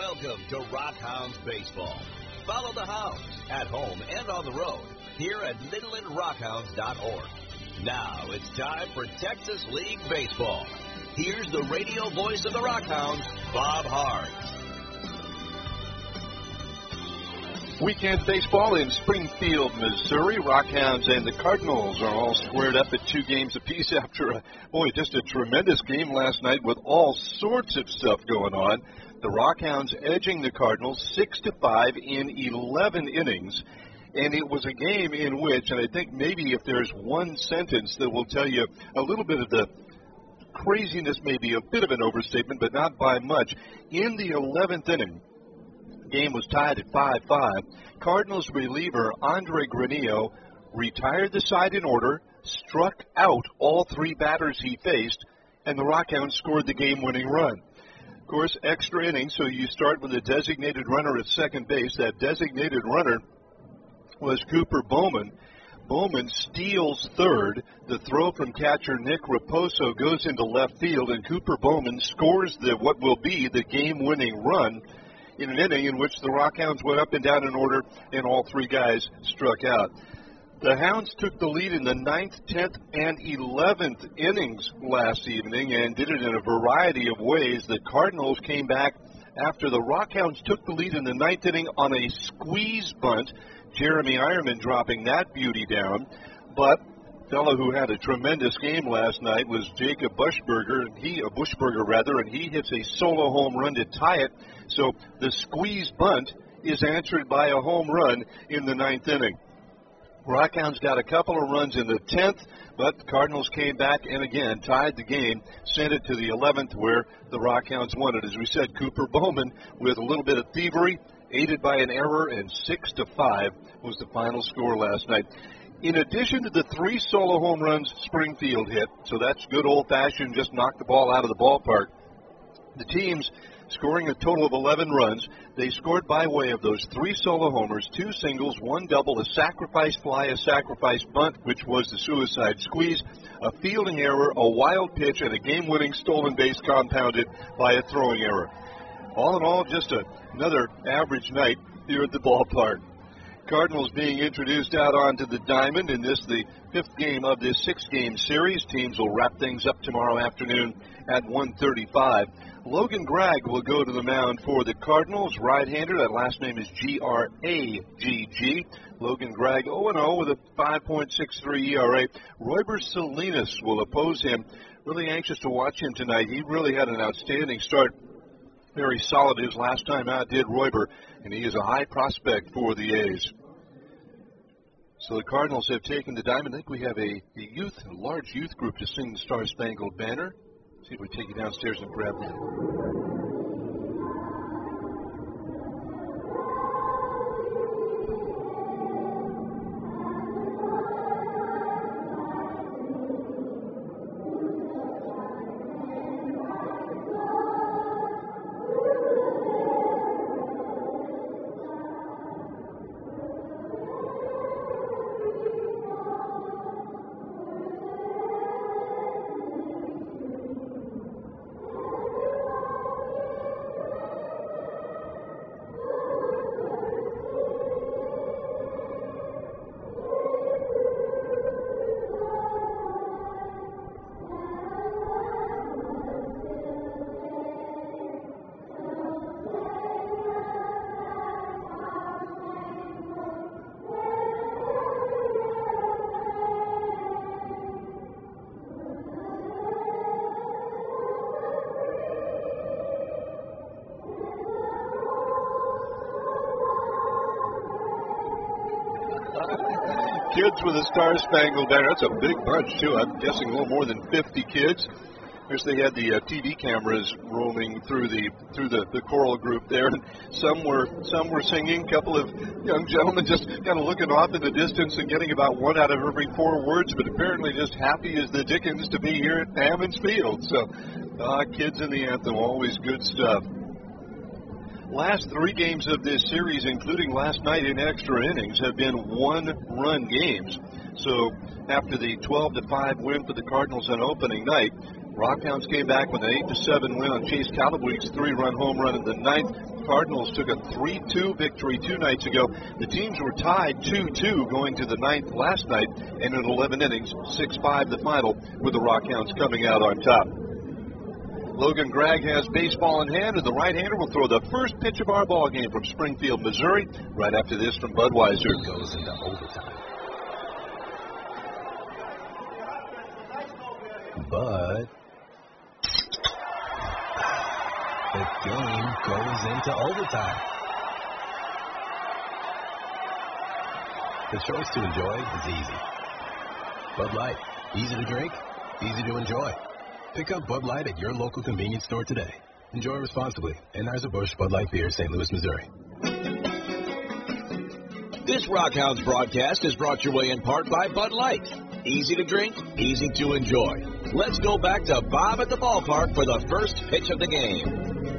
Welcome to Rockhounds Baseball. Follow the Hounds at home and on the road here at littleandrockhounds.org. Now it's time for Texas League Baseball. Here's the radio voice of the Rockhounds, Bob Hards. Weekend baseball in Springfield, Missouri. Rockhounds and the Cardinals are all squared up at 2 games apiece after, just a tremendous game last night with all sorts of stuff going on. The Rockhounds edging the Cardinals 6-5 in 11 innings. And it was a game in which, and I think maybe if there's one sentence that will tell you a little bit of the craziness, maybe a bit of an overstatement, but not by much. In the 11th inning, game was tied at 5-5. Cardinals reliever Andre Granillo retired the side in order, struck out all 3 batters he faced, and the Rockhounds scored the game-winning run. Of course, extra innings, so you start with a designated runner at second base. That designated runner was Cooper Bowman. Bowman steals third. The throw from catcher Nick Raposo goes into left field, and Cooper Bowman scores what will be the game-winning run in an inning in which the Rockhounds went up and down in order, and all 3 guys struck out. The Hounds took the lead in the 9th, 10th, and 11th innings last evening and did it in a variety of ways. The Cardinals came back after the Rockhounds took the lead in the 9th inning on a squeeze bunt, Jeremy Ironman dropping that beauty down. But the fellow who had a tremendous game last night was Jacob Bushberger, and he hits a solo home run to tie it. So the squeeze bunt is answered by a home run in the 9th inning. Rockhounds got a couple of runs in the 10th, but the Cardinals came back and again tied the game, sent it to the 11th where the Rockhounds won it. As we said, Cooper Bowman with a little bit of thievery, aided by an error, and 6-5 was the final score last night. In addition to the 3 solo home runs Springfield hit, so that's good old-fashioned, just knock the ball out of the ballpark, the teams scoring a total of 11 runs. They scored by way of those 3 solo homers, 2 singles, 1 double, a sacrifice fly, a sacrifice bunt, which was the suicide squeeze, a fielding error, a wild pitch, and a game-winning stolen base compounded by a throwing error. All in all, just another average night here at the ballpark. Cardinals being introduced out onto the diamond in this, the 5th game of this 6-game series. Teams will wrap things up tomorrow afternoon at 1:35. Logan Gregg will go to the mound for the Cardinals, right-hander. That last name is G-R-A-G-G. Logan Gregg 0-0 with a 5.63 ERA. Royber Salinas will oppose him. Really anxious to watch him tonight. He really had an outstanding start. Very solid his last time out, did Royber, and he is a high prospect for the A's. So the Cardinals have taken the diamond. I think we have a large youth group to sing the Star-Spangled Banner. See if we take you downstairs and grab that. Kids with a Star-Spangled Banner. That's a big bunch, too. I'm guessing a little more than 50 kids. Of course, they had the TV cameras roaming through the choral group there. And some were singing. A couple of young gentlemen just kind of looking off in the distance and getting about 1 out of every 4 words, but apparently just happy as the dickens to be here at Hammons Field. So, kids in the anthem, always good stuff. Last 3 games of this series, including last night in extra innings, have been 1-run games. So after the 12-5 win for the Cardinals on opening night, Rockhounds came back with an 8-7 win on Chase Calabuig's 3-run home run in the ninth. Cardinals took a 3-2 victory 2 nights ago. The teams were tied 2-2 going to the ninth last night, and in 11 innings, 6-5 the final, with the Rockhounds coming out on top. Logan Gregg has baseball in hand, and the right-hander will throw the first pitch of our ball game from Springfield, Missouri, right after this from Budweiser. It goes into overtime. But the game goes into overtime. The choice to enjoy is easy. Bud Light, easy to drink, easy to enjoy. Pick up Bud Light at your local convenience store today. Enjoy responsibly. Anheuser-Busch Bud Light Beer, St. Louis, Missouri. This Rockhounds broadcast is brought your way in part by Bud Light. Easy to drink, easy to enjoy. Let's go back to Bob at the ballpark for the first pitch of the game.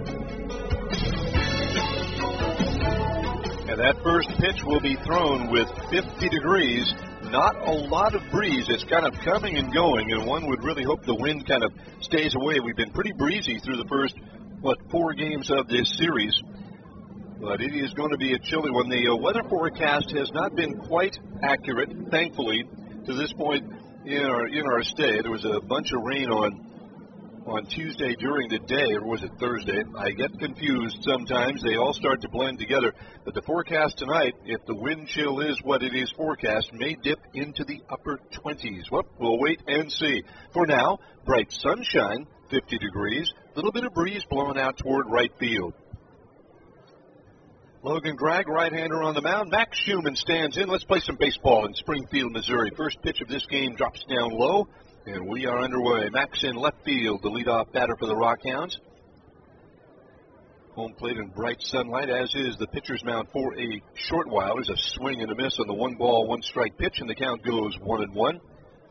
And that first pitch will be thrown with 50 degrees. Not a lot of breeze. It's kind of coming and going, and one would really hope the wind kind of stays away. We've been pretty breezy through the first, 4 games of this series. But it is going to be a chilly one. The weather forecast has not been quite accurate, thankfully, to this point in our stay. There was a bunch of rain on Tuesday during the day, or was it Thursday? I get confused sometimes. They all start to blend together. But the forecast tonight, if the wind chill is what it is forecast, may dip into the upper 20s. Well, we'll wait and see. For now, bright sunshine, 50 degrees, a little bit of breeze blowing out toward right field. Logan Gregg, right-hander on the mound. Max Schumann stands in. Let's play some baseball in Springfield, Missouri. First pitch of this game drops down low, and we are underway. Max in left field, the leadoff batter for the Rockhounds. Home plate in bright sunlight, as is the pitcher's mound for a short while. There's a swing and a miss on the 1-ball, 1-strike pitch, and the count goes 1-1.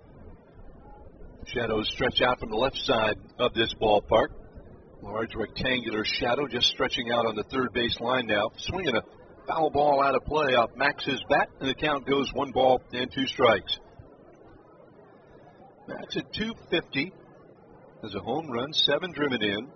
Shadows stretch out from the left side of this ballpark. Large rectangular shadow just stretching out on the third base line now. Swinging a foul ball out of play off Max's bat, and the count goes 1 ball and 2 strikes. Max at 250. There's a home run, 7 driven in.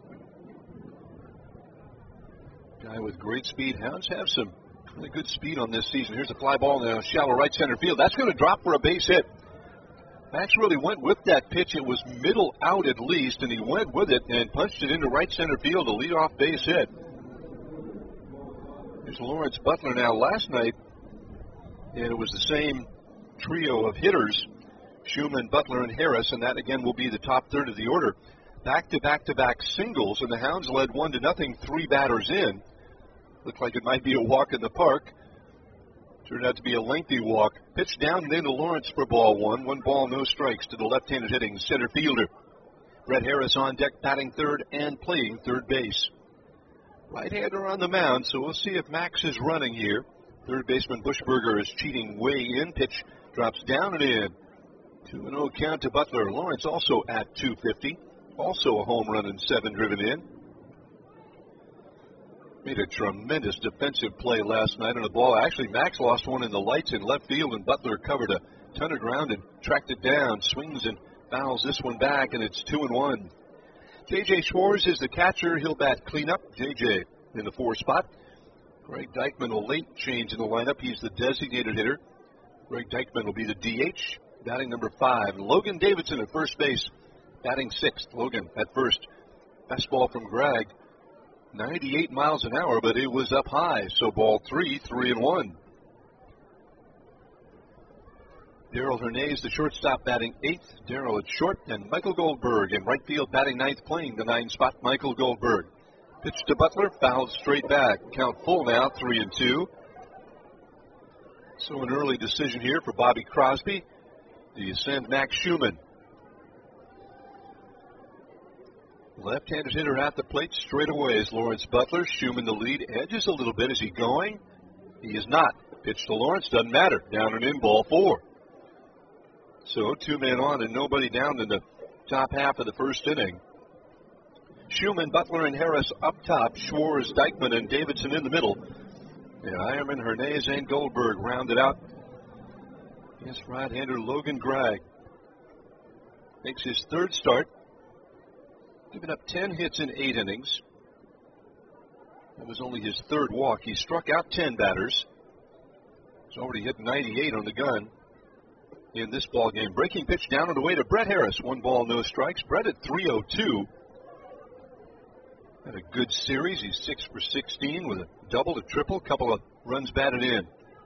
Guy with great speed. Hounds have some really good speed on this season. Here's a fly ball in a shallow right center field. That's going to drop for a base hit. Max really went with that pitch. It was middle out at least, and he went with it and punched it into right center field, a leadoff base hit. There's Lawrence Butler now. Last night, and it was the same trio of hitters, Schumann, Butler, and Harris, and that again will be the top third of the order. Back-to-back singles, and the Hounds led 1-0, 3 batters in. Looked like it might be a walk in the park. Turned out to be a lengthy walk. Pitched down and into Lawrence for ball 1. 1 ball, no strikes to the left-handed hitting center fielder. Brett Harris on deck, batting third and playing third base. Right-hander on the mound, so we'll see if Max is running here. Third baseman Bushberger is cheating way in. Pitch drops down and in. 2-0 count to Butler. Lawrence also at 250. Also a home run and 7 driven in. Made a tremendous defensive play last night on the ball. Actually, Max lost one in the lights in left field, and Butler covered a ton of ground and tracked it down. Swings and fouls this one back, and it's 2-1. J.J. Schwartz is the catcher. He'll bat cleanup. J.J. in the 4 spot. Greg Dykman, a late change in the lineup. He's the designated hitter. Greg Dykman will be the DH, batting number 5. Logan Davidson at first base, batting 6th. Logan at first. Fastball from Gregg. 98 miles an hour, but it was up high. So ball 3, 3-1. Darrell Hernandez, the shortstop, batting 8th. Darrell at short, and Michael Goldberg in right field, batting 9th, playing the 9 spot. Michael Goldberg. Pitch to Butler, fouled straight back. Count full now, 3-2. So an early decision here for Bobby Crosby. Do you send Max Schumann? Left-handed hitter at the plate straight away is Lawrence Butler. Schumann the lead, edges a little bit. Is he going? He is not. Pitch to Lawrence, doesn't matter. Down and in, ball 4. So 2 men on and nobody down in the top half of the first inning. Schumann, Butler, and Harris up top. Schwartz, Dykman, and Davidson in the middle. And Ironman, Hernandez, and Goldberg rounded out. Yes, right-hander Logan Gregg makes his 3rd start Given up 10 hits in 8 innings. That was only his third walk. He struck out 10 batters. He's already hit 98 on the gun in this ball game. Breaking pitch down and away to Brett Harris. 1 ball, no strikes. Brett at 302. Had a good series. He's 6 for 16 with a double, a triple, couple of runs batted in.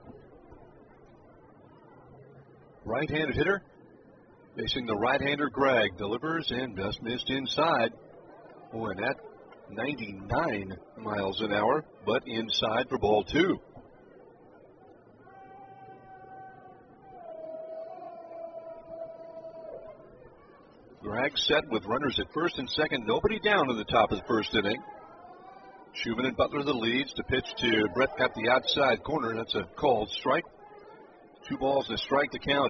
Right-handed hitter facing the right-hander Gregg. Delivers and just missed inside. Boy, and that 99 miles an hour, but inside for ball 2. Gregg set with runners at first and second. Nobody down in the top of the first inning. Schumann and Butler the leads. To pitch to Brett got the outside corner. That's a called strike. 2 balls and a strike to count.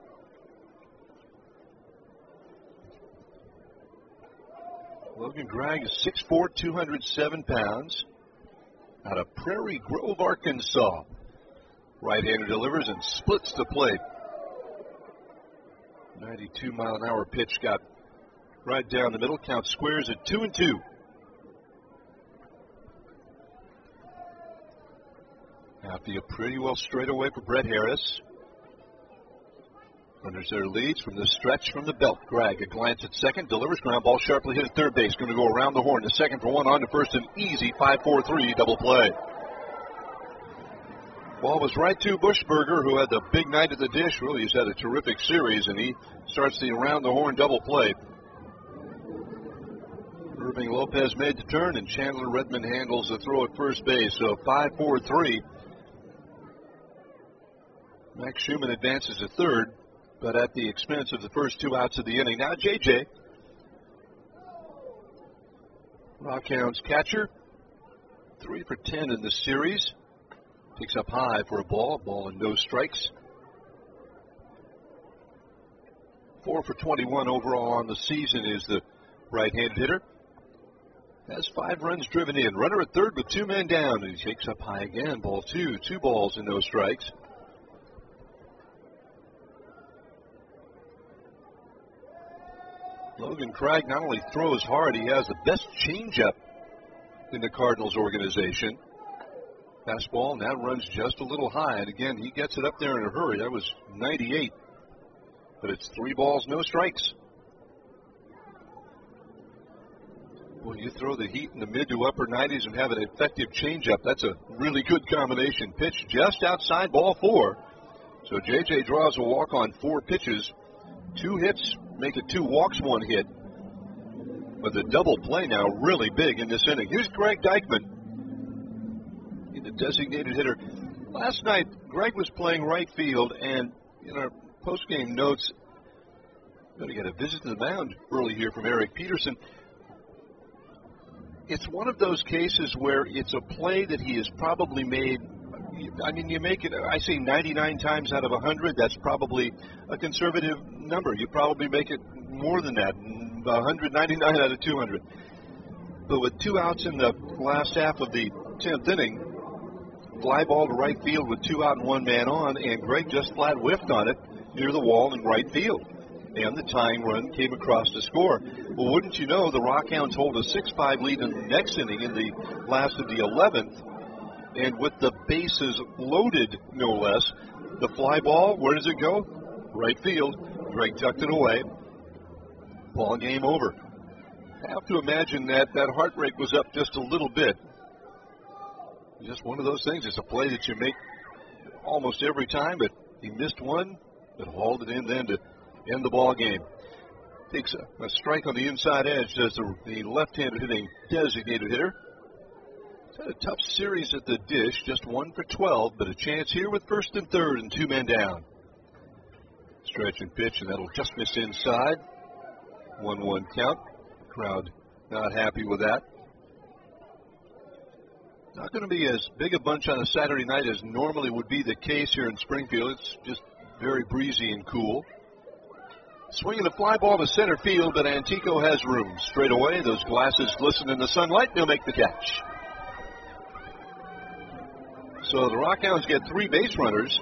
Logan Gregg is 6'4", 207 pounds. Out of Prairie Grove, Arkansas. Right-hander delivers and splits the plate. 92-mile-an-hour pitch got right down the middle. Count squares at 2-2. After a pretty well straight away for Brett Harris. Runners their leads from the stretch from the belt. Gregg, a glance at second, delivers, ground ball sharply hit at third base. Going to go around the horn. The second for 1 on to first, an easy 5-4-3 double play. Ball was right to Bushberger, who had the big night at the dish. Really, he's had a terrific series, and he starts the around the horn double play. Irving Lopez made the turn, and Chandler Redmond handles the throw at first base. So 5-4-3. Max Schumann advances to third, but at the expense of the first 2 outs of the inning. Now J.J., Rockhounds catcher, 3 for 10 in the series. Picks up high for a ball and no strikes. 4 for 21 overall on the season is the right-handed hitter. Has 5 runs driven in. Runner at third with 2 men down, and he shakes up high again. Ball 2, 2 balls and no strikes. Logan Gregg not only throws hard, he has the best changeup in the Cardinals organization. Fastball now runs just a little high, and again, he gets it up there in a hurry. That was 98, but it's 3 balls, no strikes. When you throw the heat in the mid to upper 90s and have an effective changeup, that's a really good combination. Pitch just outside ball 4. So J.J. draws a walk on 4 pitches. 2 hits make it 2 walks, 1 hit. But the double play now really big in this inning. Here's Greg Deichmann, the designated hitter. Last night, Greg was playing right field, and in our post-game notes, we're going to get a visit to the mound early here from Eric Peterson. It's one of those cases where it's a play that he has probably made. I mean, you make it, I say 99 times out of 100, that's probably a conservative number. You probably make it more than that, 199 out of 200. But with 2 outs in the last half of the 10th inning, fly ball to right field with 2 out and 1 man on, and Greg just flat whiffed on it near the wall in right field. And the tying run came across to score. Well, wouldn't you know, the Rockhounds hold a 6-5 lead in the next inning in the last of the 11th. And with the bases loaded, no less, the fly ball, where does it go? Right field. Greg tucked it away. Ball game over. I have to imagine that heart rate was up just a little bit. Just one of those things. It's a play that you make almost every time, but he missed one, but hauled it in then to end the ball game. Takes a strike on the inside edge, does the left-handed hitting designated hitter. He's had a tough series at the dish, just 1 for 12, but a chance here with first and third and 2 men down. Stretch and pitch, and that'll just miss inside. 1-1 count. Crowd not happy with that. Not going to be as big a bunch on a Saturday night as normally would be the case here in Springfield. It's just very breezy and cool. Swinging a fly ball to center field, but Antico has room. Straight away, those glasses glisten in the sunlight. They'll make the catch. So the Rockhounds get 3 base runners,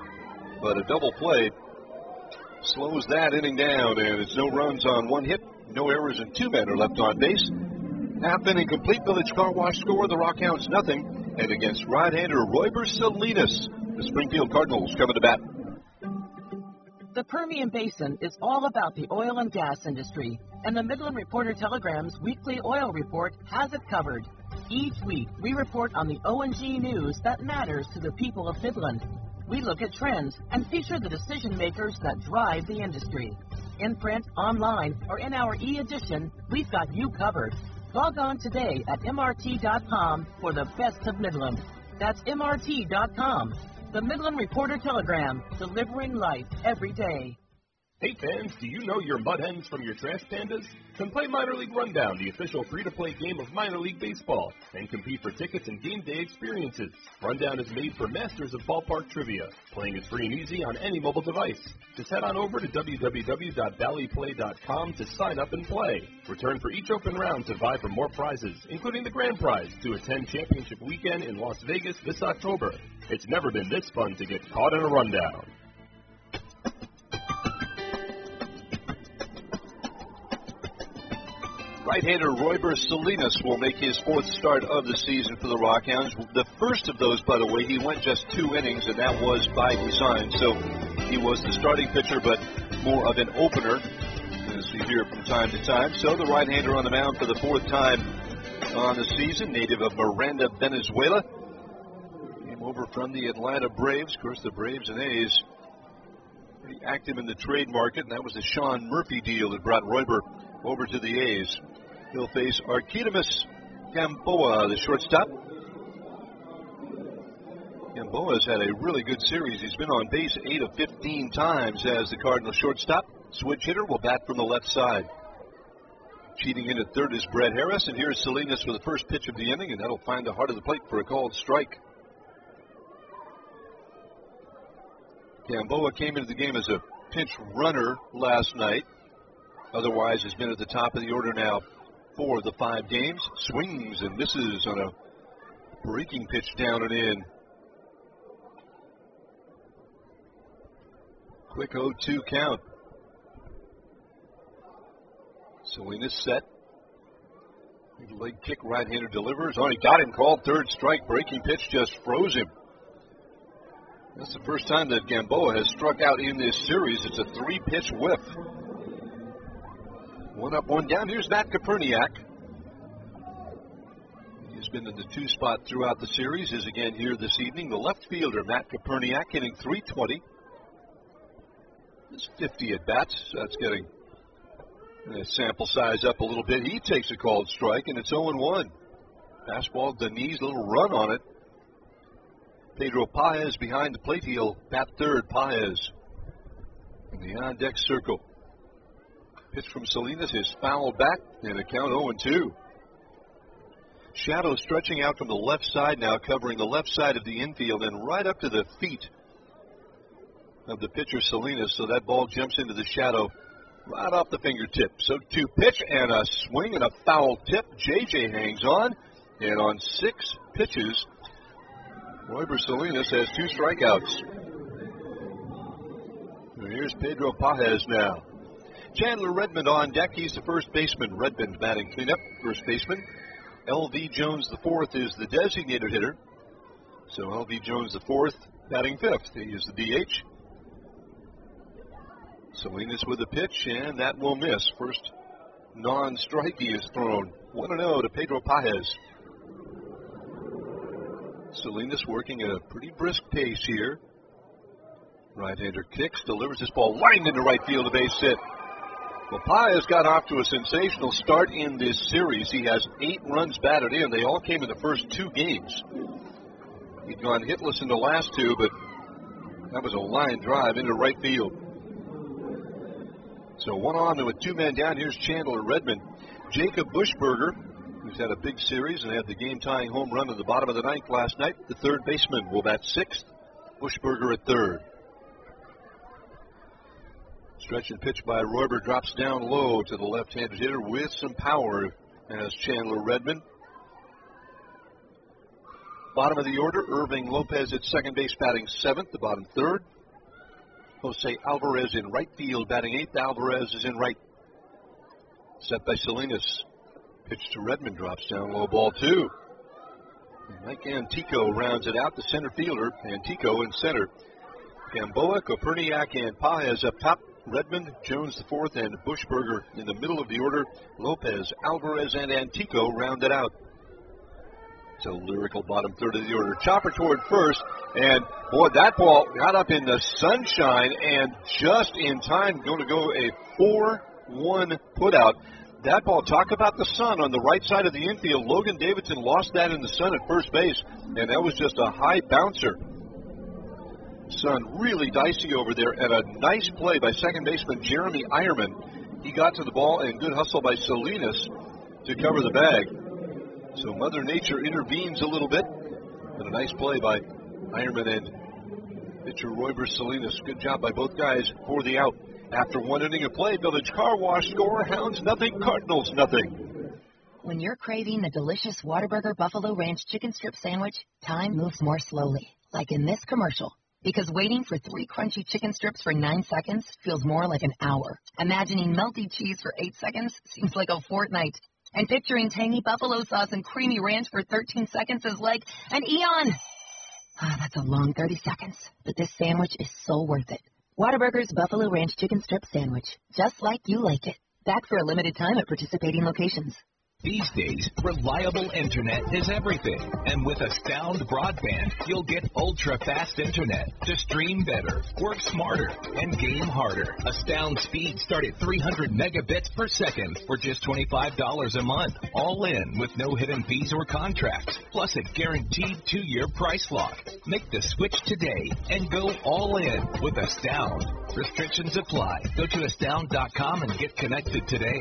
but a double play slows that inning down, and it's no runs on 1 hit, no errors, and 2 men are left on base. Half inning complete. Village Car Wash score. The Rockhounds nothing. And against right-hander Royber Salinas, the Springfield Cardinals coming to bat. The Permian Basin is all about the oil and gas industry, and the Midland Reporter-Telegram's weekly oil report has it covered. Each week, we report on the O&G news that matters to the people of Midland. We look at trends and feature the decision makers that drive the industry. In print, online, or in our e-edition, we've got you covered. Log on today at MRT.com for the best of Midland. That's MRT.com. The Midland Reporter-Telegram, delivering life every day. Hey fans, do you know your Mud Hens from your Trash Pandas? Then play Minor League Rundown, the official free-to-play game of Minor League Baseball, and compete for tickets and game day experiences. Rundown is made for masters of ballpark trivia. Playing is free and easy on any mobile device. Just head on over to www.valleyplay.com to sign up and play. Return for each open round to vie for more prizes, including the grand prize to attend Championship Weekend in Las Vegas this October. It's never been this fun to get caught in a rundown. Right-hander Royber Salinas will make his 4th start of the season for the Rockhounds. The first of those, by the way, he went just 2 innings, and that was by design. So he was the starting pitcher, but more of an opener, as we hear from time to time. So the right-hander on the mound for the 4th time on the season, native of Miranda, Venezuela. Came over from the Atlanta Braves. Of course, the Braves and A's pretty active in the trade market, and that was the Sean Murphy deal that brought Royber over to the A's. He'll face Archidamus Gamboa, the shortstop. Gamboa's had a really good series. He's been on base 8 of 15 times as the Cardinal shortstop. Switch hitter will bat from the left side. Cheating in at third is Brett Harris, and here's Salinas for the first pitch of the inning, and that'll find the heart of the plate for a called strike. Gamboa came into the game as a pinch runner last night. Otherwise, has been at the top of the order now 4 of the 5 games. Swings and misses on a breaking pitch down and in. Quick 0-2 count. Salinas set. Big leg kick, right-hander delivers. Oh, he got him, called third strike. Breaking pitch just froze him. That's the first time that Gamboa has struck out in this series. It's a 3-pitch whiff. 1 up, 1 down. Here's Matt Koperniak. He's been in the 2 spot throughout the series. Is again here this evening. The left fielder, Matt Koperniak, hitting .320. It's 50 at bats. That's getting the sample size up a little bit. He takes a called strike, and it's 0-1. Fastball, the knees, a little run on it. Pedro Paez behind the plate. He'll bat third. Paez in the on-deck circle. Pitch from Salinas is fouled back, and a count 0-2. Shadow stretching out from the left side now, covering the left side of the infield and right up to the feet of the pitcher Salinas, so that ball jumps into the shadow right off the fingertip. So 2 pitch and a swing and a foul tip. JJ hangs on, and on 6 pitches, Royber Salinas has 2 strikeouts. And here's Pedro Paez now. Chandler Redmond on deck. He's the first baseman. Redmond batting cleanup, first baseman. L.V. Jones IV is the designated hitter. So L.V. Jones IV batting 5th. He is the DH. Salinas with a pitch, and that will miss. First non-strike he is thrown. 1-0 to Pedro Paez. Salinas working at a pretty brisk pace here. Right-hander kicks, delivers this ball lined into right field, a base hit. Well, Paez got off to a sensational start in this series. He has 8 runs batted in. They all came in the first 2 games. He'd gone hitless in the last 2, but that was a line drive into right field. So 1 on with 2 men down. Here's Chandler Redmond. Jacob Buschberger, who's had a big series and had the game-tying home run at the bottom of the 9th last night. The third baseman will bat 6th. Buschberger at third. Stretch and pitch by Royber drops down low to the left-handed hitter with some power as Chandler Redmond. Bottom of the order, Irving Lopez at second base batting 7th, the bottom 3rd. Jose Alvarez in right field batting 8th. Alvarez is in right. Set by Salinas. Pitch to Redmond, drops down low, ball 2. And Mike Antico rounds it out, the center fielder. Antico in center. Gamboa, Koperniak, and Paez up top. Redmond, Jones the fourth, and Bushberger in the middle of the order. Lopez, Alvarez, and Antico round it out. It's a lyrical bottom third of the order. Chopper toward first, and boy, that ball got up in the sunshine and just in time going to go a 4-1 putout. That ball, talk about the sun on the right side of the infield. Logan Davidson lost that in the sun at first base, and that was just a high bouncer. Sun really dicey over there, and a nice play by second baseman Jeremy Eierman. He got to the ball, and good hustle by Salinas to cover the bag. So Mother Nature intervenes a little bit, but a nice play by Eierman and pitcher Royber Salinas. Good job by both guys for the out. After one inning of play, Village Car Wash score, Hounds nothing, Cardinals nothing. When you're craving the delicious Whataburger Buffalo Ranch chicken strip sandwich, time moves more slowly, like in this commercial. Because waiting for 3 crunchy chicken strips for 9 seconds feels more like an hour. Imagining melty cheese for 8 seconds seems like a fortnight. And picturing tangy buffalo sauce and creamy ranch for 13 seconds is like an eon. That's a long 30 seconds, but this sandwich is so worth it. Whataburger's Buffalo Ranch Chicken Strip Sandwich, just like you like it. Back for a limited time at participating locations. These days, reliable internet is everything. And with Astound Broadband, you'll get ultra-fast internet to stream better, work smarter, and game harder. Astound speeds start at 300 megabits per second for just $25 a month. All in with no hidden fees or contracts, plus a guaranteed 2-year price lock. Make the switch today and go all in with Astound. Restrictions apply. Go to astound.com and get connected today.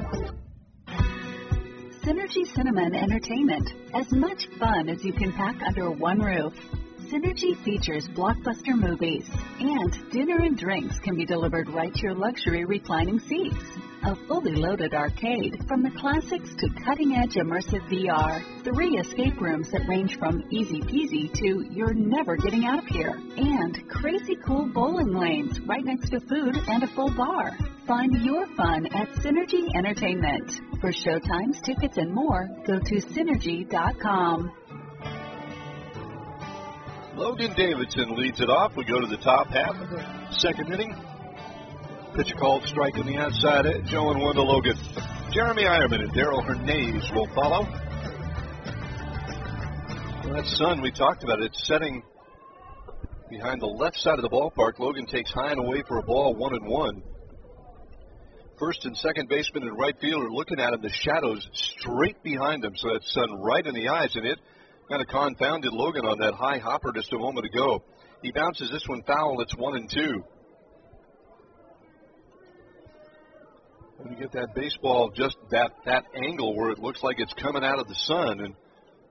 Synergy Cinema and Entertainment. As much fun as you can pack under one roof. Synergy features blockbuster movies, and dinner and drinks can be delivered right to your luxury reclining seats. A fully loaded arcade, from the classics to cutting-edge immersive VR. 3 escape rooms that range from easy peasy to you're never getting out of here. And crazy cool bowling lanes right next to food and a full bar. Find your fun at Synergy Entertainment. For showtimes, tickets, and more, go to Synergy.com. Logan Davidson leads it off. We go to the top half of the second inning. Pitch called, strike on the outside edge, 0-1 to Logan. Jeremy Eierman and Darrell Hernandez will follow. Well, that sun, we talked about it, setting behind the left side of the ballpark. Logan takes high and away for a ball, 1-1. First and second baseman and right fielder looking at him, the shadows straight behind him, so that sun right in the eyes, and it kind of confounded Logan on that high hopper just a moment ago. He bounces this one foul, it's 1-2. When you get that baseball, just that angle where it looks like it's coming out of the sun, and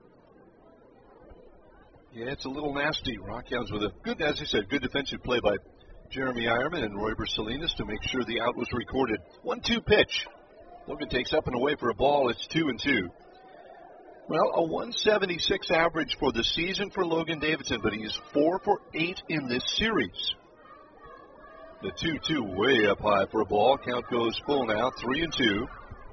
yeah, it's a little nasty. Rockhounds with a good, as I said, good defensive play by Jeremy Eierman and Royber Salinas to make sure the out was recorded. 1-2 pitch. Logan takes up and away for a ball. It's 2-2. Well, a 176 average for the season for Logan Davidson, but he's 4 for 8 in this series. The 2-2 way up high for a ball. Count goes full now, 3-2.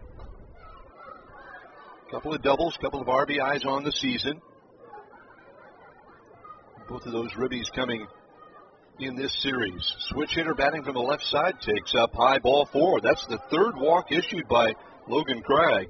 Couple of doubles, couple of RBIs on the season. Both of those ribbies coming in this series. Switch hitter batting from the left side takes up high, ball 4. That's the third walk issued by Logan Craig.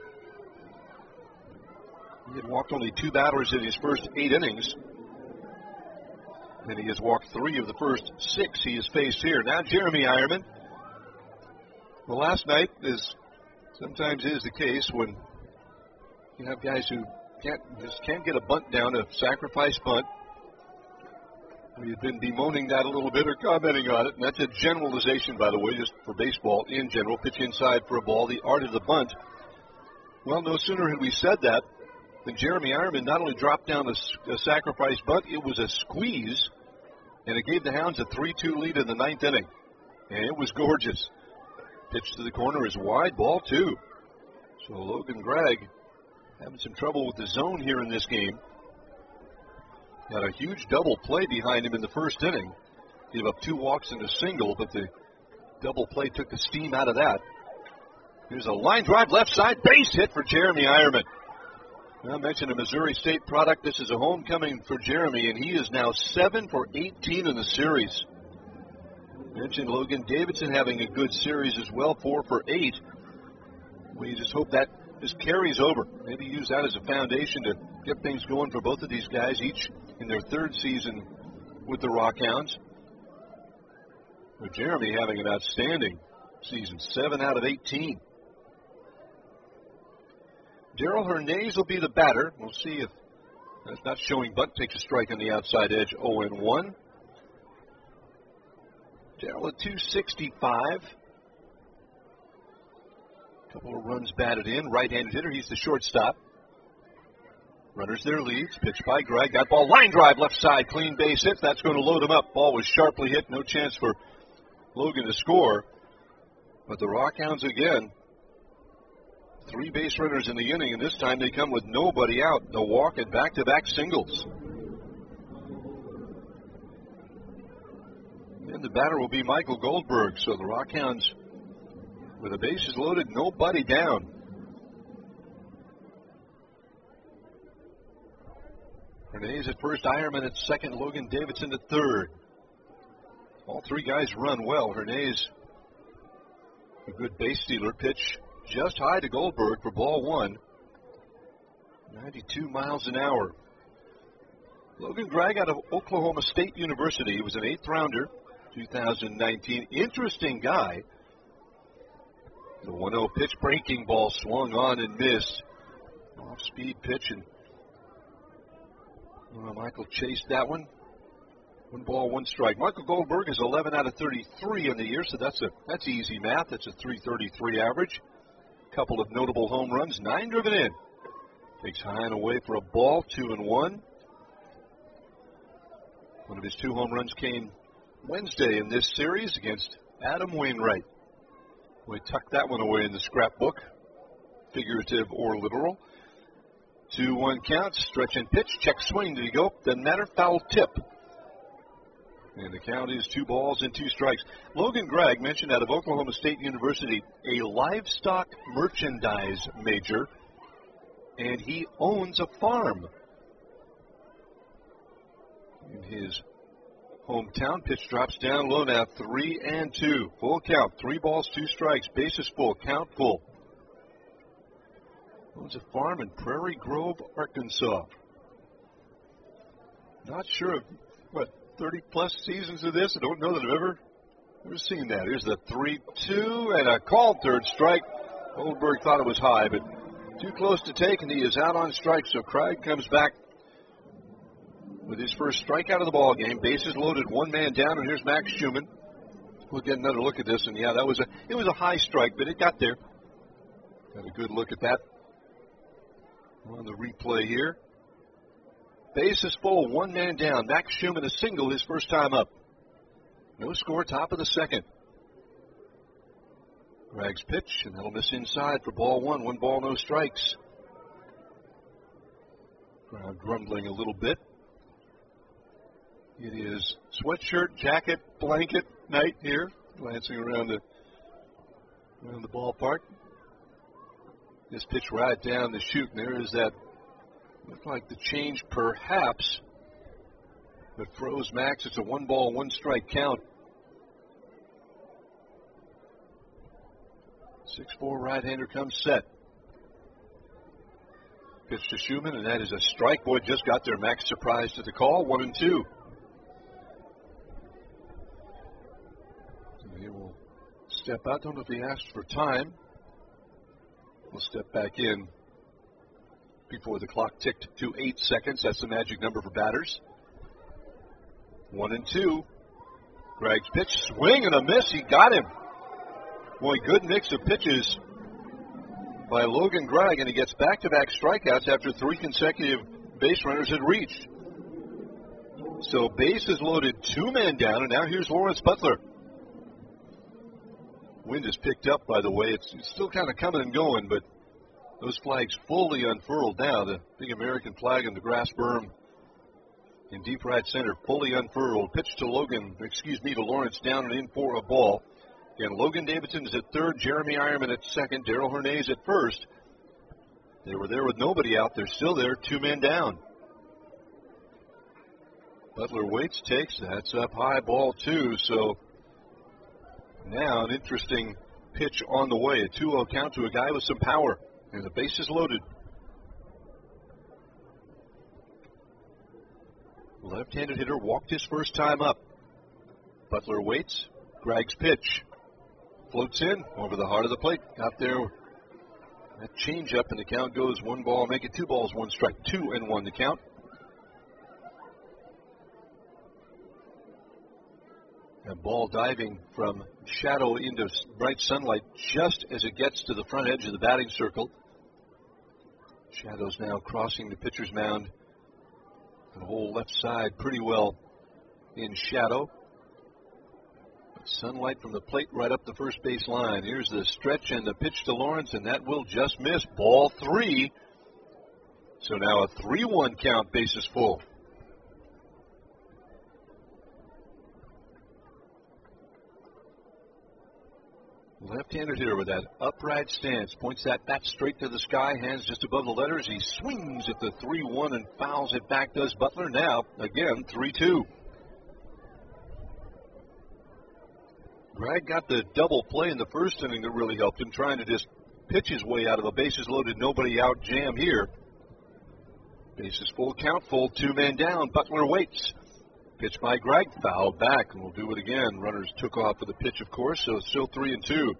He had walked only 2 batters in his first 8 innings. And he has walked 3 of the first 6 he has faced here. Now Jeremy Eierman. Well, last night, as sometimes is the case when you have guys who can't get a bunt down, a sacrifice bunt. We've been bemoaning that a little bit or commenting on it, and that's a generalization, by the way, just for baseball in general. Pitch inside for a ball, the art of the bunt. Well, no sooner had we said that than Jeremy Eierman not only dropped down a sacrifice bunt, it was a squeeze, and it gave the Hounds a 3-2 lead in the 9th inning. And it was gorgeous. Pitch to the corner is wide, ball 2. So Logan Gregg having some trouble with the zone here in this game. Got a huge double play behind him in the first inning. Gave up 2 walks and a single, but the double play took the steam out of that. Here's a line drive left side, base hit for Jeremy Eierman. I mentioned a Missouri State product. This is a homecoming for Jeremy, and he is now 7 for 18 in the series. Mentioned Logan Davidson having a good series as well, 4 for 8. We just hope that just carries over. Maybe use that as a foundation to get things going for both of these guys, each in their third season with the Rockhounds. With Jeremy having an outstanding season, 7 out of 18. Daryl Hernandez will be the batter. We'll see if that's not showing bunt, takes a strike on the outside edge, 0-1. Daryl at 265. Couple of runs batted in. Right-handed hitter. He's the shortstop. Runners their leads. Pitch by Gregg. That ball line drive left side. Clean base hit. That's going to load him up. Ball was sharply hit. No chance for Logan to score. But the Rockhounds again. 3 base runners in the inning, and this time they come with nobody out. A walk and back-to-back singles. And the batter will be Michael Goldberg. So the Rockhounds, with the bases loaded, nobody down. Hernandez at first, Eierman at second, Logan Davidson at third. All 3 guys run well. Hernandez, a good base stealer, pitch just high to Goldberg for ball 1. 92 miles an hour. Logan Gregg out of Oklahoma State University. He was an 8th rounder, 2019. Interesting guy. The 1-0 pitch, breaking ball swung on and missed. Off-speed pitch, and Michael chased that one. 1 ball, 1 strike. Michael Goldberg is 11 out of 33 in the year, so that's easy math. That's a .333 average. Couple of notable home runs, 9 driven in. Takes high and away for a ball, 2-1. One of his 2 home runs came Wednesday in this series against Adam Wainwright. We tucked that one away in the scrapbook, figurative or literal. 2-1 count, stretch and pitch, check swing, did he go? Doesn't matter, foul tip. And the count is 2 balls and 2 strikes. Logan Gregg, mentioned out of Oklahoma State University, a livestock merchandise major, and he owns a farm in his hometown. Pitch drops down low now, 3-2. Full count, 3 balls, 2 strikes, bases full, count full. Owns a farm in Prairie Grove, Arkansas. Not sure of, 30-plus seasons of this. I don't know that I've ever seen that. Here's the 3-2 and a called third strike. Goldberg thought it was high, but too close to take, and he is out on strike. So Craig comes back with his first strikeout of the ball game. Bases loaded, 1 man down, and here's Max Schumann. We'll get another look at this, and yeah, it was a high strike, but it got there. Got a good look at that on the replay here. Bases full, 1 man down. Max Schumann a single his first time up. No score, top of the second. Gregg's pitch, and that'll miss inside for ball 1. 1 ball, no strikes. Crowd grumbling a little bit. It is sweatshirt, jacket, blanket night here. Glancing around the ballpark. This pitch right down the chute, and there is that. Looked like the change perhaps, but froze Max. It's a 1 ball, 1 strike count. 6'4" right-hander comes set. Pitch to Schumann, and that is a strike. Boy, just got there. Max surprised at the call, 1-2. So he will step out. Don't know if he asked for time. We'll step back in before the clock ticked to 8 seconds. That's the magic number for batters. 1-2. Gregg's pitch, swing and a miss. He got him. Boy, good mix of pitches by Logan Gregg, and he gets back-to-back strikeouts after 3 consecutive base runners had reached. So bases loaded, 2 men down, and now here's Lawrence Butler. Wind is picked up, by the way. It's still kind of coming and going, but those flags fully unfurled now. The big American flag in the grass berm in deep right center, fully unfurled. Pitch to Lawrence down and in for a ball. And Logan Davidson is at third, Jeremy Ironman at second, Daryl Hernandez at first. They were there with nobody out. They're still there, 2 men down. Butler waits, takes. That's up high, ball 2. So now an interesting pitch on the way. A 2-0 count to a guy with some power. And the base is loaded. Left-handed hitter walked his first time up. Butler waits. Gregg's pitch. Floats in over the heart of the plate. Got there. That change up, and the count goes 1 ball, make it 2 balls, 1 strike. 2-1 the count. A ball diving from shadow into bright sunlight just as it gets to the front edge of the batting circle. Shadow's now crossing the pitcher's mound. The whole left side pretty well in shadow. Sunlight from the plate right up the first base line. Here's the stretch and the pitch to Lawrence, and that will just miss. Ball 3. So now a 3-1 count, bases full. Left-handed hitter with that upright stance. Points that bat straight to the sky. Hands just above the letters. He swings at the 3-1 and fouls it back. Does Butler now. Again, 3-2. Gregg got the double play in the first inning that really helped him, trying to just pitch his way out of a bases-loaded, nobody-out jam here. Bases full, count full, 2 men down. Butler waits. Pitch by Gregg, fouled back, and we'll do it again. Runners took off for the pitch, of course, so it's still 3-2.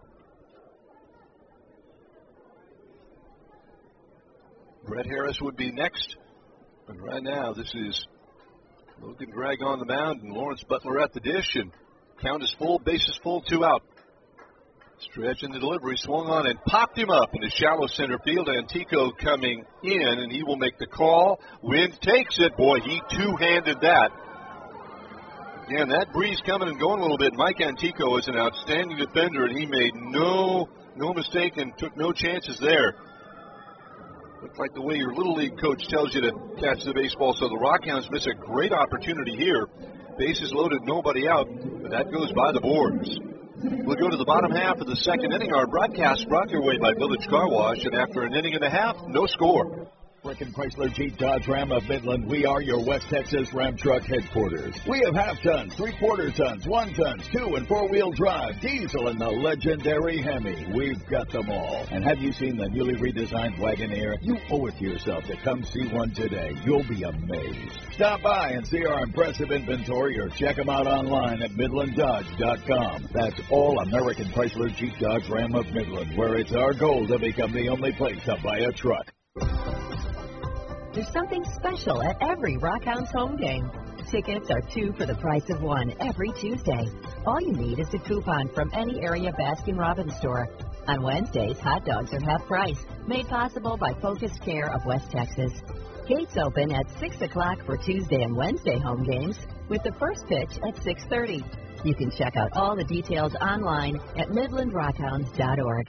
Brett Harris would be next. And right now, this is Logan Gregg on the mound and Lawrence Butler at the dish, and count is full, bases full, 2 out. Stretch in the delivery, swung on and popped him up into shallow center field. Antico coming in, and he will make the call. Wind takes it. Boy, he two-handed that. Again, that breeze coming and going a little bit. Mike Antico is an outstanding defender, and he made no mistake and took no chances there. Looked like the way your Little League coach tells you to catch the baseball, so the Rockhounds miss a great opportunity here. Bases loaded, nobody out, but that goes by the boards. We'll go to the bottom half of the second inning. Our broadcast brought your way by Village Car Wash, and after an inning and a half, no score. American Chrysler Jeep Dodge Ram of Midland, we are your West Texas Ram Truck headquarters. We have half-tons, 3/4 tons, 1-tons, 2- and 4-wheel drive, diesel, and the legendary Hemi. We've got them all. And have you seen the newly redesigned Wagoneer? You owe it to yourself to come see one today. You'll be amazed. Stop by and see our impressive inventory or check them out online at MidlandDodge.com. That's all American Chrysler Jeep Dodge Ram of Midland, where it's our goal to become the only place to buy a truck. There's something special at every Rockhounds home game. Tickets are 2 for the price of 1 every Tuesday. All you need is a coupon from any area Baskin-Robbins store. On Wednesdays, hot dogs are half price, made possible by Focused Care of West Texas. Gates open at 6 o'clock for Tuesday and Wednesday home games, with the first pitch at 6:30. You can check out all the details online at MidlandRockhounds.org.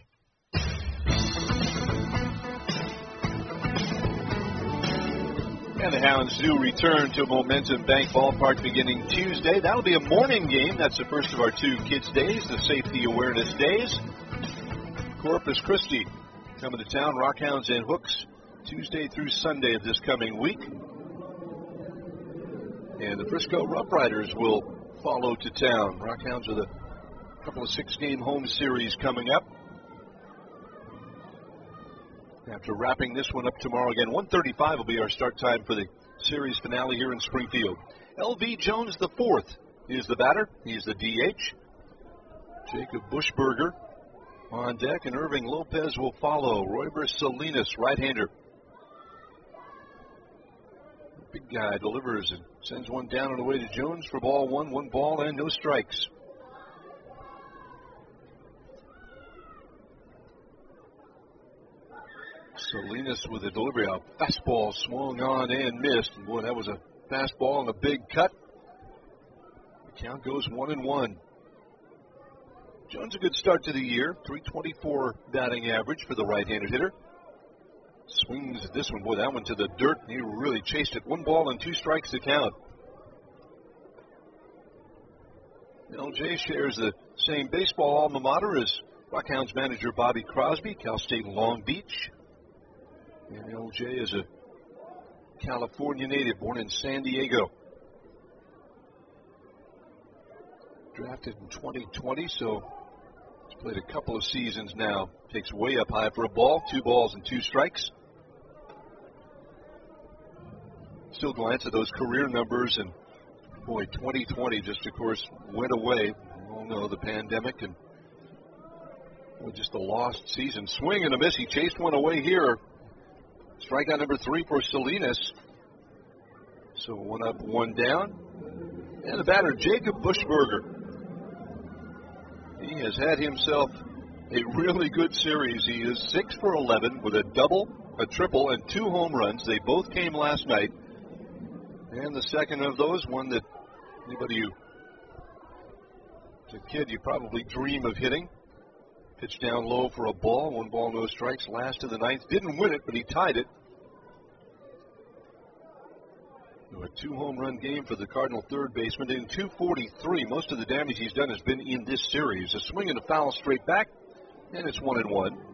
And the Hounds do return to Momentum Bank Ballpark beginning Tuesday. That'll be a morning game. That's the first of our 2 kids' days, the safety awareness days. Corpus Christi coming to town, Rockhounds and Hooks, Tuesday through Sunday of this coming week. And the Frisco Rough Riders will follow to town. Rockhounds with a couple of 6-game home series coming up. After wrapping this one up tomorrow again, 1:35 will be our start time for the series finale here in Springfield. L.V. Jones IV is the batter. He's the DH. Jacob Bushberger on deck, and Irving Lopez will follow. Royber Salinas, right-hander. Big guy delivers and sends one down on the way to Jones for ball 1. 1 ball and no strikes. Salinas with a delivery, a fastball swung on and missed. And boy, that was a fastball and a big cut. The count goes 1-1. Jones a good start to the year, .324 batting average for the right-handed hitter. Swings at this one, boy, that one to the dirt. He really chased it. 1 ball and 2 strikes to count. LJ shares the same baseball alma mater as Rockhounds manager Bobby Crosby, Cal State Long Beach. And LJ is a California native, born in San Diego. Drafted in 2020, so he's played a couple of seasons now. Takes way up high for a ball, 2 balls and 2 strikes. Still glance at those career numbers, and boy, 2020 just, of course, went away. We all know the pandemic, and boy, just a lost season. Swing and a miss. He chased one away here. Strikeout number 3 for Salinas. So 1 up, 1 down. And the batter, Jacob Buschberger. He has had himself a really good series. He is 6 for 11 with a double, a triple, and 2 home runs. They both came last night. And the second of those, one that anybody who is a kid, you probably dream of hitting. Pitched down low for a ball, 1 ball, no strikes, last of the 9th. Didn't win it, but he tied it. A 2-home-run game for the Cardinal third baseman in 243. Most of the damage he's done has been in this series. A swing and a foul straight back, and it's 1-1.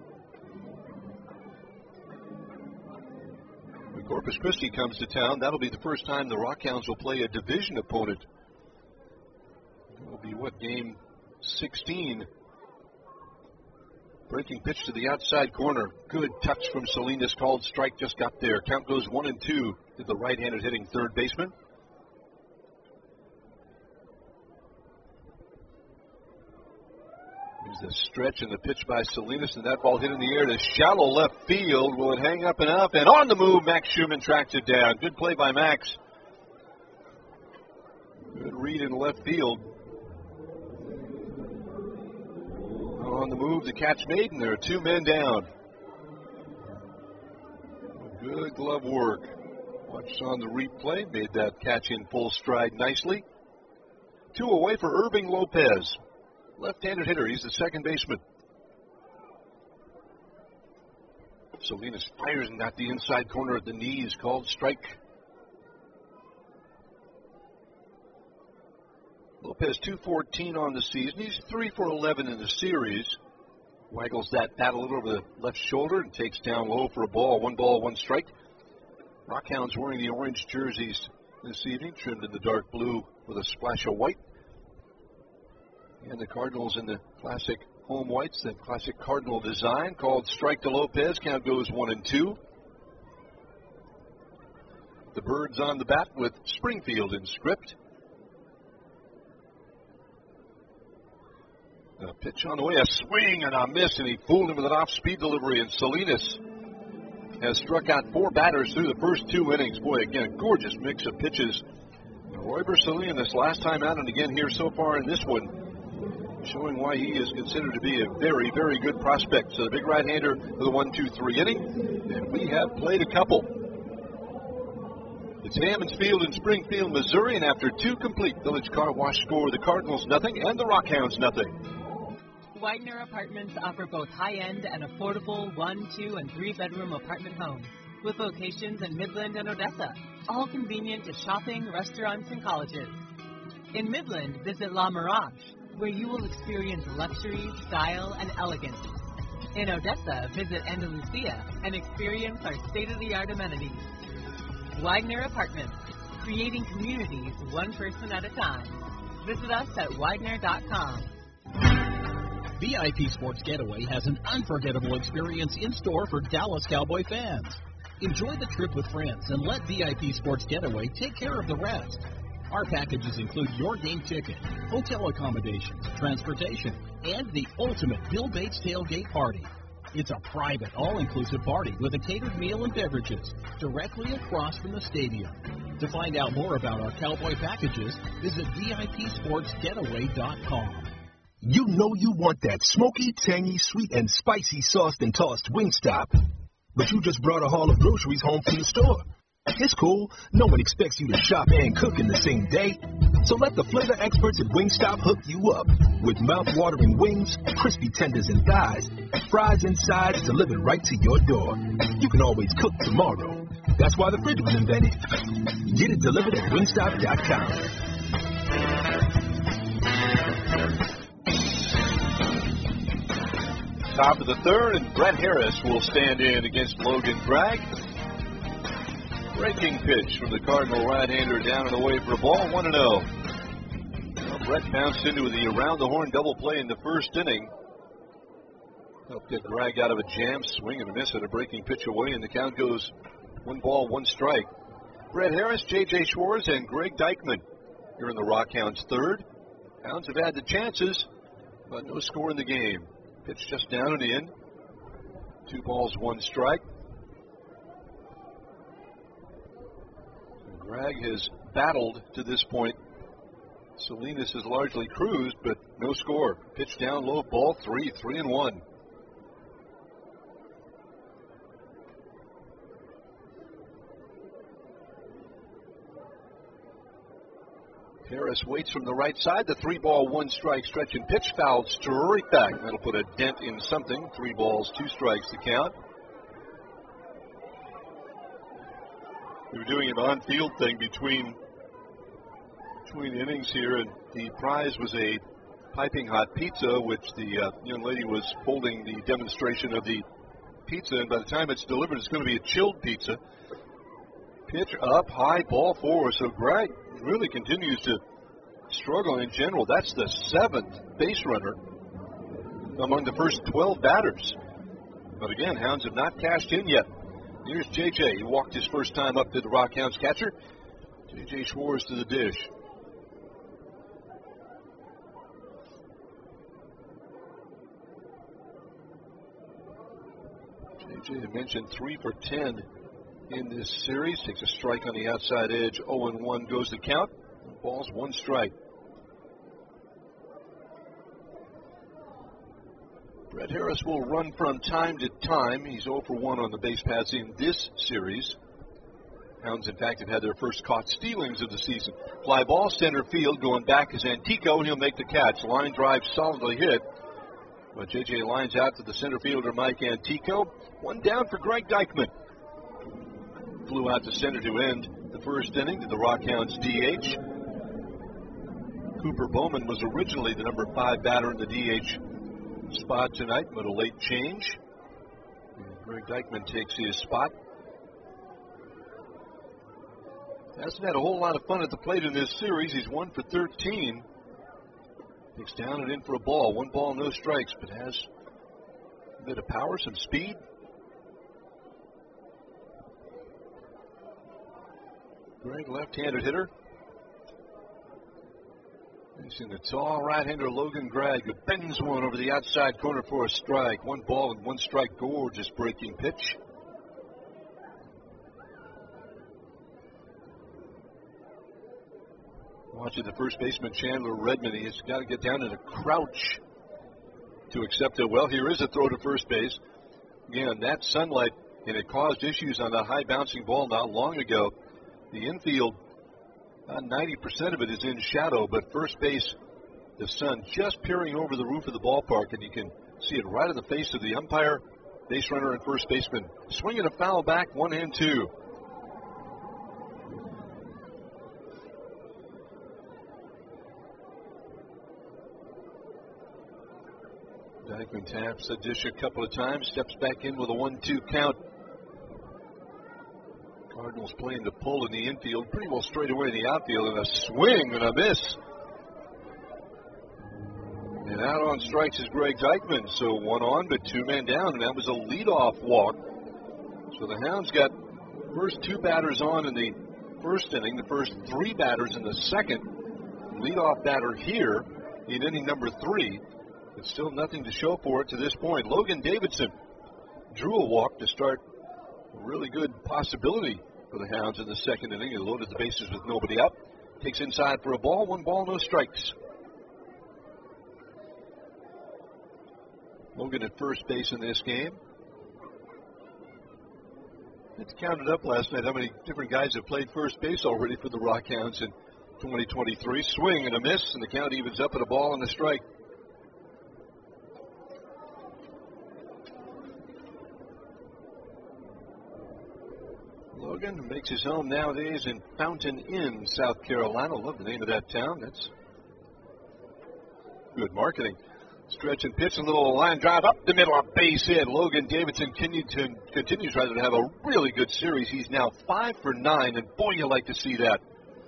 When Corpus Christi comes to town, that'll be the first time the Rockhounds will play a division opponent. It'll be what, game 16? Breaking pitch to the outside corner. Good touch from Salinas, called strike, just got there. Count goes 1-2 to the right-handed hitting third baseman. Here's the stretch and the pitch by Salinas, and that ball hit in the air to shallow left field. Will it hang up enough? And on the move, Max Schumann tracks it down. Good play by Max. Good read in left field. On the move, the catch made, and there are 2 men down. Good glove work. Watch on the replay, made that catch in full stride nicely. 2 away for Irving Lopez. Left-handed hitter, he's the second baseman. Salinas fires and got the inside corner at the knees, called strike. Lopez 214 on the season. He's 3 for 11 in the series. Waggles that bat a little over the left shoulder and takes down low for a ball. 1 ball, 1 strike. Rockhounds wearing the orange jerseys this evening, trimmed in the dark blue with a splash of white. And the Cardinals in the classic home whites, that classic Cardinal design, called strike to Lopez. Count goes 1-2. The Birds on the bat with Springfield in script. A pitch on the way, a swing and a miss, and he fooled him with an off-speed delivery. And Salinas has struck out 4 batters through the first 2 innings. Boy, again, a gorgeous mix of pitches. Royber Salinas, last time out, and again here so far in this one, showing why he is considered to be a very, very good prospect. So the big right-hander for the 1-2-3 inning, and we have played a couple. It's Hammons Field in Springfield, Missouri, and after 2 complete, Village Car Wash score the Cardinals nothing and the Rockhounds nothing. Widener Apartments offer both high-end and affordable 1, 2, and 3-bedroom apartment homes with locations in Midland and Odessa, all convenient to shopping, restaurants, and colleges. In Midland, visit La Mirage, where you will experience luxury, style, and elegance. In Odessa, visit Andalusia and experience our state-of-the-art amenities. Widener Apartments, creating communities 1 person at a time. Visit us at Widener.com. VIP Sports Getaway has an unforgettable experience in store for Dallas Cowboy fans. Enjoy the trip with friends and let VIP Sports Getaway take care of the rest. Our packages include your game ticket, hotel accommodations, transportation, and the ultimate Bill Bates tailgate party. It's a private, all-inclusive party with a catered meal and beverages directly across from the stadium. To find out more about our Cowboy packages, visit VIPSportsGetaway.com. You know you want that smoky, tangy, sweet, and spicy sauced and tossed Wingstop. But you just brought a haul of groceries home from the store. It's cool. No one expects you to shop and cook in the same day. So let the flavor experts at Wingstop hook you up with mouth-watering wings, crispy tenders and thighs, fries and sides delivered right to your door. You can always cook tomorrow. That's why the fridge was invented. Get it delivered at Wingstop.com. Top of the third, and Brett Harris will stand in against Logan Gregg. Breaking pitch from the Cardinal right-hander down and away for a ball, 1-0. Well, Brett bounced into the around-the-horn double play in the first inning. Helped get Gregg out of a jam, swing and a miss, and a breaking pitch away, and the count goes 1-1. Brett Harris, J.J. Schwartz, and Greg Dykman here in the Rockhounds third. Hounds have had the chances, but no score in the game. Pitch just down and in. 2-1. Gregg has battled to this point. Salinas has largely cruised, but no score. Pitch down low, ball 3-1. Harris waits from the right side. The 3-1 stretch and pitch fouled straight back. That'll put a dent in something. 3 balls, 2 strikes to count. We were doing an on-field thing between innings here, and the prize was a piping hot pizza, which the young lady was holding the demonstration of the pizza, and by the time it's delivered, it's going to be a chilled pizza. Pitch up, high, ball 4. So Gregg really continues to struggle in general. That's the 7th base runner among the first 12 batters. But again, Hounds have not cashed in yet. Here's J.J. He walked his first time up to the Rockhounds catcher. J.J. Schwartz to the dish. J.J. mentioned 3 for 10 in this series. Takes a strike on the outside edge. 0-1 goes the count. Ball's 1 strike. Brett Harris will run from time to time. He's 0 for 1 on the base paths in this series. Hounds, in fact, have had their first caught stealings of the season. Fly ball, center field, going back is Antico, and he'll make the catch. Line drive solidly hit. But J.J. lines out to the center fielder, Mike Antico. 1 down for Greg Dykman. Flew out to center to end the first inning to the Rockhounds DH. Cooper Bowman was originally the number 5 batter in the DH spot tonight, but a late change. And Greg Dykman takes his spot. Hasn't had a whole lot of fun at the plate in this series. He's 1 for 13. Takes down and in for a ball. 1 ball, no strikes, but has a bit of power, some speed. Greg, left-handed hitter. Facing the tall right-hander Logan Gregg, who bends one over the outside corner for a strike. 1 ball and 1 strike. Gorgeous breaking pitch. Watching the first baseman, Chandler Redmond. He's got to get down in a crouch to accept it. Well, here is a throw to first base. Again, that sunlight, and it caused issues on that high bouncing ball not long ago. The infield, about 90% of it is in shadow, but first base, the sun just peering over the roof of the ballpark, and you can see it right in the face of the umpire, base runner, and first baseman. Swinging a foul back, 1-2. Dykman taps the dish a couple of times, steps back in with a 1-2 count. Cardinals playing the pull in the infield, pretty well straight away in the outfield, and a swing and a miss. And out on strikes is Greg Dykman, so 1 on, but 2 men down, and that was a leadoff walk. So the Hounds got first 2 batters on in the first inning, the first 3 batters in the second. Leadoff batter here in inning number 3. But still nothing to show for it to this point. Logan Davidson drew a walk to start a really good possibility for the Hounds in the second inning. He loaded the bases with nobody up. Takes inside for a ball. 1 ball, no strikes. Logan at first base in this game. It's counted up last night how many different guys have played first base already for the Rockhounds in 2023. Swing and a miss, and the count evens up at a ball and a strike. Logan makes his home nowadays in Fountain Inn, South Carolina. Love the name of that town. That's good marketing. Stretch and pitch, a little line drive up the middle, a base hit. Logan Davidson continues to have a really good series. He's now 5 for 9, and boy, you like to see that.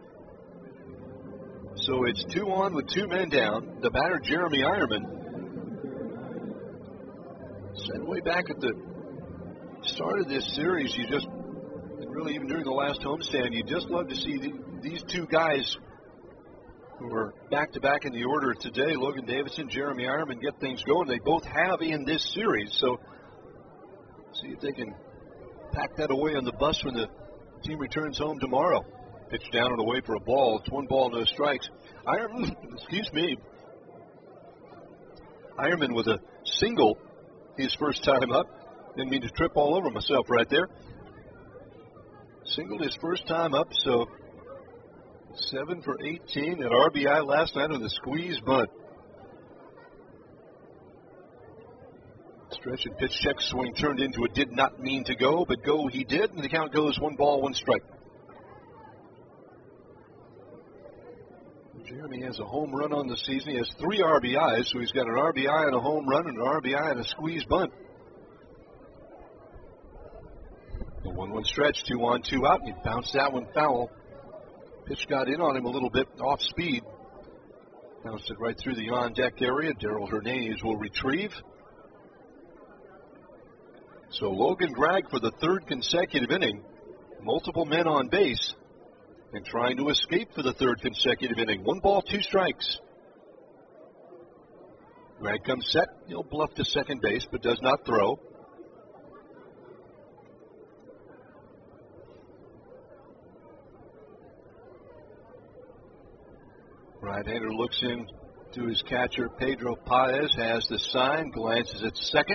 So it's 2 on with 2 men down. The batter, Jeremy Ironman. Said way back at the start of this series, you just, really even during the last homestand, you just love to see these 2 guys who are back-to-back in the order today, Logan Davidson, Jeremy Ironman, get things going. They both have in this series, so see if they can pack that away on the bus when the team returns home tomorrow. Pitch down and away for a ball. It's 1 ball, no strikes. Ironman with a single his first time up. Didn't mean to trip all over myself right there. Singled his first time up, so 7 for 18 at RBI last night on the squeeze bunt. Stretch and pitch check swing turned into a did not mean to go, but go he did, and the count goes 1 ball, 1 strike. Jeremy has a home run on the season. He has 3 RBIs, so he's got an RBI and a home run, and an RBI and a squeeze bunt. The 1-1 stretch, 2 on, 2 out, and he bounced that one foul. Pitch got in on him a little bit off speed. Bounced it right through the on-deck area. Darrell Hernandez will retrieve. So Logan Gregg for the 3rd consecutive inning. Multiple men on base. And trying to escape for the 3rd consecutive inning. 1 ball, 2 strikes. Gregg comes set. He'll bluff to second base, but does not throw. Right-hander looks in to his catcher, Pedro Paez, has the sign, glances at second.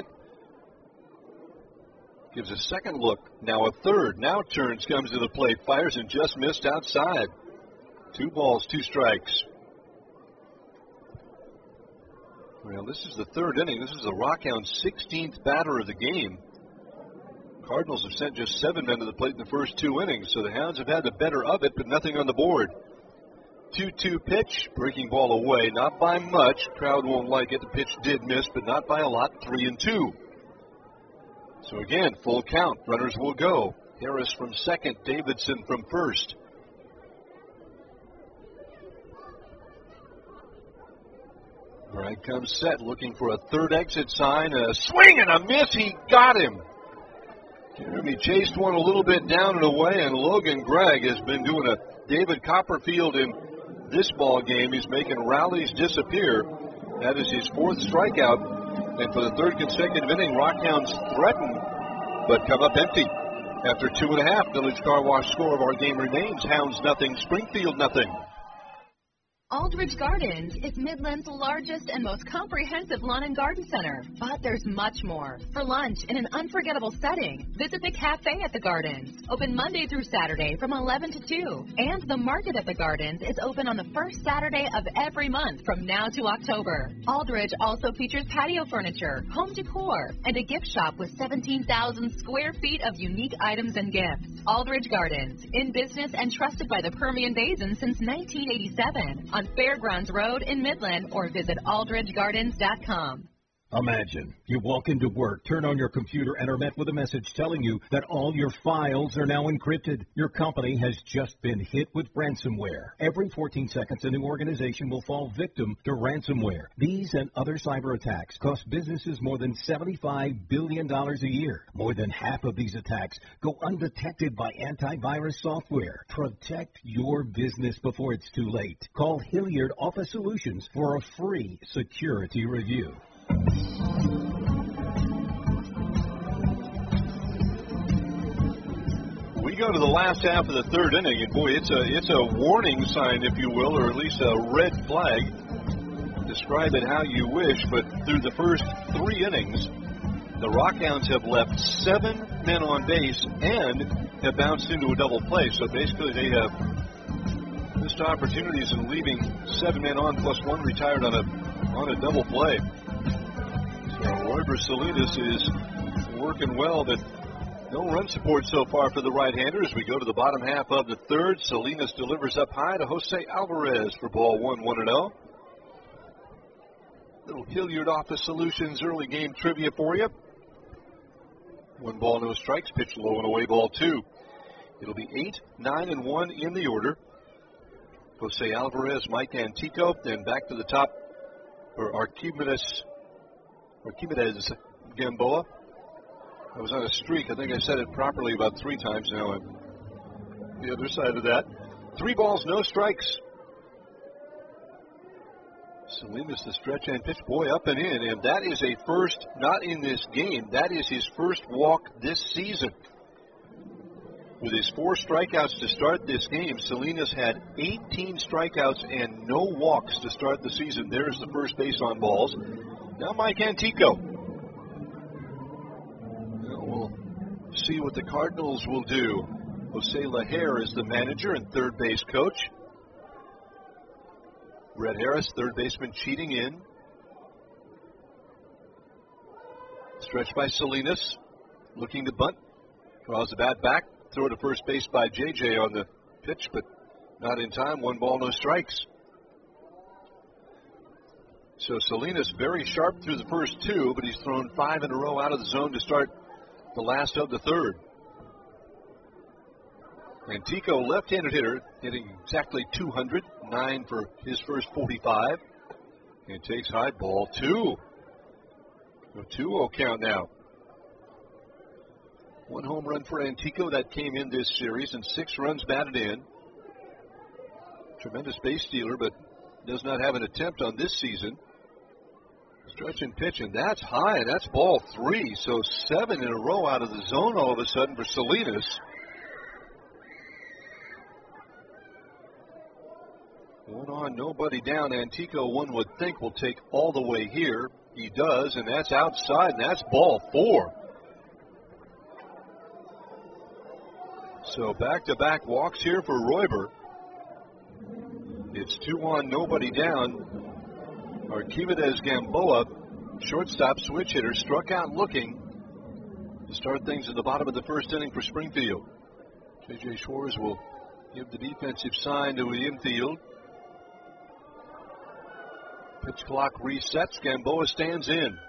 Gives a second look, now a third, now turns, comes to the plate, fires and just missed outside. 2 balls, 2 strikes. Well, this is the 3rd inning. This is the Rockhounds' 16th batter of the game. Cardinals have sent just 7 men to the plate in the first 2 innings, so the Hounds have had the better of it, but nothing on the board. 2-2 pitch, breaking ball away, not by much. Crowd won't like it. The pitch did miss, but not by a lot. 3-2. So again, full count. Runners will go. Harris from second, Davidson from first. Gregg comes set, looking for a 3rd exit sign. A swing and a miss. He got him. Jeremy chased one a little bit down and away, and Logan Gregg has been doing a David Copperfield in this ball game. He's making rallies disappear. That is his 4th strikeout. And for the 3rd consecutive inning, Rockhounds threaten, but come up empty. After 2.5, Village Car Wash score of our game remains Hounds nothing, Springfield nothing. Aldridge Gardens is Midland's largest and most comprehensive lawn and garden center. But there's much more. For lunch in an unforgettable setting, visit the Cafe at the Gardens. Open Monday through Saturday from 11 to 2. And the Market at the Gardens is open on the first Saturday of every month from now to October. Aldridge also features patio furniture, home decor, and a gift shop with 17,000 square feet of unique items and gifts. Aldridge Gardens, in business and trusted by the Permian Basin since 1987. On Fairgrounds Road in Midland, or visit aldridgegardens.com. Imagine you walk into work, turn on your computer, and are met with a message telling you that all your files are now encrypted. Your company has just been hit with ransomware. Every 14 seconds, a new organization will fall victim to ransomware. These and other cyber attacks cost businesses more than $75 billion a year. More than half of these attacks go undetected by antivirus software. Protect your business before it's too late. Call Hilliard Office Solutions for a free security review. We go to the last half of the 3rd inning, and boy, it's a warning sign, if you will, or at least a red flag. Describe it how you wish, but through the first 3 innings, the Rockhounds have left 7 men on base and have bounced into a double play. So basically, they have missed opportunities in leaving 7 men on plus 1 retired on a double play. So Royber Salinas is working well, but no run support so far for the right-hander. As we go to the bottom half of the 3rd, Salinas delivers up high to Jose Alvarez for ball 1, 1-0. Little Hilliard Office Solutions early game trivia for you. 1 ball, no strikes. Pitch low and away, ball 2. It'll be 8, 9, and 1 in the order. Jose Alvarez, Mike Antico, then back to the top for Archimedes Gamboa. I was on a streak. I think I said it properly about 3 times now. I'm the other side of that. 3 balls, no strikes. Salinas, the stretch and pitch, boy, up and in. And that is a first, not in this game. That is his first walk this season. With his 4 strikeouts to start this game, Salinas had 18 strikeouts and no walks to start the season. There's the first base on balls. Now Mike Antico. We'll see what the Cardinals will do. Jose Lajer is the manager and third base coach. Red Harris, third baseman, cheating in. Stretch by Salinas. Looking to bunt. Draws the bat back. Throw to first base by JJ on the pitch, but not in time. 1 ball, no strikes. So Salinas very sharp through the first 2, but he's thrown 5 in a row out of the zone to start the last of the third. Antico, left-handed hitter, hitting exactly 200, 9 for his first 45. And takes high, ball 2. A 2-0 count now. 1 home run for Antico that came in this series, and 6 runs batted in. Tremendous base stealer, but does not have an attempt on this season. Stretch and pitch, and that's high, and that's ball 3. So 7 in a row out of the zone all of a sudden for Salinas. 1 on, nobody down. Antico, one would think, will take all the way here. He does, and that's outside, and that's ball 4. So back-to-back walks here for Royber. It's 2 on, nobody down. Archimedes Gamboa, shortstop switch hitter, struck out looking to start things in the bottom of the first inning for Springfield. J.J. Schwartz will give the defensive sign to the infield. Pitch clock resets. Gamboa stands in.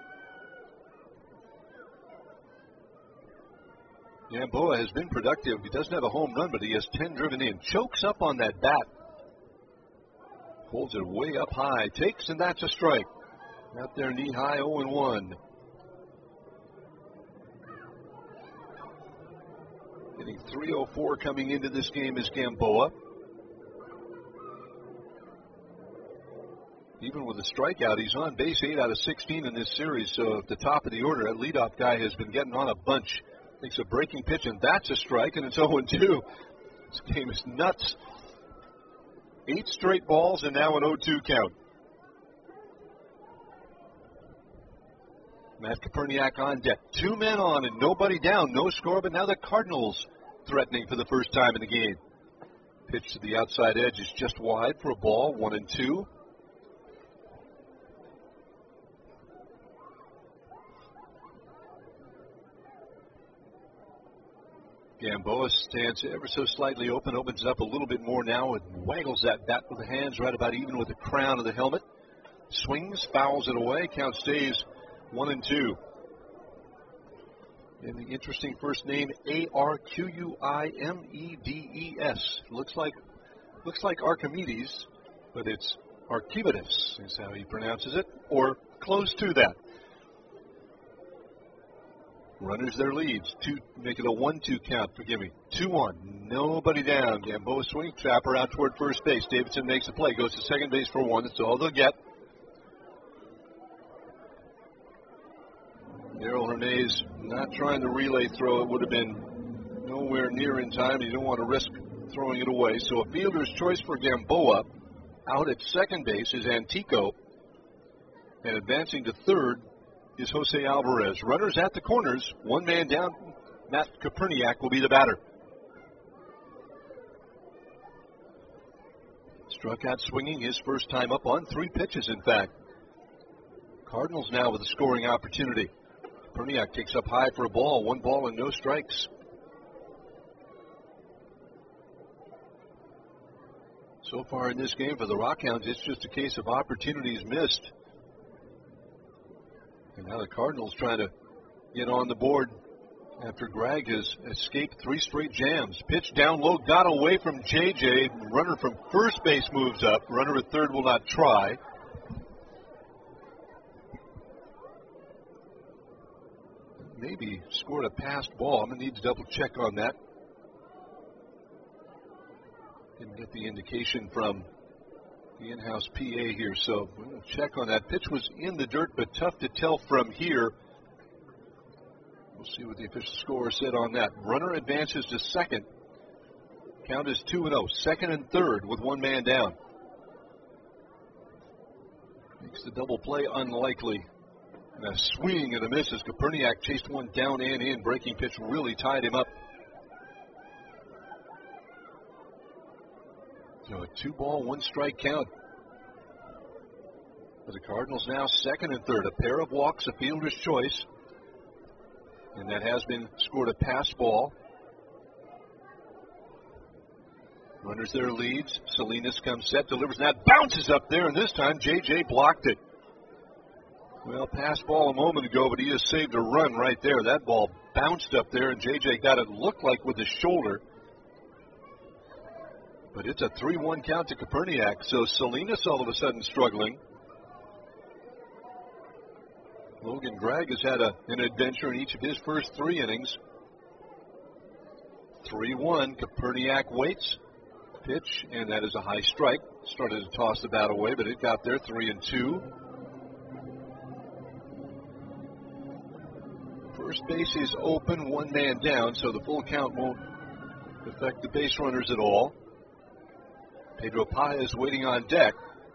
Gamboa has been productive. He doesn't have a home run, but he has 10 driven in. Chokes up on that bat. Holds it way up high. Takes, and that's a strike. Out there knee high, 0-1. Hitting .304 coming into this game is Gamboa. Even with a strikeout, he's on base 8 out of 16 in this series. So at the top of the order, that leadoff guy has been getting on a bunch. Takes a breaking pitch, and that's a strike, and it's 0-2. This game is nuts. 8 straight balls, and now an 0-2 count. Matt Koperniak on deck. 2 men on and nobody down. No score, but now the Cardinals threatening for the first time in the game. Pitch to the outside edge is just wide for a ball, 1-2. Gamboa stands ever so slightly open, opens up a little bit more now and waggles that bat with the hands right about even with the crown of the helmet. Swings, fouls it away. Count stays 1-2. And the interesting first name, Arquimedes. Looks like Archimedes, but it's Archimedes is how he pronounces it, or close to that. Runners their leads. Make it a 1-2 count. Forgive me. 2-1. Nobody down. Gamboa swing. Trapper out toward first base. Davidson makes a play. Goes to second base for 1. That's all they'll get. Darrell Hernandez not trying to relay throw. It would have been nowhere near in time. You don't want to risk throwing it away. So a fielder's choice for Gamboa. Out at second base is Antico. And advancing to third is Jose Alvarez. Runners at the corners. 1 man down. Matt Koperniak will be the batter. Struck out swinging his first time up on 3 pitches, in fact. Cardinals now with a scoring opportunity. Koperniak takes up high for a ball. 1 ball and no strikes. So far in this game for the Rockhounds, it's just a case of opportunities missed. And now the Cardinals trying to get on the board after Gregg has escaped 3 straight jams. Pitch down low, got away from J.J. Runner from first base moves up. Runner at third will not try. Maybe scored a passed ball. I'm going to need to double check on that. Didn't get the indication from the in-house PA here, so we're going to check on that. Pitch was in the dirt, but tough to tell from here. We'll see what the official score said on that. Runner advances to second. Count is 2-0. Second and third with one man down. Makes the double play unlikely. And a swing and a miss as Koperniak chased one down and in. Breaking pitch really tied him up. So a 2-ball, 1-strike count. For the Cardinals now second and third. A pair of walks, a fielder's choice. And that has been scored a pass ball. Runners their leads. Salinas comes set, delivers, and that bounces up there, and this time J.J. blocked it. Well, pass ball a moment ago, but he has saved a run right there. That ball bounced up there, and J.J. got it looked like with his shoulder. But it's a 3-1 count to Koperniak, so Salinas all of a sudden struggling. Logan Gregg has had an adventure in each of his first 3 innings. 3-1, Koperniak waits. Pitch, and that is a high strike. Started to toss the bat away, but it got there, 3-2. First base is open, one man down, so the full count won't affect the base runners at all. Pedro Paez waiting on deck.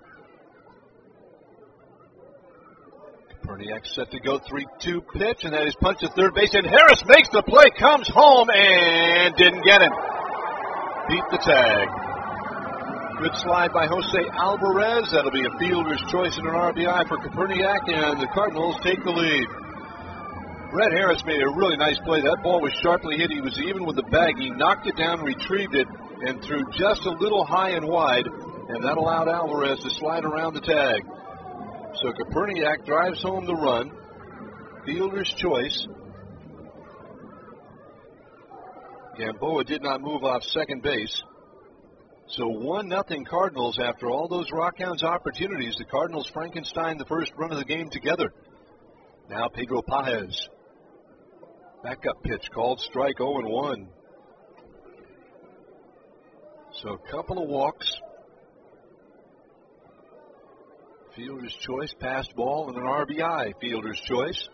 Koperniak set to go, 3-2 pitch, and that is punched to third base, and Harris makes the play, comes home, and didn't get him. Beat the tag. Good slide by Jose Alvarez. That'll be a fielder's choice and an RBI for Koperniak, and the Cardinals take the lead. Brett Harris made a really nice play. That ball was sharply hit. He was even with the bag. He knocked it down, retrieved it, and threw just a little high and wide, and that allowed Alvarez to slide around the tag. So Koperniak drives home the run. Fielder's choice. Gamboa did not move off second base. So 1-0 Cardinals after all those Rockhounds opportunities. The Cardinals Frankenstein the first run of the game together. Now Pedro Paez. Backup pitch called strike, 0-1. So a couple of walks. Fielder's choice, passed ball, and an RBI. Fielder's choice.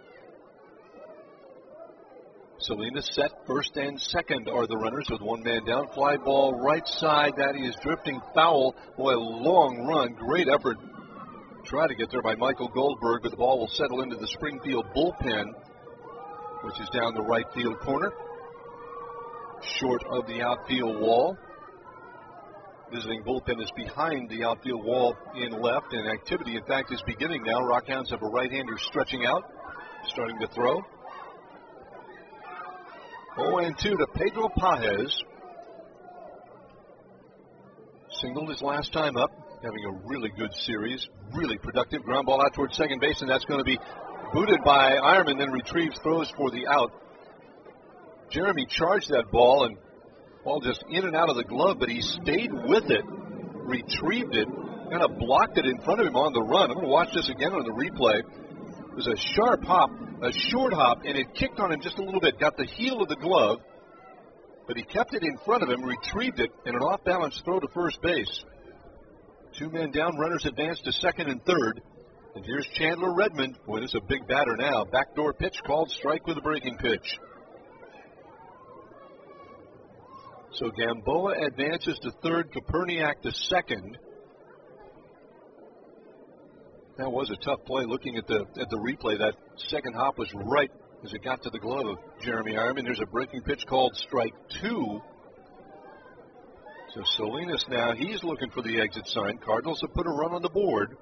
Salinas set, first and second are the runners with one man down. Fly ball right side, that is drifting foul. Boy, a long run, great effort. Try to get there by Michael Goldberg, but the ball will settle into the Springfield bullpen, which is down the right field corner, short of the outfield wall. Visiting bullpen is behind the outfield wall in left, and activity, in fact, is beginning now. Rockhounds have a right-hander stretching out, starting to throw. 0-2 to Pedro Paez. Singled his last time up, having a really good series, really productive. Ground ball out towards second base, and that's going to be booted by Eierman, then retrieves, throws for the out. Jeremy charged that ball, and ball just in and out of the glove, but he stayed with it, retrieved it, kind of blocked it in front of him on the run. I'm going to watch this again on the replay. It was a sharp hop, a short hop, and it kicked on him just a little bit. Got the heel of the glove, but he kept it in front of him, retrieved it, and an off-balance throw to first base. 2 men down, runners advance to second and third. And here's Chandler Redmond. Boy, this is a big batter now. Backdoor pitch called strike with a breaking pitch. So Gamboa advances to third, Koperniak to second. That was a tough play. Looking at the replay, that second hop was right as it got to the glove of Jeremy Eierman. There's a breaking pitch called strike 2. So Salinas now, he's looking for the exit sign. Cardinals have put a run on the board.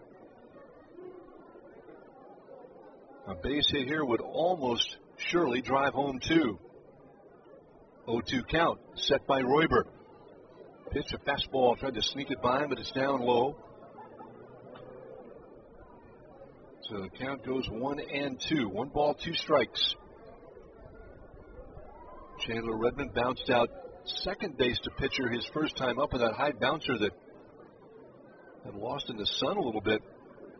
A base hit here would almost surely drive home 2. 0-2 count, set by Royber. Pitch, a fastball, tried to sneak it by him, but it's down low. So the count goes 1-2. 1 ball, 2 strikes. Chandler Redmond bounced out second base to pitcher his first time up with that high bouncer that had lost in the sun a little bit.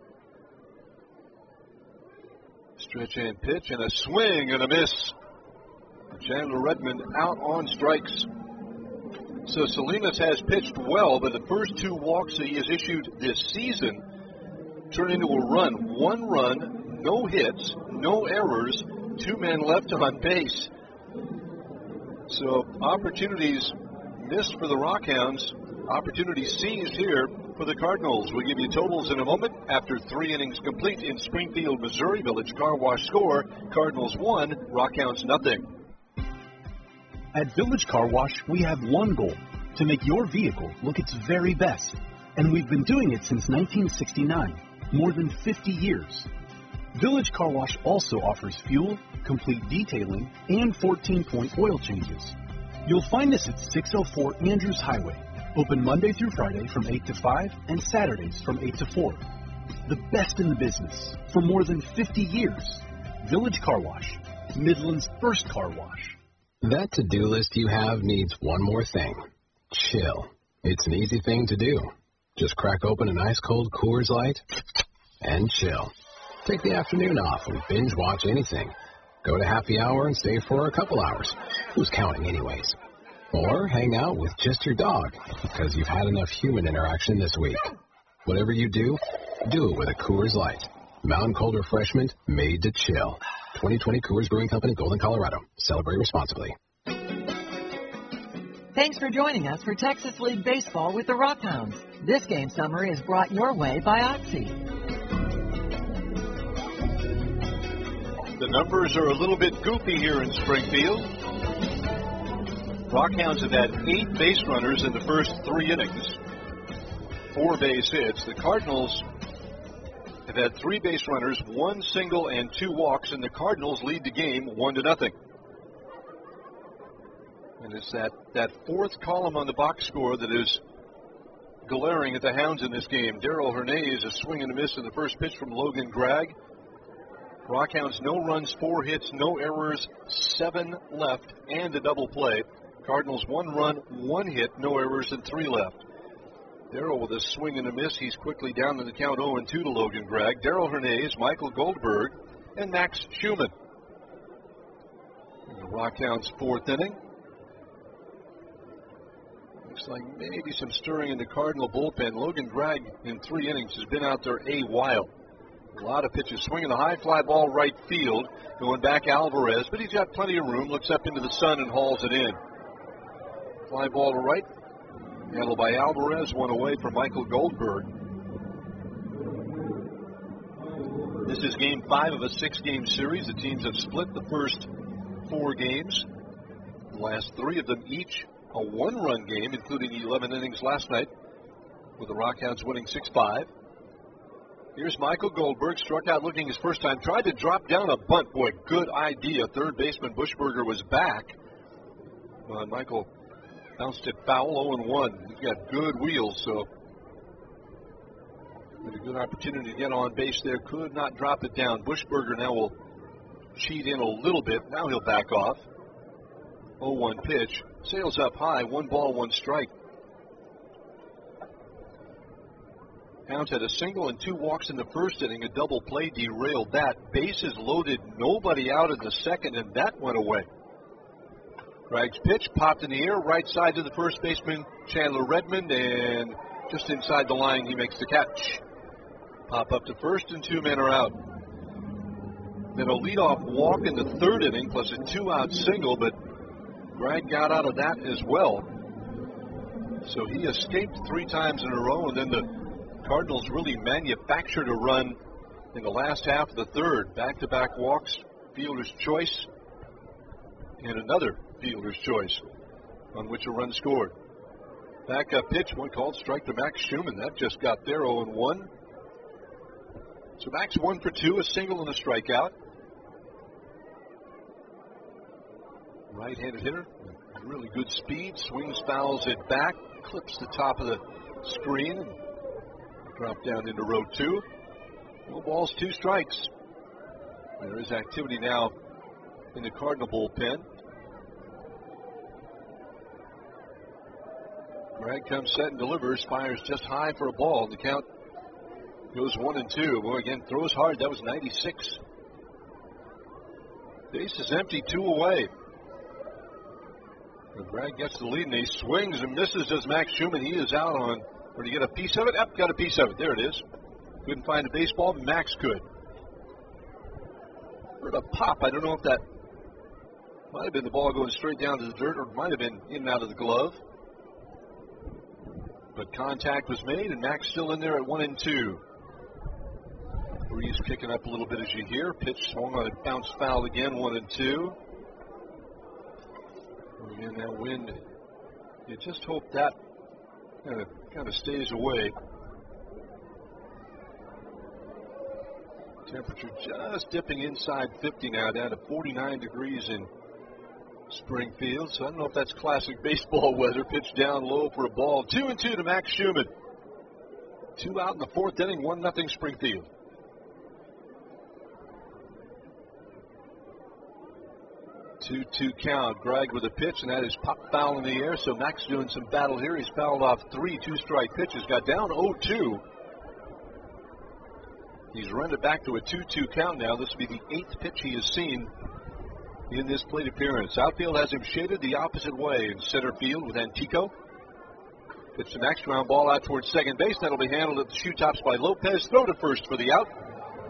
Stretch and pitch and a swing and a miss. Chandler Redmond out on strikes. So Salinas has pitched well, but the first 2 walks that he has issued this season turned into a run. 1 run, no hits, no errors, 2 men left on base. So opportunities missed for the Rockhounds. Opportunities seized here for the Cardinals. We'll give you totals in a moment after 3 innings complete in Springfield, Missouri. Village Car Wash score, Cardinals 1, Rockhounds nothing. At Village Car Wash, we have one goal, to make your vehicle look its very best. And we've been doing it since 1969, more than 50 years. Village Car Wash also offers fuel, complete detailing, and 14-point oil changes. You'll find us at 604 Andrews Highway, open Monday through Friday from 8 to 5 and Saturdays from 8 to 4. The best in the business for more than 50 years. Village Car Wash, Midland's first car wash. That to-do list you have needs one more thing. Chill. It's an easy thing to do. Just crack open an ice-cold Coors Light and chill. Take the afternoon off and binge watch anything. Go to happy hour and stay for a couple hours. Who's counting anyways? Or hang out with just your dog because you've had enough human interaction this week. Whatever you do it with a Coors Light. Mountain cold refreshment made to chill. 2020 Coors Brewing Company, Golden, Colorado. Celebrate responsibly. Thanks for joining us for Texas League Baseball with the Rockhounds. This game summary is brought your way by Oxy. The numbers are a little bit goofy here in Springfield. Rockhounds have had 8 base runners in the first 3 innings. 4 base hits. The Cardinals have had 3 base runners, 1 single and 2 walks, and the Cardinals lead the game 1-0. And it's that 4th column on the box score that is glaring at the Hounds in this game. Darrell Hernandez, a swing and a miss in the first pitch from Logan Gregg. Rockhounds, no runs, 4 hits, no errors, 7 left, and a double play. Cardinals, 1 run, 1 hit, no errors, and 3 left. Darrell with a swing and a miss. He's quickly down in the count 0-2 to Logan Gregg. Darrell Hernandez, Michael Goldberg, and Max Schumann. And the Rockhounds' 4th inning. Looks like maybe some stirring in the Cardinal bullpen. Logan Gregg in 3 innings has been out there a while. A lot of pitches. Swinging the high fly ball right field. Going back Alvarez, but he's got plenty of room. Looks up into the sun and hauls it in. Fly ball to right. Handled by Alvarez. 1 away from Michael Goldberg. This is game 5 of a 6-game series. The teams have split the first 4 games. The last 3 of them each a 1-run game, including 11 innings last night, with the Rockhounds winning 6-5. Here's Michael Goldberg, struck out looking his first time, tried to drop down a bunt. Boy, good idea. Third baseman Bushberger was back. Michael bounced it foul, 0-1. He's got good wheels, so had a good opportunity to get on base there. Could not drop it down. Bushberger now will cheat in a little bit. Now he'll back off. 0-1 pitch. Sails up high. 1 ball, 1 strike. Hounds had a single and 2 walks in the first inning. A double play derailed that. Bases loaded. Nobody out in the second, and that went away. Gregg's pitch popped in the air. Right side to the first baseman, Chandler Redmond, and just inside the line, he makes the catch. Pop up to first, and 2 men are out. Then a leadoff walk in the 3rd inning, plus a 2-out single, but Gregg got out of that as well. So he escaped 3 times in a row, and then the Cardinals really manufactured a run in the last half of the 3rd. Back-to-back walks, fielder's choice, and another fielder's choice on which a run scored. Back-up pitch, one called strike to Max Schumann. That just got there, 0-1. So Max 1 for 2, a single and a strikeout. Right-handed hitter, really good speed, swings, fouls it back, clips the top of the screen, and drop down into row 2. No balls, 2 strikes. There is activity now in the Cardinal bullpen. Bragg comes set and delivers, fires just high for a ball. The count goes 1-2. Boy, again, throws hard. That was 96. Base is empty, 2 away. And Bragg gets the lead, and he swings and misses as Max Schumann. He is out on, or did he get a piece of it? Yep, got a piece of it. There it is. Couldn't find a baseball. Max could. Heard a pop. I don't know if that might have been the ball going straight down to the dirt, or it might have been in and out of the glove. But contact was made, and Max still in there at 1-2. Breeze kicking up a little bit as you hear. Pitch swung on it, bounced foul again, 1-2. Again, that wind, you just hope that kind of stays away. Temperature just dipping inside 50 now, down to 49 degrees in Springfield. So I don't know if that's classic baseball weather. Pitch down low for a ball. 2-2 to Max Schumann. 2 out in the 4th inning, 1-0 Springfield. Two count. Bragg with a pitch, and that is pop foul in the air. So Max doing some battle here. He's fouled off 3 2-strike pitches. Got down 0-2. He's run it back to a 2-2 count now. This will be the 8th pitch he has seen in this plate appearance. Outfield has him shaded the opposite way in center field with Antico. Pitch the next ground ball out towards second base. That'll be handled at the shoe tops by Lopez. Throw to first for the out.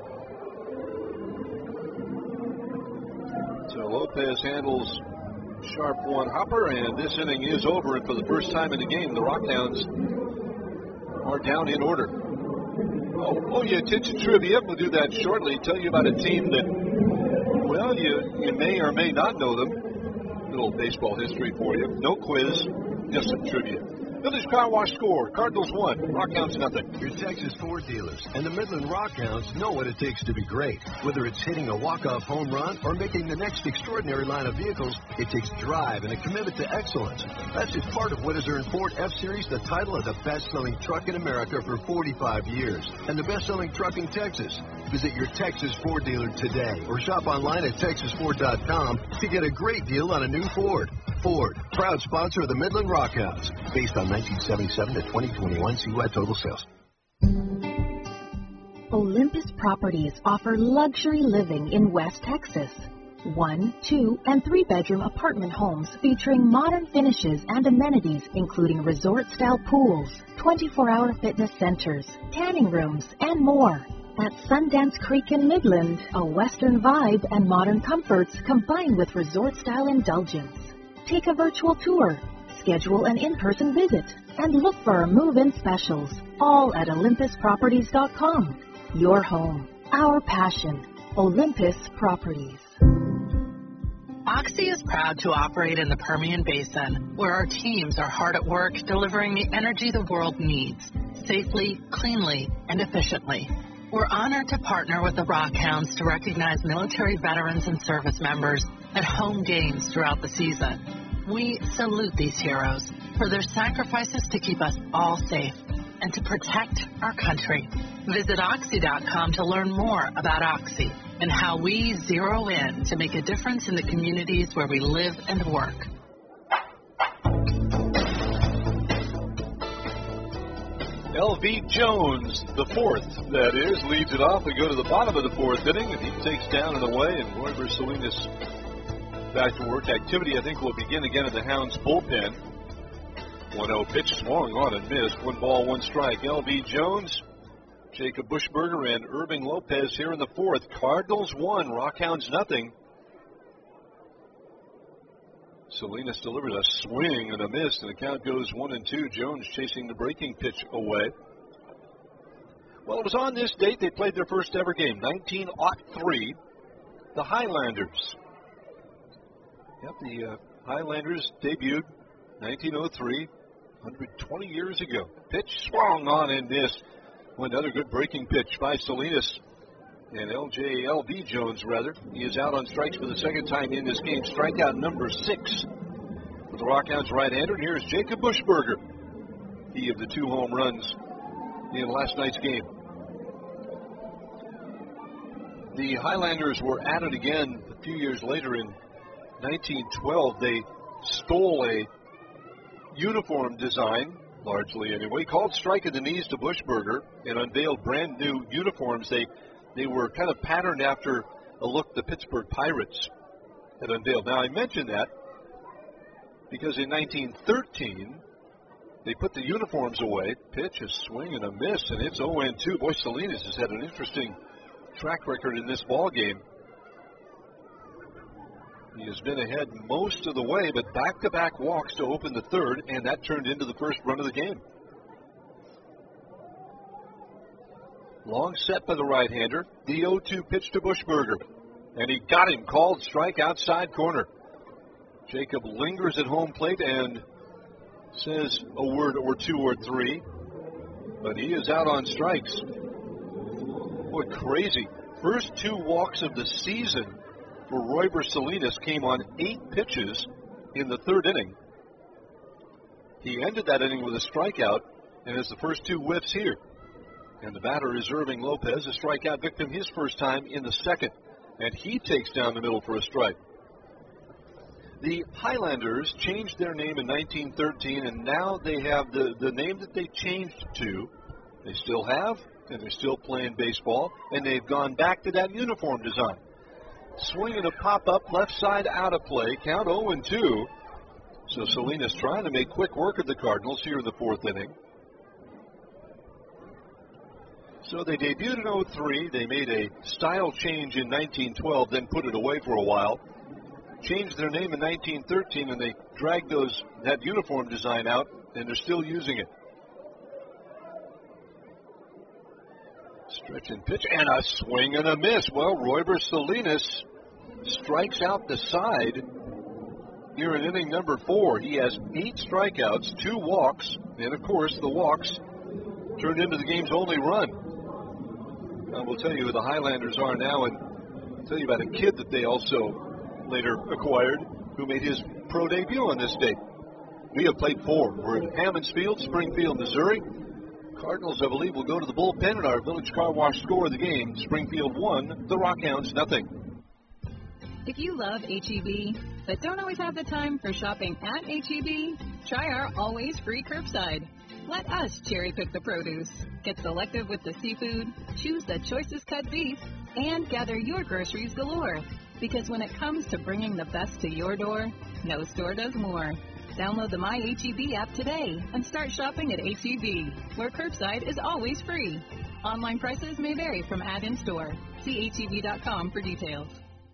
So Lopez handles sharp one hopper, and this inning is over. And for the first time in the game, the Rockhounds are down in order. Oh, yeah, attention trivia. We'll do that shortly. Tell you about a team that, well, you may or may not know them. Little baseball history for you. No quiz, just some trivia. Village Car Wash score. Cardinals 1, Rockhounds 0. Your Texas Ford dealers and the Midland Rockhounds know what it takes to be great. Whether it's hitting a walk-off home run or making the next extraordinary line of vehicles, it takes drive and a commitment to excellence. That's just part of what has earned Ford F-Series the title of the best-selling truck in America for 45 years and the best-selling truck in Texas. Visit your Texas Ford dealer today or shop online at texasford.com to get a great deal on a new Ford. Ford, proud sponsor of the Midland Rockhounds, based on 1977 to 2021 CY total sales. Olympus Properties offer luxury living in West Texas. 1, 2, and 3-bedroom apartment homes featuring modern finishes and amenities including resort-style pools, 24-hour fitness centers, tanning rooms, and more. At Sundance Creek in Midland, a Western vibe and modern comforts combined with resort-style indulgence. Take a virtual tour, schedule an in-person visit, and look for our move-in specials, all at olympusproperties.com. Your home, our passion, Olympus Properties. Oxy is proud to operate in the Permian Basin, where our teams are hard at work delivering the energy the world needs, safely, cleanly, and efficiently. We're honored to partner with the Rockhounds to recognize military veterans and service members at home games throughout the season. We salute these heroes for their sacrifices to keep us all safe and to protect our country. Visit Oxy.com to learn more about Oxy and how we zero in to make a difference in the communities where we live and work. L.V. Jones, the 4th, that is, leads it off. We go to the bottom of the 4th inning, and he takes down and away, and Roy Salinas back to work. Activity, I think, will begin again at the Hounds bullpen. 1-0 pitch swung on and missed. 1 ball, 1 strike. L.V. Jones, Jacob Bushberger, and Irving Lopez here in the 4th. Cardinals 1, Rockhounds 0. Salinas delivers a swing and a miss, and the count goes 1-2. Jones chasing the breaking pitch away. Well, it was on this date they played their first ever game, 1903. The Highlanders. Yep, the Highlanders debuted 1903, 120 years ago. Pitch swung on and missed. Another good breaking pitch by Salinas. And L.V. Jones, rather. He is out on strikes for the second time in this game. Strikeout number 6 for the Rockhounds right-hander. And here's Jacob Bushberger. He of the 2 home runs in last night's game. The Highlanders were at it again a few years later in 1912. They stole a uniform design, largely anyway, called Strike at the Knees to Bushburger, and unveiled brand new uniforms. They were kind of patterned after a look the Pittsburgh Pirates had unveiled. Now, I mention that because in 1913, they put the uniforms away. Pitch, a swing, and a miss, and it's 0-2. Boy, Salinas has had an interesting track record in this ball game. He has been ahead most of the way, but back-to-back walks to open the third, and that turned into the first run of the game. Long set by the right-hander. The 0-2 pitch to Bushburger, and he got him. Called strike outside corner. Jacob lingers at home plate and says a word or two or three, but he is out on strikes. Boy, crazy. First 2 walks of the season for Royber Salinas came on 8 pitches in the third inning. He ended that inning with a strikeout and has the first 2 whiffs here. And the batter is Irving Lopez, a strikeout victim his first time in the second. And he takes down the middle for a strike. The Highlanders changed their name in 1913, and now they have the name that they changed to. They still have, and they're still playing baseball, and they've gone back to that uniform design. Swinging a pop-up, left side out of play, count 0-2. So Salinas trying to make quick work of the Cardinals here in the fourth inning. So they debuted in 03. They made a style change in 1912, then put it away for a while. Changed their name in 1913, and they dragged that uniform design out, and they're still using it. Stretch and pitch, and a swing and a miss. Well, Royber Salinas strikes out the side here in inning number 4. He has 8 strikeouts, 2 walks, and of course the walks turned into the game's only run. I will tell you who the Highlanders are now, and I'll tell you about a kid that they also later acquired who made his pro debut on this date. We have played 4. We're at Hammonds Field, Springfield, Missouri. Cardinals, I believe, will go to the bullpen, and our Village Car Wash score of the game. Springfield 1, the Rockhounds nothing. If you love H-E-B, but don't always have the time for shopping at H-E-B, try our always free curbside. Let us cherry pick the produce, get selective with the seafood, choose the choicest cut beef, and gather your groceries galore. Because when it comes to bringing the best to your door, no store does more. Download the My H-E-B app today and start shopping at H-E-B, where curbside is always free. Online prices may vary from ad-in store. See HEB.com for details.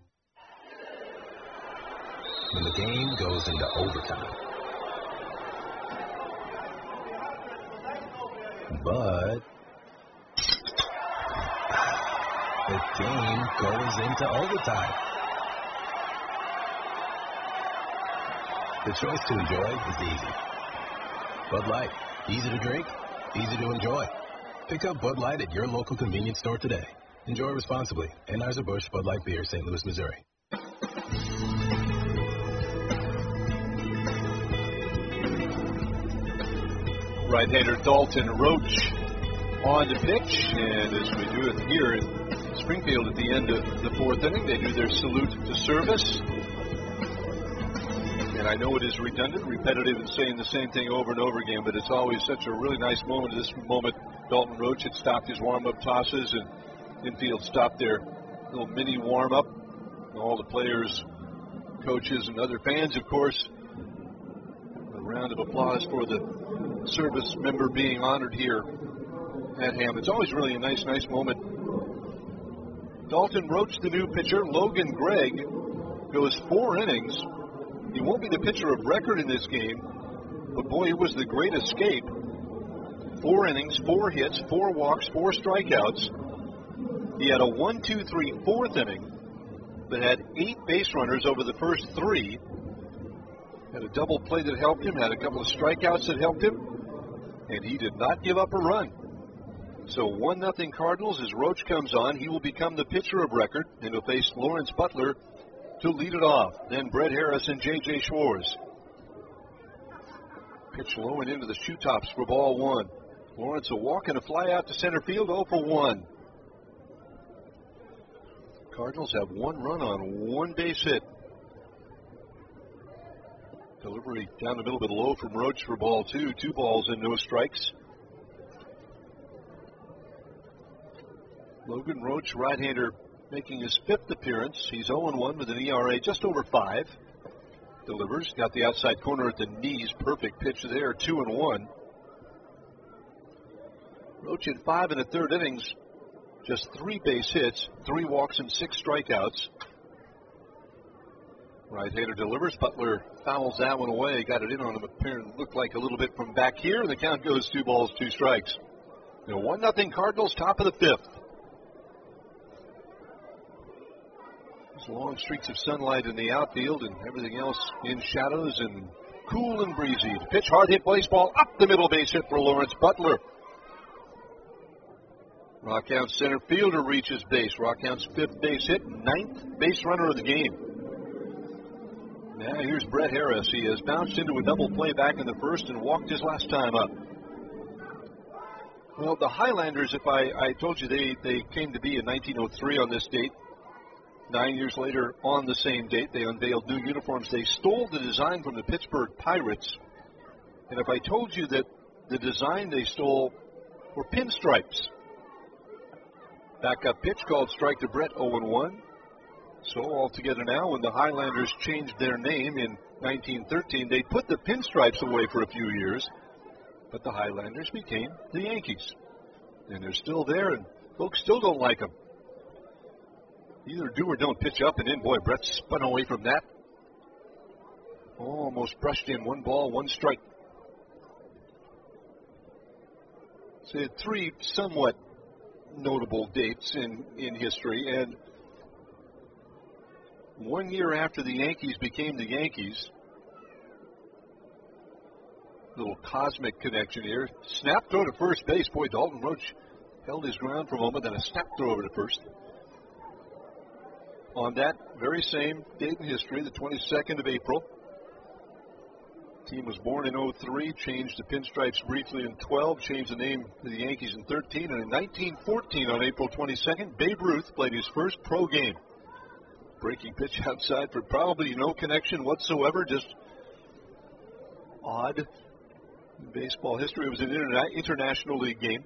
When the game goes into overtime. But the game goes into overtime. The choice to enjoy is easy. Bud Light, easy to drink, easy to enjoy. Pick up Bud Light at your local convenience store today. Enjoy responsibly. Anheuser-Busch Bud Light Beer, St. Louis, Missouri. Right-hander Dalton Roach on the pitch, and as we do it here in Springfield at the end of the fourth inning, they do their salute to service. And I know it is redundant, repetitive, and saying the same thing over and over again, but it's always such a really nice moment. At this moment, Dalton Roach had stopped his warm-up tosses, and infield stopped their little mini warm-up. All the players, coaches, and other fans, of course, a round of applause for the service member being honored here at Hammond. It's always really a nice moment. Dalton Roach, the new pitcher. Logan Gregg goes 4 innings. He won't be the pitcher of record in this game, but boy, it was the great escape. 4 innings, 4 hits, 4 walks, 4 strikeouts. He had a 1-2-3 fourth inning, but had 8 base runners over the first 3. Had a double play that helped him, had a couple of strikeouts that helped him, and he did not give up a run. So 1-0 Cardinals as Roach comes on. He will become the pitcher of record, and he'll face Lawrence Butler to lead it off. Then Brett Harris and J.J. Schwartz. Pitch low and into the shoe tops for ball 1. Lawrence a walk and a fly out to center field, 0 for 1. Cardinals have one run on one base hit. Delivery down the middle, but low from Roach for ball 2. 2 balls and no strikes. Logan Roach, right-hander, making his 5th appearance. He's 0-1 with an ERA just over 5. Delivers, got the outside corner at the knees. Perfect pitch there, 2-1. Roach in 5 1/3 innings, just 3 base hits, 3 walks and 6 strikeouts. Right-hander delivers. Butler fouls that one away. Got it in on him. Apparently looked like a little bit from back here. And the count goes 2 balls, 2 strikes. 1-0 Cardinals, top of the 5th. There's long streaks of sunlight in the outfield and everything else in shadows and cool and breezy. The pitch, hard hit baseball up the middle, base hit for Lawrence Butler. Rockhounds center fielder reaches base. Rockhounds 5th base hit, 9th base runner of the game. Now here's Brett Harris. He has bounced into a double play back in the 1st and walked his last time up. Well, the Highlanders, if I told you they came to be in 1903 on this date, 9 years later on the same date, they unveiled new uniforms. They stole the design from the Pittsburgh Pirates. And if I told you that the design they stole were pinstripes. Backup pitch called strike to Brett, 0-1. So altogether now, when the Highlanders changed their name in 1913, they put the pinstripes away for a few years, but the Highlanders became the Yankees. And they're still there, and folks still don't like them. Either do or don't pitch up and in. Boy, Brett spun away from that. Almost brushed in. 1 ball, 1 strike. So 3 somewhat notable dates in history, and 1 year after the Yankees became the Yankees, little cosmic connection here. Snap throw to first base. Boy, Dalton Roach held his ground for a moment, then a snap throw over to first. On that very same date in history, the 22nd of April, team was born in 03, changed the pinstripes briefly in 12, changed the name to the Yankees in 13, and in 1914 on April 22nd, Babe Ruth played his first pro game. Breaking pitch outside for probably no connection whatsoever, just odd in baseball history. It was an International League game.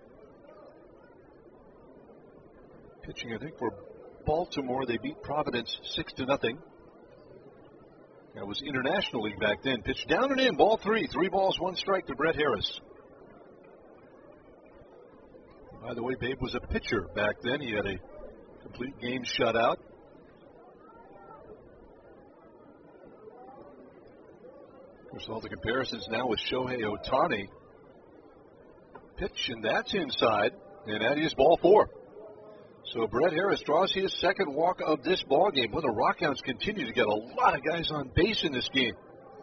Pitching, I think, for Baltimore. They beat Providence 6-0. That was International League back then. Pitch down and in, ball 3. 3 balls, 1 strike to Brett Harris. By the way, Babe was a pitcher back then. He had a complete game shutout. Of course, all the comparisons now with Shohei Ohtani. Pitch, and that's inside, and that is ball 4. So Brett Harris draws his 2nd walk of this ball game. Well, the Rockhounds continue to get a lot of guys on base in this game.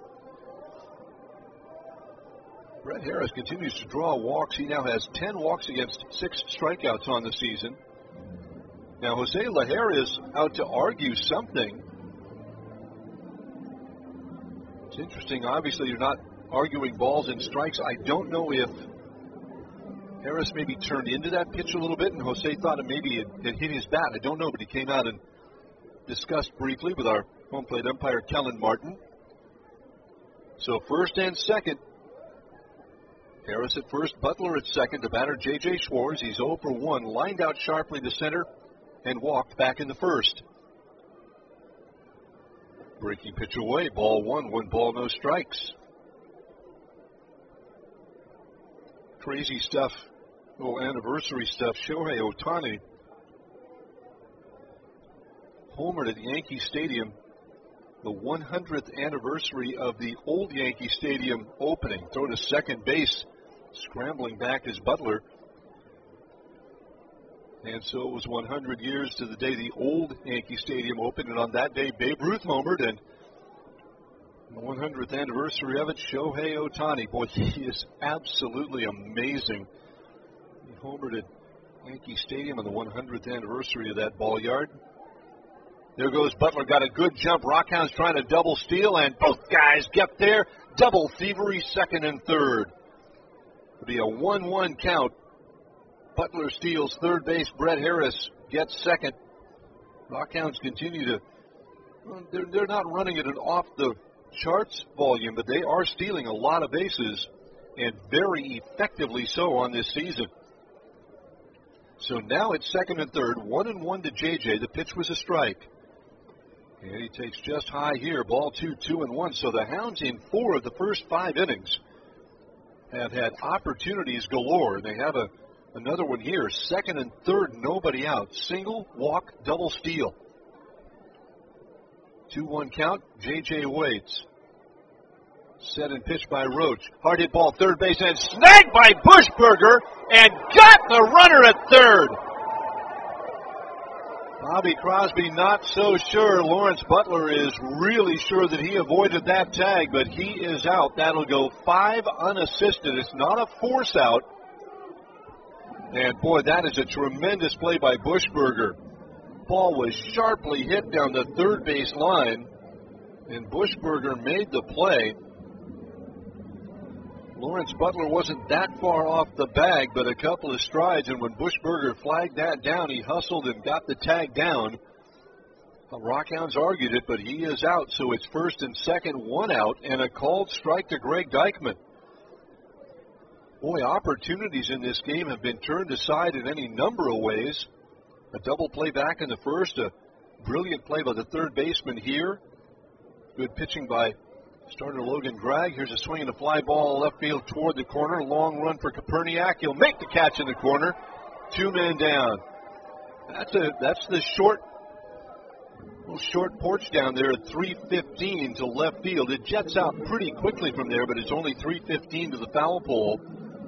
Brett Harris continues to draw walks. He now has 10 walks against 6 strikeouts on the season. Now, Jose Lajer is out to argue something. It's interesting. Obviously, you're not arguing balls and strikes. I don't know if Harris maybe turned into that pitch a little bit, and Jose thought it maybe it hit his bat. I don't know, but he came out and discussed briefly with our home plate umpire, Kellen Martin. So 1st and 2nd. Harris at 1st, Butler at 2nd. The batter, J.J. Schwartz. He's 0 for 1, lined out sharply to center and walked back in the 1st. Breaking pitch away, ball 1, 1 ball, no strikes. Crazy stuff, little anniversary stuff. Shohei Ohtani homered at Yankee Stadium, the 100th anniversary of the old Yankee Stadium opening. Throw to second base, scrambling back is Butler. And so it was 100 years to the day the old Yankee Stadium opened, and on that day, Babe Ruth homered, and the 100th anniversary of it, Shohei Ohtani. Boy, he is absolutely amazing. He homered at Yankee Stadium on the 100th anniversary of that ball yard. There goes Butler, got a good jump. Rockhounds trying to double steal, and both guys get there. Double thievery, 2nd and 3rd. It'll be a 1-1 count. Butler steals 3rd base. Brett Harris gets 2nd. Rockhounds continue to, they're not running at an off-the-charts volume, but they are stealing a lot of bases, and very effectively so on this season. So now it's second and third, 1-1 to JJ. The pitch was a strike. And he takes just high here, ball 2-1. So the Hounds in 4 of the first 5 innings have had opportunities galore. They have another one here, second and third, nobody out. Single, walk, double steal. 2-1 count, JJ waits. Set and pitch by Roach. Hard hit ball, third base, and snagged by Bushberger, and got the runner at third. Bobby Crosby not so sure. Lawrence Butler is really sure that he avoided that tag, but he is out. That'll go 5 unassisted. It's not a force out. And boy, that is a tremendous play by Bushberger. Ball was sharply hit down the third base line, and Bushberger made the play. Lawrence Butler wasn't that far off the bag, but a couple of strides, and when Bushberger flagged that down, he hustled and got the tag down. The Rockhounds argued it, but he is out, so it's first and second, 1 out, and a called strike to Greg Deichmann. Boy, opportunities in this game have been turned aside in any number of ways. A double play back in the first, a brilliant play by the third baseman here. Good pitching by starter Logan Gregg. Here's a swing and a fly ball left field toward the corner. Long run for Koperniak. He'll make the catch in the corner. 2 men down. That's the short porch down there at 3:15 to left field. It jets out pretty quickly from there, but it's only 3:15 to the foul pole.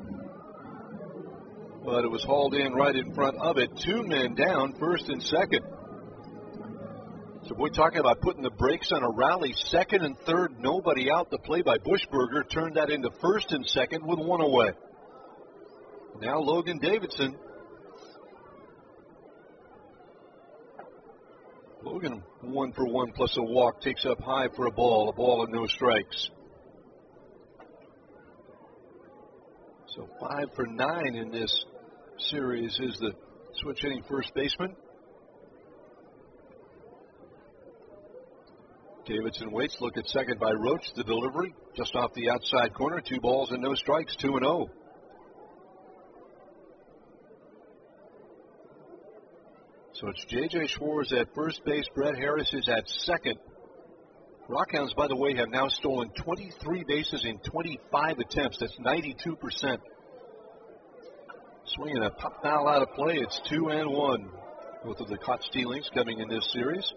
But it was hauled in right in front of it. 2 men down, first and second. So we're talking about putting the brakes on a rally. Second and third, nobody out. The play by Bushberger turned that into first and second with 1 away. Now Logan Davidson. Logan 1 for 1 plus a walk, takes up high for a ball and no strikes. So 5 for 9 in this series is the switch hitting first baseman. Davidson waits. Look at second by Roach. The delivery just off the outside corner. 2 balls and no strikes. 2-0. So it's J.J. Schwartz at first base. Brett Harris is at second. Rockhounds, by the way, have now stolen 23 bases in 25 attempts. That's 92%. Swinging a pop foul out of play. It's 2-1. Both of the caught stealings coming in this series.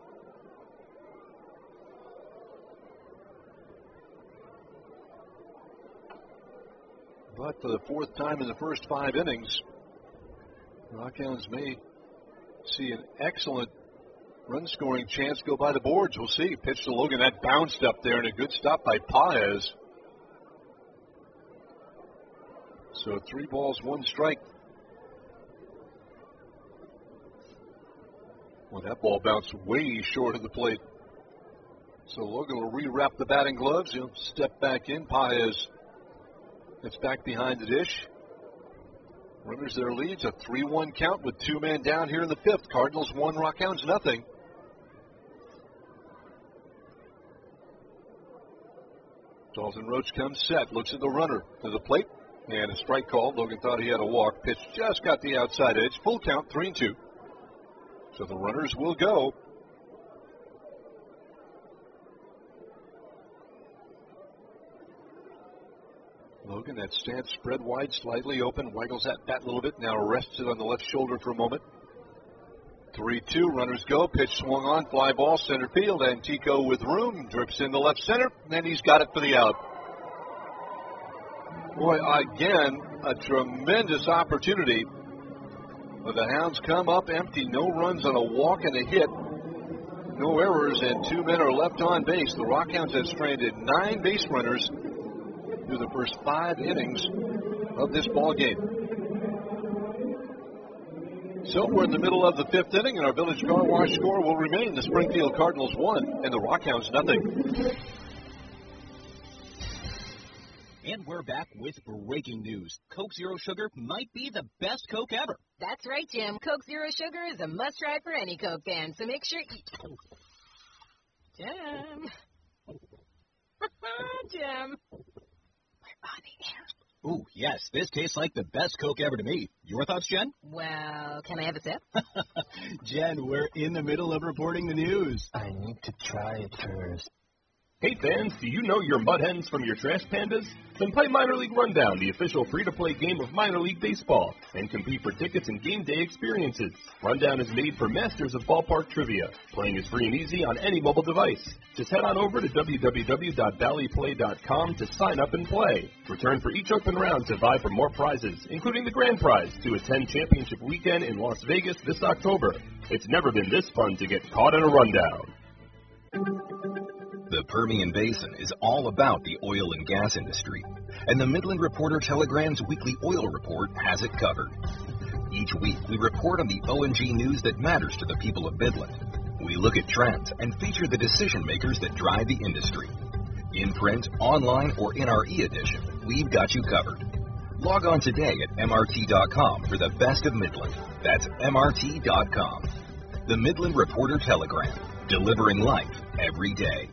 But for the 4th time in the first 5 innings, Rockhounds may see an excellent run-scoring chance go by the boards. We'll see. Pitch to Logan. That bounced up there, and a good stop by Paez. So 3 balls, 1 strike. Well, that ball bounced way short of the plate. So Logan will re-wrap the batting gloves. He'll step back in. Paez gets back behind the dish. Runners their leads, a 3-1 count with 2 men down here in the 5th. Cardinals 1, Rockhounds nothing. Dalton Roach comes set, looks at the runner to the plate, and a strike called. Logan thought he had a walk. Pitch just got the outside edge. Full count, 3-2. So the runners will go. Logan, that stance spread wide, slightly open, waggles that bat a little bit, now rests it on the left shoulder for a moment. 3-2, runners go, pitch swung on, fly ball, center field, Antico with room, drips into left center, and he's got it for the out. Boy, again, a tremendous opportunity. But the Hounds come up empty, no runs on a walk and a hit, no errors, and 2 men are left on base. The Rockhounds have stranded 9 base runners through the first 5 innings of this ball game. So we're in the middle of the 5th inning, and our Village Car Wash score will remain the Springfield Cardinals 1 and the Rockhounds nothing. And we're back with breaking news. Coke Zero Sugar might be the best Coke ever. That's right, Jim. Coke Zero Sugar is a must-try for any Coke fan, so make sure you... Jim. Jim. We're on the air. Ooh, yes, this tastes like the best Coke ever to me. Your thoughts, Jen? Well, can I have a sip? Jen, we're in the middle of reporting the news. I need to try it first. Hey fans, do you know your mud hens from your trash pandas? Then play Minor League Rundown, the official free-to-play game of minor league baseball, and compete for tickets and game day experiences. Rundown is made for masters of ballpark trivia. Playing is free and easy on any mobile device. Just head on over to www.valleyplay.com to sign up and play. Return for each open round to vie for more prizes, including the grand prize to attend championship weekend in Las Vegas this October. It's never been this fun to get caught in a rundown. The Permian Basin is all about the oil and gas industry, and the Midland Reporter-Telegram's weekly oil report has it covered. Each week, we report on the O&G news that matters to the people of Midland. We look at trends and feature the decision makers that drive the industry. In print, online, or in our e-edition, we've got you covered. Log on today at MRT.com for the best of Midland. That's MRT.com. The Midland Reporter-Telegram, delivering life every day.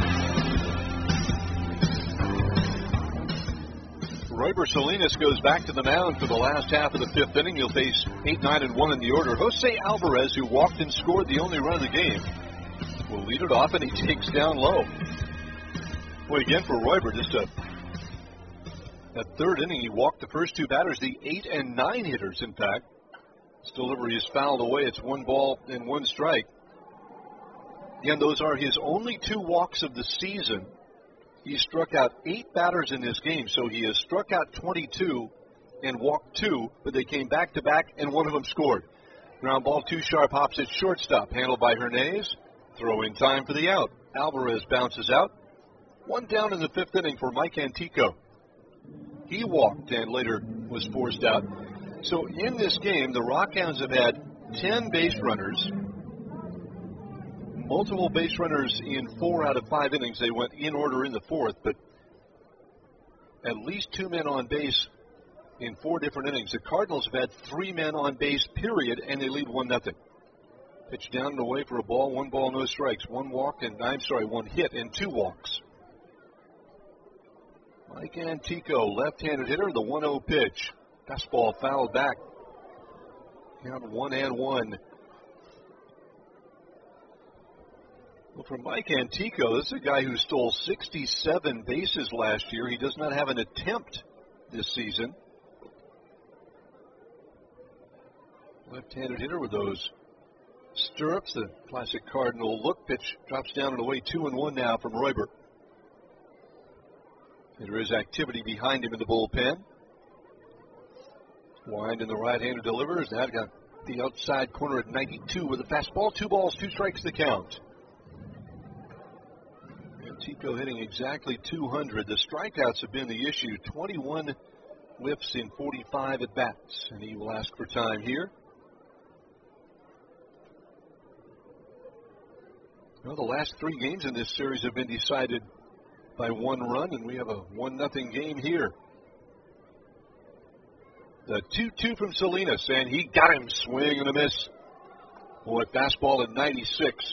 Royber Salinas goes back to the mound for the last half of the fifth inning. He'll face 8, 9, and 1 in the order. Jose Alvarez, who walked and scored the only run of the game, will lead it off, and he takes down low. Well, again for Royber, just that third inning, he walked the first two batters, the 8 and 9 hitters, in fact. His delivery is fouled away. It's 1 ball and 1 strike. Again, those are his only 2 walks of the season. He struck out 8 batters in this game, so he has struck out 22 and walked 2, but they came back-to-back, and one of them scored. Ground ball, 2 sharp hops at shortstop, handled by Hernandez. Throw in time for the out. Alvarez bounces out. 1 down in the fifth inning for Mike Antico. He walked and later was forced out. So in this game, the Rockhounds have had 10 base runners. Multiple base runners in 4 out of 5 innings. They went in order in the fourth, but at least 2 men on base in 4 different innings. The Cardinals have had 3 men on base, period, and they lead 1-0. Pitch down and away for a ball, 1 ball, no strikes. 1 hit and 2 walks. Mike Antico, left-handed hitter, the 1-0 pitch. Fastball fouled back. Count 1-1. Well, for Mike Antico, this is a guy who stole 67 bases last year. He does not have an attempt this season. Left-handed hitter with those stirrups, the classic Cardinal look. Pitch drops down and away, 2-1 now from Royber. There is activity behind him in the bullpen. Wind in the right-hander delivers. Now got the outside corner at 92 with a fastball. 2 balls, 2 strikes the count. Antico hitting exactly 200. The strikeouts have been the issue. 21 whiffs in 45 at-bats. And he will ask for time here. Well, the last 3 games in this series have been decided by 1 run, and we have a 1-0 game here. The 2-2 from Salinas, and he got him. Swing and a miss. Boy, fastball at 96.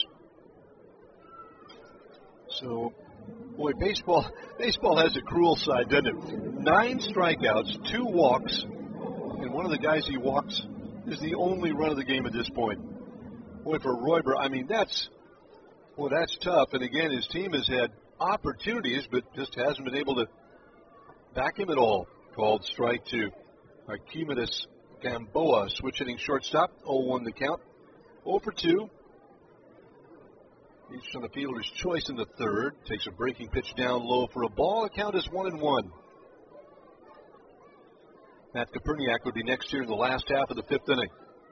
So, boy, baseball has a cruel side, doesn't it? 9 strikeouts, 2 walks, and one of the guys he walks is the only run of the game at this point. Boy, for Royber, I mean, that's tough. And again, his team has had opportunities, but just hasn't been able to back him at all. Called strike 2. Archimedes Gamboa, switch hitting shortstop, 0-1 the count. 0 for 2. Each on the fielder's choice in the third. Takes a breaking pitch down low for a ball. The count is 1-1. Matt Koperniak would be next here in the last half of the fifth inning.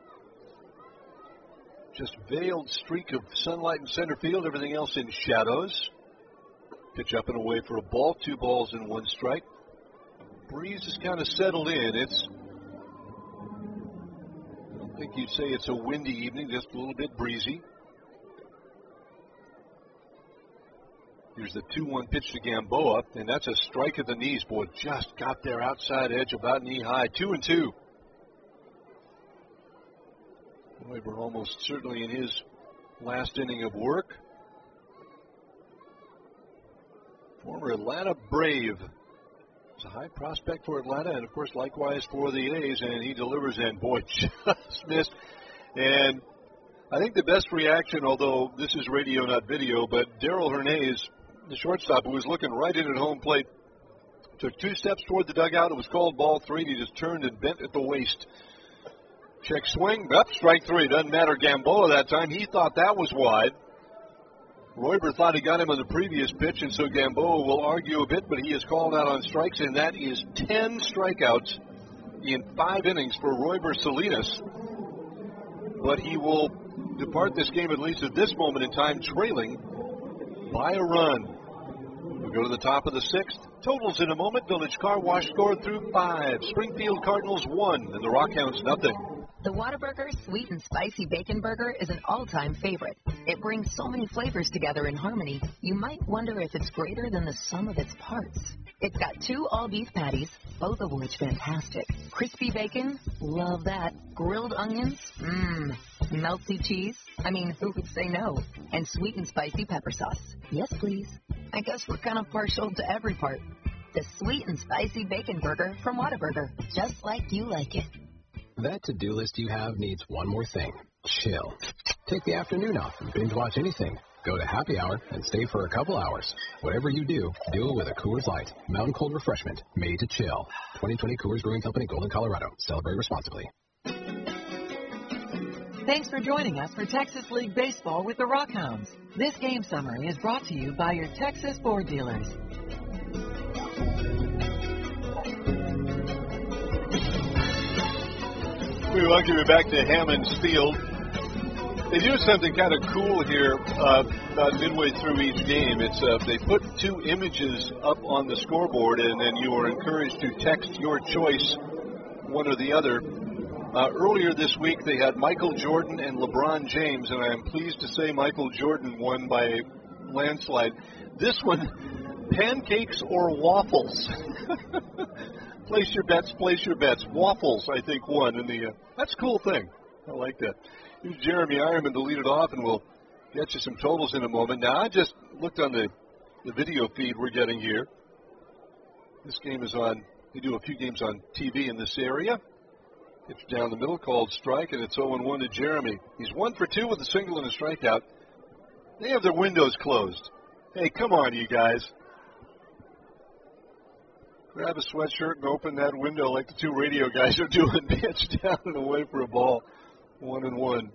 Just veiled streak of sunlight in center field. Everything else in shadows. Pitch up and away for a ball. 2 balls and 1 strike. Breeze has kind of settled in. I don't think you'd say it's a windy evening, just a little bit breezy. Here's the 2-1 pitch to Gamboa, and that's a strike at the knees. Boy, just got their outside edge about knee high. 2-2. Royber almost certainly in his last inning of work. Former Atlanta Brave. It's a high prospect for Atlanta, and of course likewise for the A's, and he delivers, and boy, just missed. And I think the best reaction, although this is radio, not video, but Darrell Hernandez, the shortstop, who was looking right in at home plate, took 2 steps toward the dugout. It was called ball 3, and he just turned and bent at the waist. Check swing, up, strike 3. Doesn't matter, Gamboa that time. He thought that was wide. Royber thought he got him on the previous pitch, and so Gamboa will argue a bit, but he is called out on strikes, and that is 10 strikeouts in 5 innings for Royber Salinas. But he will depart this game, at least at this moment in time, trailing by a run. We go to the top of the 6th. Totals in a moment. Village Car Wash scored through 5. Springfield Cardinals 1, and the Rockhounds nothing. The Whataburger Sweet and Spicy Bacon Burger is an all-time favorite. It brings so many flavors together in harmony, you might wonder if it's greater than the sum of its parts. It's got 2 all-beef patties, both of which fantastic. Crispy bacon, love that. Grilled onions, melty cheese, who could say no? And sweet and spicy pepper sauce. Yes, please. I guess we're kind of partial to every part. The Sweet and Spicy Bacon Burger from Whataburger, just like you like it. That to-do list you have needs one more thing. Chill. Take the afternoon off and binge watch anything. Go to happy hour and stay for a couple hours. Whatever you do it with a Coors Light. Mountain cold refreshment made to chill. 2020 Coors Brewing Company, Golden, Colorado. Celebrate responsibly. Thanks for joining us for Texas League Baseball with the Rockhounds. This game summary is brought to you by your Texas Ford dealers. We welcome you back to Hammons Field. They do something kind of cool here about midway through each game. It's they put 2 images up on the scoreboard, and then you are encouraged to text your choice, one or the other. Earlier this week, they had Michael Jordan and LeBron James, and I am pleased to say Michael Jordan won by a landslide. This one, pancakes or waffles? Place your bets. Waffles, I think, won. That's a cool thing. I like that. Here's Jeremy Ironman to lead it off, and we'll get you some totals in a moment. Now, I just looked on the video feed we're getting here. This game is on, they do a few games on TV in this area. It's down the middle, called strike, and it's 0-1 to Jeremy. He's 1 for 2 with a single and a strikeout. They have their windows closed. Hey, come on, you guys. Grab a sweatshirt and open that window like the 2 radio guys are doing. Pitch down and away for a ball. 1-1.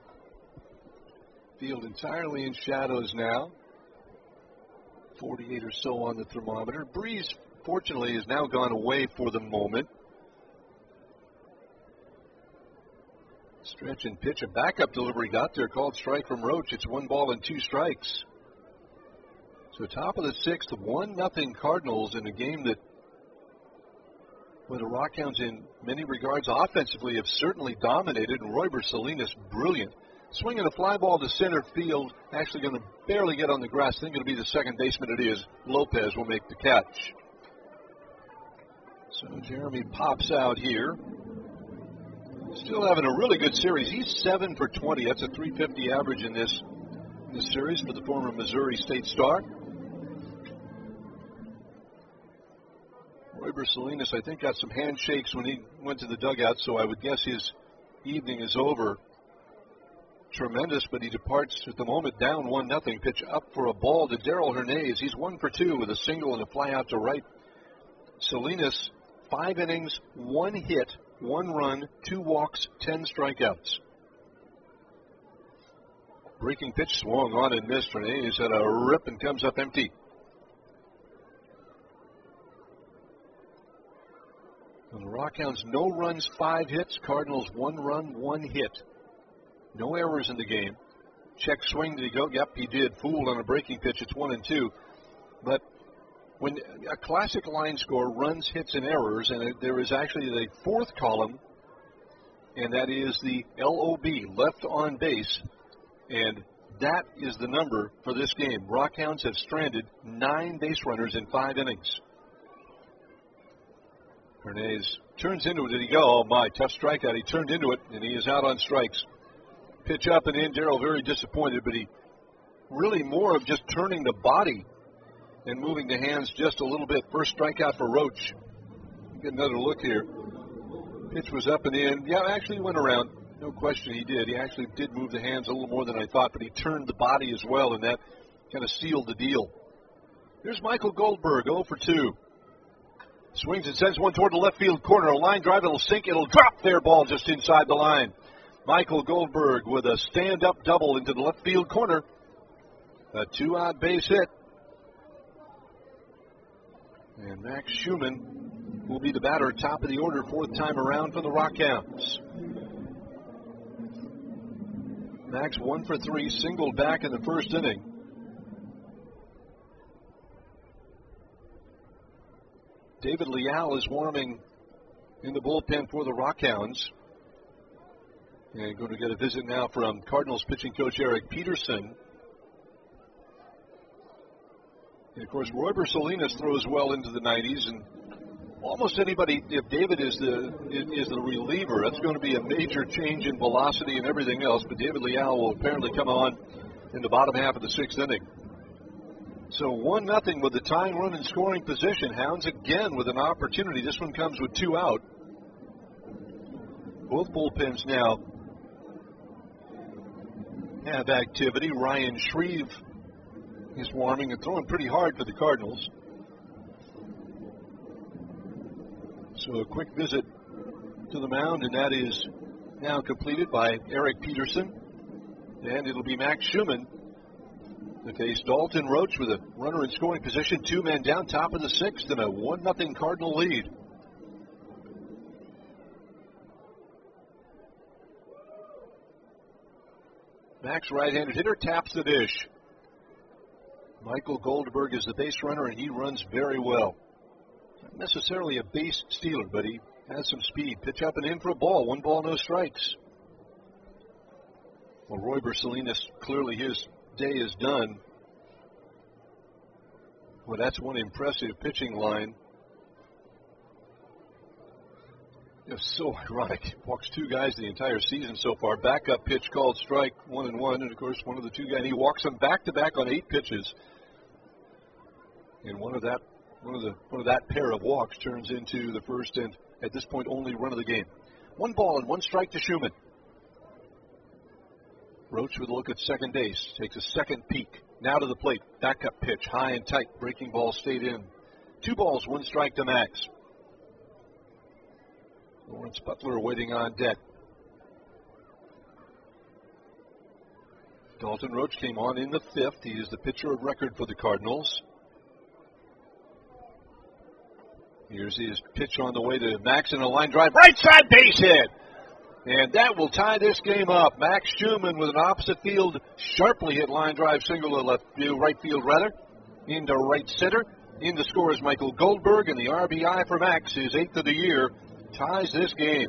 Field entirely in shadows now. 48 or so on the thermometer. Breeze, fortunately, has now gone away for the moment. Stretch and pitch. A backup delivery got there, called strike from Roach. It's 1 ball and 2 strikes. So top of the 6th, 1-0 Cardinals in a game that, well, the Rockhounds in many regards offensively have certainly dominated, and Royber Salinas brilliant. Swinging a fly ball to center field, actually going to barely get on the grass. I think it'll be the second baseman it is. Lopez will make the catch. So Jeremy pops out here. Still having a really good series. He's 7 for 20. That's a .350 average in this series for the former Missouri State star. Royber Salinas, I think, got some handshakes when he went to the dugout, so I would guess his evening is over. Tremendous, but he departs at the moment down 1-0. Pitch up for a ball to Darrell Hernandez. He's 1 for 2 with a single and a fly out to right. Salinas, 5 innings, 1 hit, 1 run, 2 walks, 10 strikeouts. Breaking pitch swung on and missed. Hernandez had a rip and comes up empty. And the Rockhounds, no runs, 5 hits. Cardinals, 1 run, 1 hit. No errors in the game. Check swing, did he go? Yep, he did. Fooled on a breaking pitch. It's 1-2. But when a classic line score, runs, hits, and errors, and there is actually the 4th column, and that is the LOB, left on base, and that is the number for this game. Rockhounds have stranded 9 base runners in 5 innings. Hernandez turns into it. Did he go? Oh, my, tough strikeout. He turned into it, and he is out on strikes. Pitch up and in. Darrell very disappointed, but he really more of just turning the body and moving the hands just a little bit. First strikeout for Roach. Get another look here. Pitch was up and in. Yeah, actually went around. No question he did. He actually did move the hands a little more than I thought, but he turned the body as well, and that kind of sealed the deal. Here's Michael Goldberg, 0 for 2. Swings and sends one toward the left field corner. A line drive, it'll sink, it'll drop. Fair ball just inside the line. Michael Goldberg with a stand-up double into the left field corner. A 2-out base hit. And Max Schumann will be the batter, top of the order, 4th time around for the Rockhounds. Max 1 for 3, singled back in the first inning. David Leal is warming in the bullpen for the Rockhounds. And going to get a visit now from Cardinals pitching coach Eric Peterson. And of course, Royber Salinas throws well into the 90s, and almost anybody, if David is the reliever, that's going to be a major change in velocity and everything else. But David Leal will apparently come on in the bottom half of the 6th inning. So 1-0 with the tying run in scoring position. Hounds again with an opportunity. This one comes with 2 out. Both bullpens now have activity. Ryan Shreve is warming and throwing pretty hard for the Cardinals. So a quick visit to the mound, and that is now completed by Eric Peterson. And it'll be Max Schumann to face Dalton Roach with a runner in scoring position. 2 men down, top of the 6th, and a 1-0 Cardinal lead. Max, right-handed hitter, taps the dish. Michael Goldberg is the base runner, and he runs very well. Not necessarily a base stealer, but he has some speed. Pitch up and in for a ball. 1 ball, no strikes. Well, Royber Salinas, clearly his day is done. Well, that's one impressive pitching line. It's so ironic. Walks 2 guys the entire season so far. Backup pitch called strike 1-1, and of course one of the 2 guys. He walks them back to back on 8 pitches, and one of that pair of walks turns into the first and at this point only run of the game. 1 ball and 1 strike to Schumann. Roach with a look at second base. Takes a second peek. Now to the plate. Backup pitch. High and tight. Breaking ball stayed in. 2 balls, 1 strike to Max. Lawrence Butler waiting on deck. Dalton Roach came on in the 5th. He is the pitcher of record for the Cardinals. Here's his pitch on the way to Max in a line drive. Right side base hit. And that will tie this game up. Max Schumann with an opposite field, sharply hit line drive single to right field into right center. In the score is Michael Goldberg, and the RBI for Max, his 8th of the year, ties this game.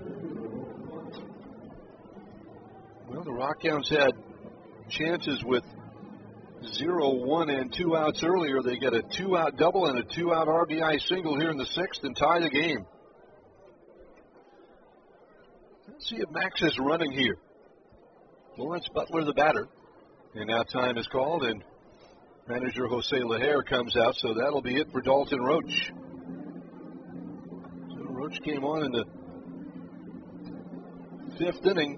Well, the Rockhounds had chances with 0-1 and 2 outs earlier. They get a 2-out double and a 2-out RBI single here in the 6th and tie the game. Let's see if Max is running here. Lawrence Butler, the batter. And now time is called, and manager Jose Lajer comes out, so that'll be it for Dalton Roach. So Roach came on in the 5th inning.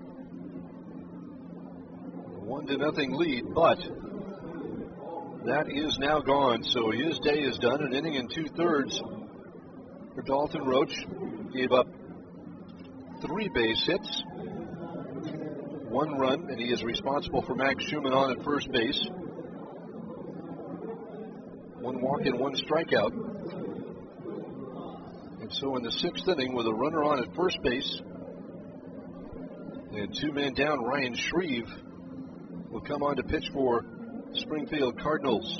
1-0 lead, but that is now gone, so his day is done. An inning and 2/3 for Dalton Roach. Gave up 3 base hits, 1 run, and he is responsible for Max Schumann on at first base. 1 walk and 1 strikeout. And so in the 6th inning, with a runner on at first base and 2 men down, Ryan Shreve will come on to pitch for Springfield Cardinals.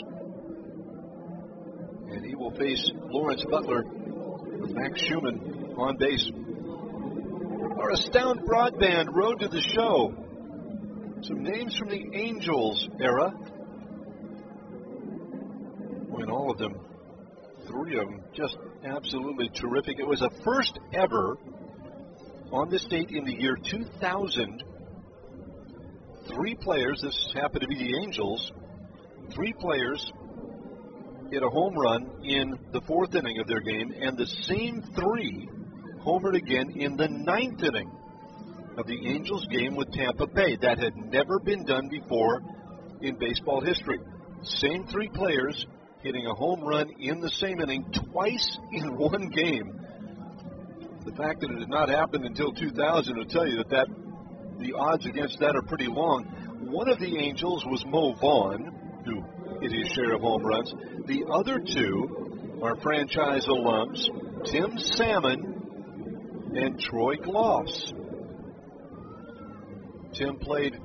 And he will face Lawrence Butler with Max Schumann on base. Our Astound Broadband Road to the Show. Some names from the Angels era. And all of them, 3 of them, just absolutely terrific. It was a first ever on this date in the year 2000 3 players, this happened to be the Angels, 3 players hit a home run in the 4th inning of their game, and the same 3 homered again in the 9th inning of the Angels game with Tampa Bay. That had never been done before in baseball history. Same 3 players hitting a home run in the same inning twice in one game. The fact that it had not happened until 2000 will tell you that the odds against that are pretty long. One of the Angels was Mo Vaughn, who hit his share of home runs. The other 2 are franchise alums, Tim Salmon and Troy Glaus. Tim played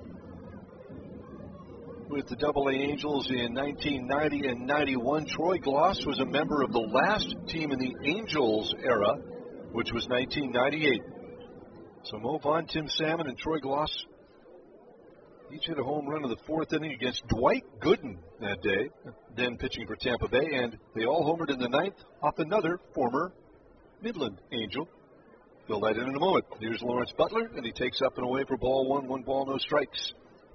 with the AA Angels in 1990 and 91. Troy Glaus was a member of the last team in the Angels era, which was 1998. So Mo Vaughn, Tim Salmon, and Troy Glaus each hit a home run in the 4th inning against Dwight Gooden that day, then pitching for Tampa Bay, and they all homered in the 9th off another former Midland Angel. Fill that in a moment. Here's Lawrence Butler, and he takes up and away for ball 1, 1 ball, no strikes.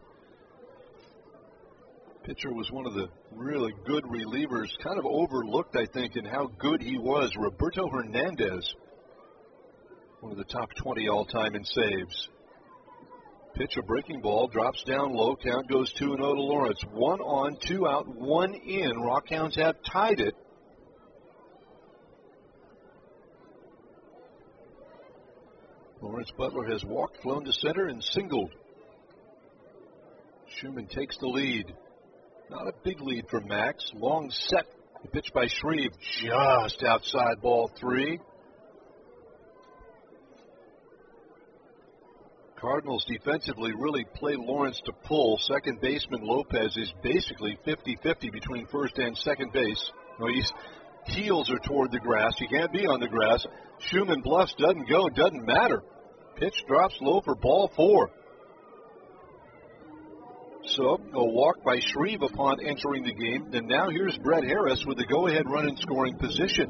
Pitcher was one of the really good relievers, kind of overlooked, I think, in how good he was. Roberto Hernandez, one of the top 20 all-time in saves. Pitch, a breaking ball, drops down low. Count goes 2-0 to Lawrence. 1 on, 2 out, 1 in. Rockhounds have tied it. Lawrence Butler has walked, flown to center, and singled. Schumann takes the lead. Not a big lead for Max. Long set. The pitch by Shreve just outside ball 3. Cardinals defensively really play Lawrence to pull. Second baseman Lopez is basically 50-50 between first and second base. No, his heels are toward the grass. He can't be on the grass. Schumann bluffs, doesn't go, doesn't matter. Pitch drops low for ball 4. So, a walk by Shreve upon entering the game. And now here's Brett Harris with the go-ahead run in scoring position.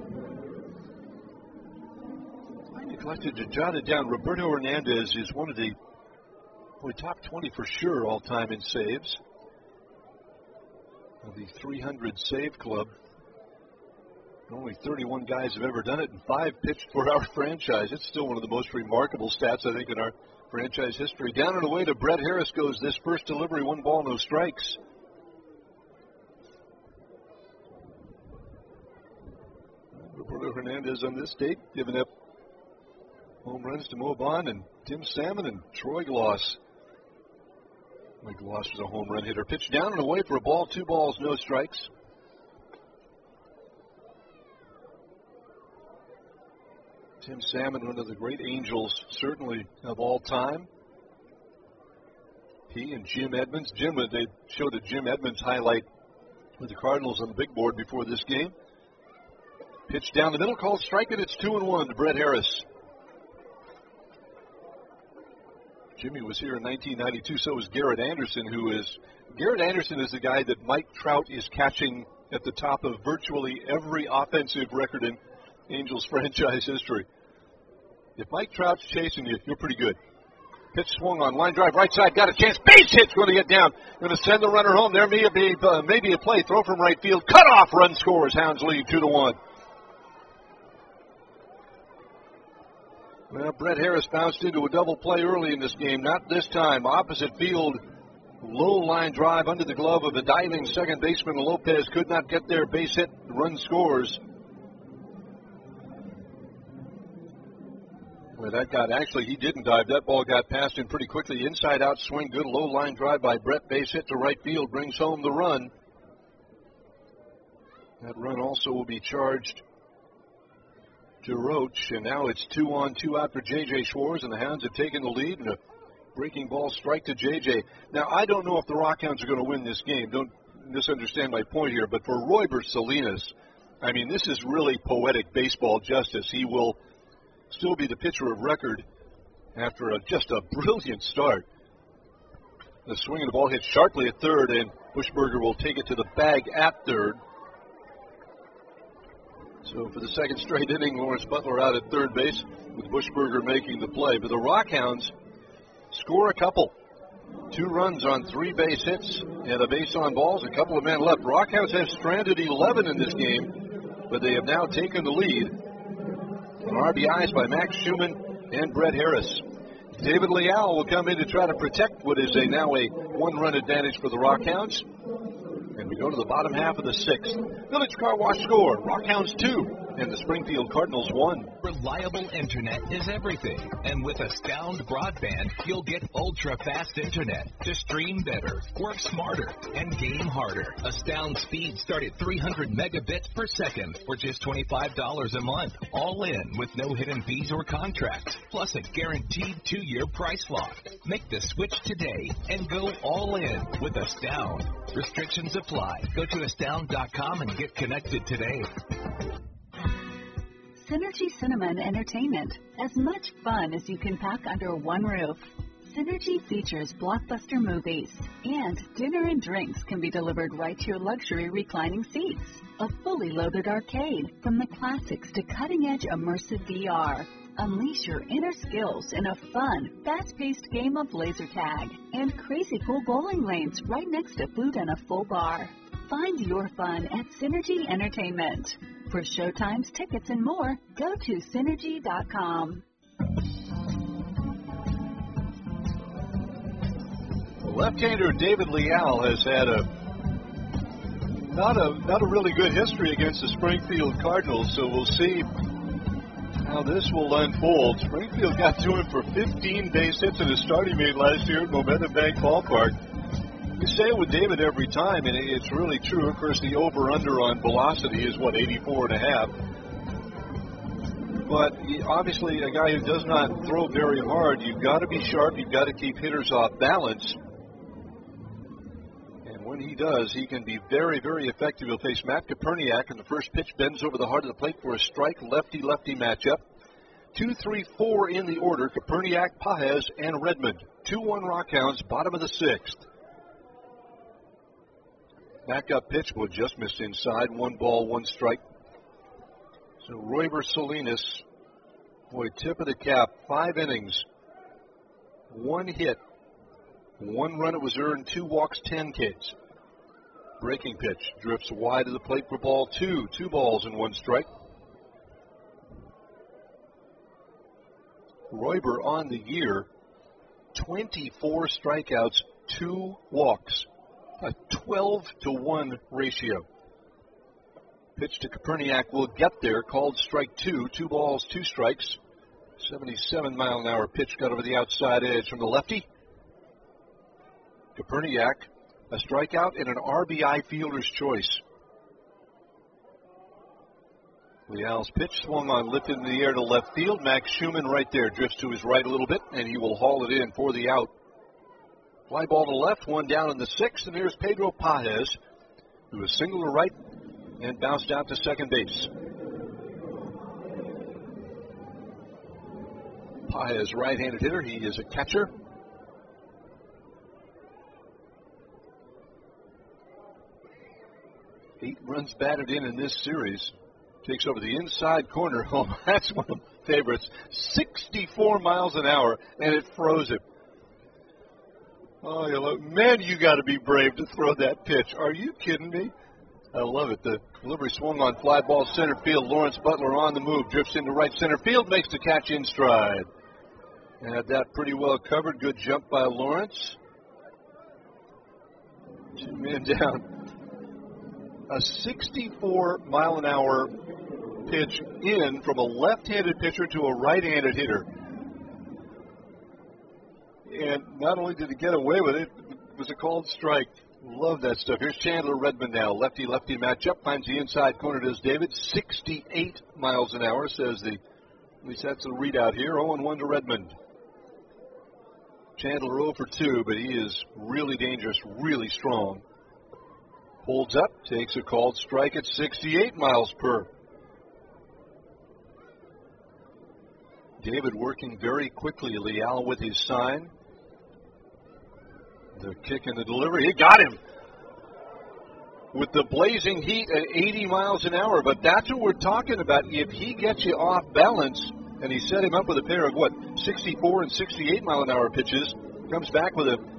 I neglected to jot it down. Roberto Hernandez is one of the top 20 for sure all-time in saves. Of the 300 save club. Only 31 guys have ever done it, and 5 pitched for our franchise. It's still one of the most remarkable stats, I think, in our franchise history. Down and away to Brett Harris goes this first delivery, 1 ball, no strikes. Roberto Hernandez on this date, giving up home runs to Mo Vaughn and Tim Salmon and Troy Glaus. Glaus was a home run hitter. Pitch down and away for a ball, 2 balls, no strikes. Tim Salmon, one of the great Angels, certainly of all time. He and Jim Edmonds. They showed a Jim Edmonds highlight with the Cardinals on the big board before this game. Pitch down the middle, called strike, and it's 2-1 to Brett Harris. Jimmy was here in 1992, so was Garrett Anderson, Garrett Anderson is the guy that Mike Trout is catching at the top of virtually every offensive record in Angels franchise history. If Mike Trout's chasing you, you're pretty good. Pitch swung on, line drive, right side, got a chance, base hit's going to get down. Going to send the runner home. There may be maybe a play, throw from right field, cut off, run scores, Hounds lead 2-1. Well, Brett Harris bounced into a double play early in this game. Not this time. Opposite field, low line drive under the glove of a diving second baseman. Lopez could not get there. Base hit, run scores. Well, he didn't dive. That ball got past him pretty quickly. Inside out swing, good low line drive by Brett. Base hit to right field, brings home the run. That run also will be charged to Roach, and now it's 2-on-2 out for J.J. Schwartz, and the Hounds have taken the lead, and a breaking ball strike to J.J. Now, I don't know if the Rockhounds are going to win this game. Don't misunderstand my point here, but for Royber Salinas, I mean, this is really poetic baseball justice. He will still be the pitcher of record after just a brilliant start. The swing of the ball hits sharply at third, and Buschberger will take it to the bag at third. So for the second straight inning, Lawrence Butler out at third base with Buschberger making the play. But the Rockhounds score a couple. 2 runs on 3 base hits and a base on balls, a couple of men left. Rockhounds have stranded 11 in this game, but they have now taken the lead on RBIs by Max Schumann and Brett Harris. David Leal will come in to try to protect what is now a 1-run advantage for the Rockhounds. And we go to the bottom half of the 6th. Village Car Wash score, Rockhounds 2 and the Springfield Cardinals 1. Reliable internet is everything. And with Astound Broadband, you'll get ultra-fast internet to stream better, work smarter, and game harder. Astound speeds start at 300 megabits per second for just $25 a month. All in with no hidden fees or contracts, plus a guaranteed 2-year price lock. Make the switch today and go all in with Astound. Restrictions apply. Go to astound.com and get connected today. Synergy Cinema and Entertainment. As much fun as you can pack under one roof. Synergy features blockbuster movies, and dinner and drinks can be delivered right to your luxury reclining seats. A fully loaded arcade, from the classics to cutting-edge immersive VR. Unleash your inner skills in a fun, fast-paced game of laser tag, and crazy cool bowling lanes right next to food and a full bar. Find your fun at Synergy Entertainment. For showtimes, tickets, and more, go to Synergy.com. Left-hander David Leal has had not a really good history against the Springfield Cardinals, so we'll see how this will unfold. Springfield got to him for 15 base hits in a start he made last year at Momentum Bank Ballpark. You say it with David every time, and it's really true. Of course, the over-under on velocity is, 84.5. But obviously, a guy who does not throw very hard, you've got to be sharp. You've got to keep hitters off balance. And when he does, he can be very, very effective. He'll face Matt Koperniak, and the first pitch bends over the heart of the plate for a strike, lefty-lefty matchup. 2, 3, 4 in the order, Koperniak, Pages, and Redmond. 2-1 Rockhounds, bottom of the 6th. Back-up pitch, just missed inside. 1 ball, 1 strike. So Royber Salinas, tip of the cap. 5 innings, 1 hit, 1 run it was earned, 2 walks, 10 Ks. Breaking pitch, drifts wide of the plate for ball 2. 2 balls and 1 strike. Royber on the year, 24 strikeouts, 2 walks. A 12-to-1 ratio. Pitch to Koperniak will get there. Called strike 2. 2 balls, 2 strikes. 77-mile-an-hour pitch got over the outside edge from the lefty. Koperniak, a strikeout and an RBI fielder's choice. Leal's pitch swung on, lifted in the air to left field. Max Schumann right there, drifts to his right a little bit, and he will haul it in for the out. Fly ball to left, 1 down in the 6th, and there's Pedro Pages, who was single to right and bounced out to second base. Pages, right-handed hitter. He is a catcher. Eight runs batted in this series. Takes over the inside corner. Oh, that's one of my favorites. 64 miles an hour, and it froze him. Oh, man, you got to be brave to throw that pitch. Are you kidding me? I love it. The delivery swung on, fly ball center field. Lawrence Butler on the move, drifts into right center field, makes the catch in stride. Had that pretty well covered. Good jump by Lawrence. 2 men down. A 64-mile-an-hour pitch in from a left-handed pitcher to a right-handed hitter. And not only did he get away with it, it was a called strike. Love that stuff. Here's Chandler Redmond now. Lefty-lefty matchup. Finds the inside corner, does David. 68 miles an hour, says at least that's the readout here. 0-1 to Redmond. Chandler 0 for 2, but he is really dangerous, really strong. Holds up, takes a called strike at 68 miles per. David working very quickly. Leal with his sign. The kick and the delivery. He got him with the blazing heat at 80 miles an hour. But that's what we're talking about. If he gets you off balance, and he set him up with a pair of, 64 and 68 mile an hour pitches, comes back with a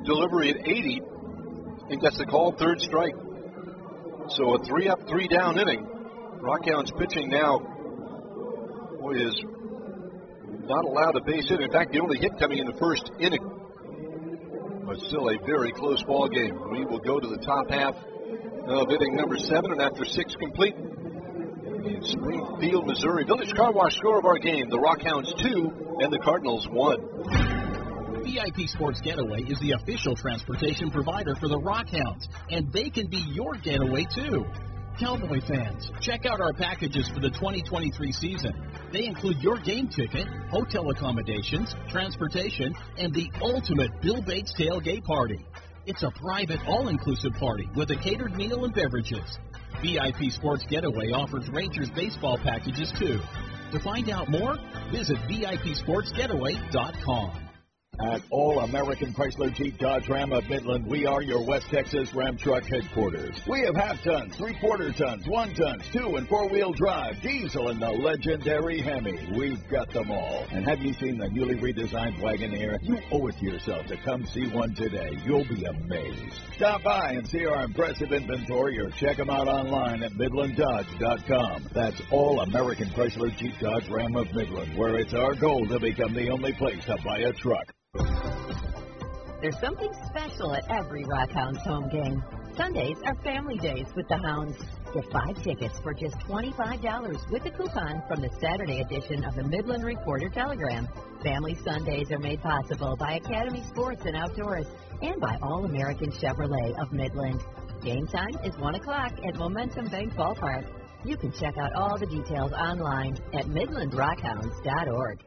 delivery at 80 and gets the call, third strike. So a 3-up, 3-down inning. Rockhounds pitching now is not allowed a base hit. In fact, the only hit coming in the first inning. But still a very close ball game. We will go to the top half of inning number 7, and after 6 complete, in Springfield, Missouri, Village Car Wash score of our game, the Rockhounds 2 and the Cardinals 1. VIP Sports Getaway is the official transportation provider for the Rockhounds, and they can be your getaway too. Cowboy fans, check out our packages for the 2023 season. They include your game ticket, hotel accommodations, transportation, and the ultimate Bill Bates tailgate party. It's a private, all-inclusive party with a catered meal and beverages. VIP Sports Getaway offers Rangers baseball packages too. To find out more, visit VIPSportsGetaway.com. At All American Chrysler Jeep Dodge Ram of Midland, we are your West Texas Ram Truck headquarters. We have half-tons, three-quarter tons, 1-tons, 2- and 4-wheel drive, diesel, and the legendary Hemi. We've got them all. And have you seen the newly redesigned Wagoneer? You owe it to yourself to come see one today. You'll be amazed. Stop by and see our impressive inventory or check them out online at MidlandDodge.com. That's All American Chrysler Jeep Dodge Ram of Midland, where it's our goal to become the only place to buy a truck. There's something special at every Rockhounds home game. Sundays are family days with the Hounds. Get 5 tickets for just $25 with a coupon from the Saturday edition of the Midland Reporter Telegram. Family Sundays are made possible by Academy Sports and Outdoors and by All American Chevrolet of Midland. Game time is 1 o'clock at Momentum Bank Ballpark. You can check out all the details online at MidlandRockhounds.org.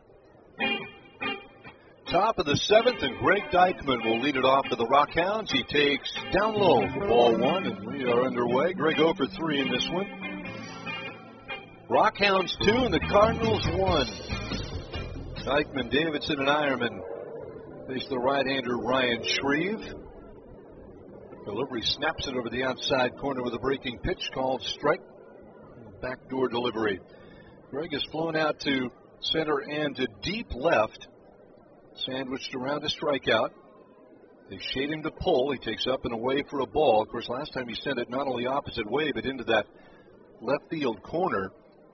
Top of the 7th, and Greg Dykman will lead it off for the Rockhounds. He takes down low for ball 1, and we are underway. Greg 0 for 3 in this one. Rockhounds 2 and the Cardinals 1. Dykman, Davidson, and Eierman face the right-hander Ryan Shreve. Delivery snaps it over the outside corner with a breaking pitch called strike. Backdoor delivery. Greg has flown out to center and to deep left. Sandwiched around a strikeout. They shade him to pull. He takes up and away for a ball. Of course, last time he sent it not only opposite way, but into that left field corner.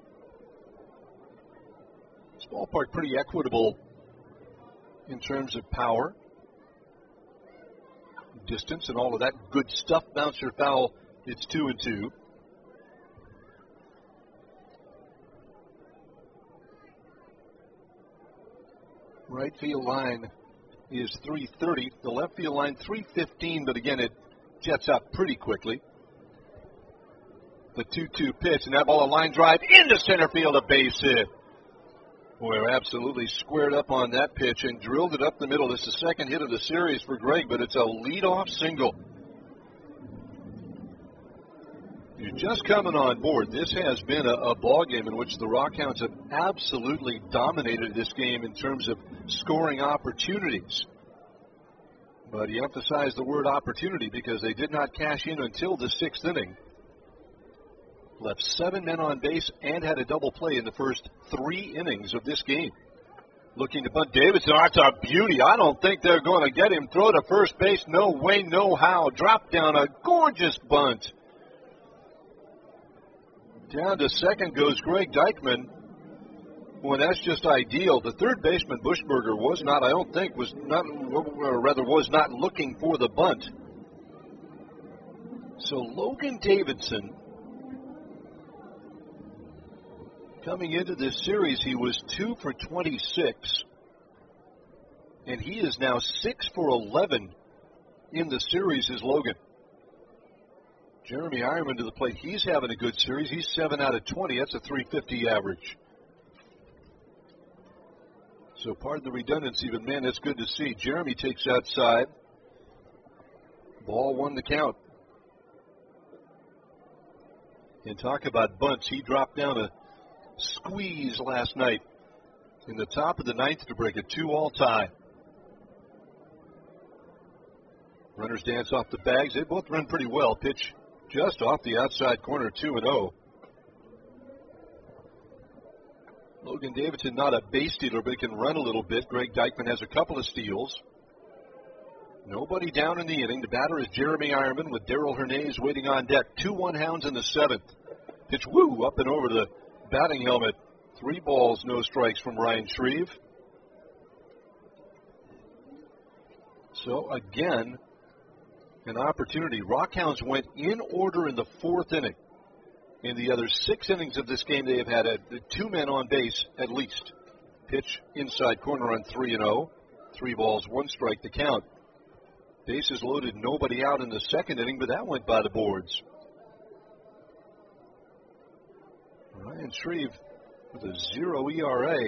This ballpark pretty equitable in terms of power, distance, and all of that good stuff. Bouncer foul. It's 2-2. Right field line is 330. The left field line 315, but again, it jets up pretty quickly. The 2-2 pitch, and that ball a line drive into center field, a base hit. Boy, absolutely squared up on that pitch and drilled it up the middle. This is the second hit of the series for Greg, but it's a leadoff single. You're just coming on board. This has been a ball game in which the Rockhounds have absolutely dominated this game in terms of scoring opportunities. But he emphasized the word opportunity because they did not cash in until the 6th inning. Left 7 men on base and had a double play in the first 3 innings of this game. Looking to bunt Davidson. That's a beauty. I don't think they're going to get him. Throw to first base. No way, no how. Drop down a gorgeous bunt. Down to second goes Greg Dykman. Well, that's just ideal. The third baseman, Bushberger, was not looking for the bunt. So Logan Davidson, coming into this series, he was 2 for 26. And he is now 6 for 11 in the series as Logan. Jeremy Eierman to the plate. He's having a good series. He's 7 out of 20. That's a 350 average. So pardon the redundancy, but man, that's good to see. Jeremy takes outside. Ball 1 the count. And talk about bunts. He dropped down a squeeze last night in the top of the 9th to break a 2-all tie. Runners dance off the bags. They both run pretty well. Pitch just off the outside corner, 2-0. Logan Davidson, not a base stealer, but he can run a little bit. Greg Dykman has a couple of steals. Nobody down in the inning. The batter is Jeremy Ironman with Darrell Hernandez waiting on deck. 2-1 Hounds in the 7th. Pitch up and over the batting helmet. 3 balls, no strikes from Ryan Shreve. So again, an opportunity. Rockhounds went in order in the 4th inning. In the other 6 innings of this game, they have had 2 men on base at least. Pitch inside corner on 3-0. 3 balls, 1 strike to count. Bases loaded, nobody out in the 2nd inning, but that went by the boards. Ryan Shreve with a 0 ERA.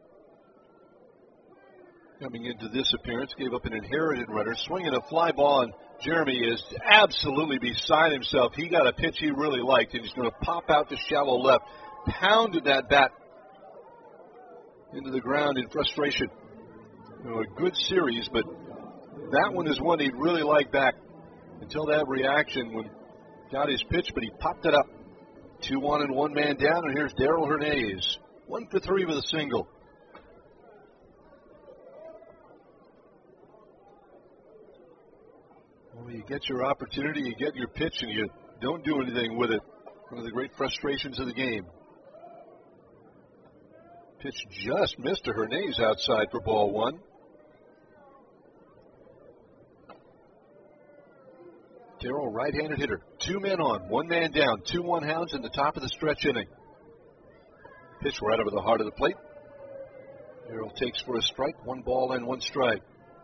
Coming into this appearance, gave up an inherited runner, swinging a fly ball, and Jeremy is absolutely beside himself. He got a pitch he really liked, and he's going to pop out to shallow left. Pounded that bat into the ground in frustration. A good series, but that one is one he'd really like back until that reaction when got his pitch, but he popped it up. 2-1 and 1 man down, and here's Darrell Hernandez. 1 for 3 with a single. Well, you get your opportunity, you get your pitch, and you don't do anything with it. One of the great frustrations of the game. Pitch just missed to Hernandez outside for ball 1. Darrell, right-handed hitter. 2 men on, 1 man down. 2-1 Hounds in the top of the stretch inning. Pitch right over the heart of the plate. Darrell takes for a strike. 1 ball and 1 strike.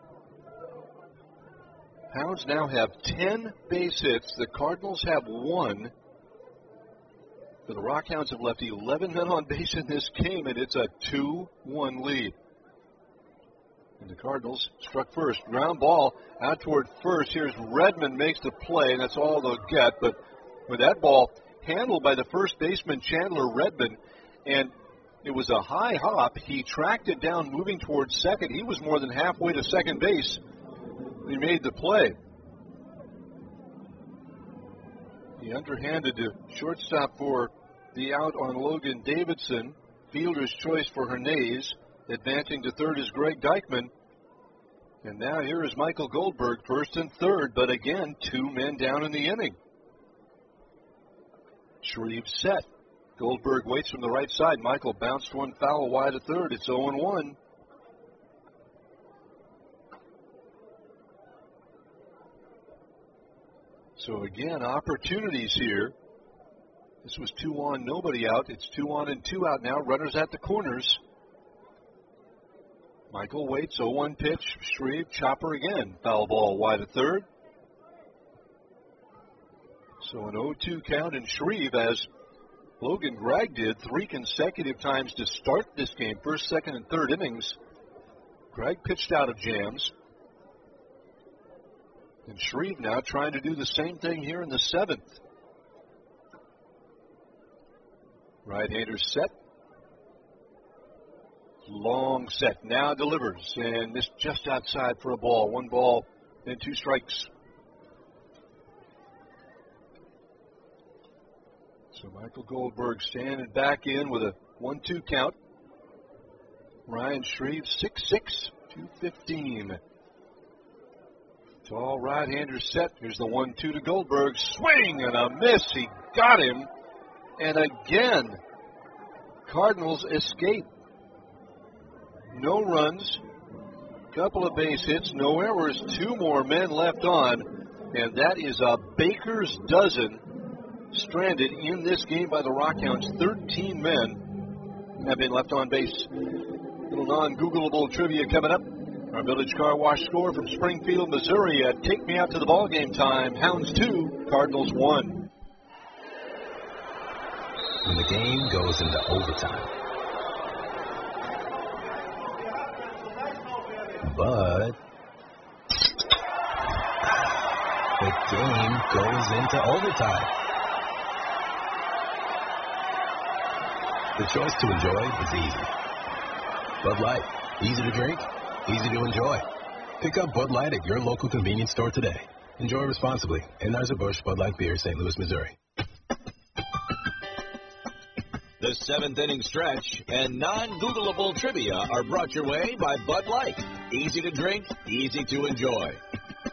Hounds now have 10 base hits. The Cardinals have 1. The Rockhounds have left 11 men on base in this game, and it's a 2-1 lead. And the Cardinals struck first. Ground ball out toward first. Here's Redmond makes the play, and that's all they'll get. But with that ball handled by the first baseman, Chandler Redmond, and it was a high hop. He tracked it down moving towards second. He was more than halfway to second base. He made the play. He underhanded to shortstop for the out on Logan Davidson. Fielder's choice for Hernandez. Advancing to third is Greg Dykman. And now here is Michael Goldberg, first and third, but again, 2 men down in the inning. Shreve set. Goldberg waits from the right side. Michael bounced one foul wide to third. It's 0-1. So again, opportunities here. This was 2 on, nobody out. It's 2 on and 2 out now. Runners at the corners. Michael waits, 0-1 pitch. Shreve, chopper again. Foul ball wide at third. So an 0-2 count, and Shreve, as Logan Gregg did 3 consecutive times to start this game, first, second, and third innings. Gregg pitched out of jams. And Shreve now trying to do the same thing here in the 7th. Right-hander set. Long set. Now delivers and missed just outside for a ball. 1 ball and 2 strikes. So Michael Goldberg standing back in with a 1-2 count. Ryan Shreve 6'6", 215. Tall right-hander set. Here's the 1-2 to Goldberg. Swing and a miss. He got him. And again, Cardinals escape. No runs, couple of base hits, no errors, 2 more men left on, and that is a baker's dozen stranded in this game by the Rockhounds. 13 men have been left on base. Little non-Googleable trivia coming up. Our Village Car Wash score from Springfield, Missouri at Take Me Out to the Ballgame time. Hounds 2, Cardinals 1. When the game goes into overtime. But the game goes into overtime. The choice to enjoy is easy. Bud Light, easy to drink, easy to enjoy. Pick up Bud Light at your local convenience store today. Enjoy responsibly. Anheuser-Busch Bud Light Beer, St. Louis, Missouri. The 7th inning stretch and non-Googleable trivia are brought your way by Bud Light. Easy to drink, easy to enjoy.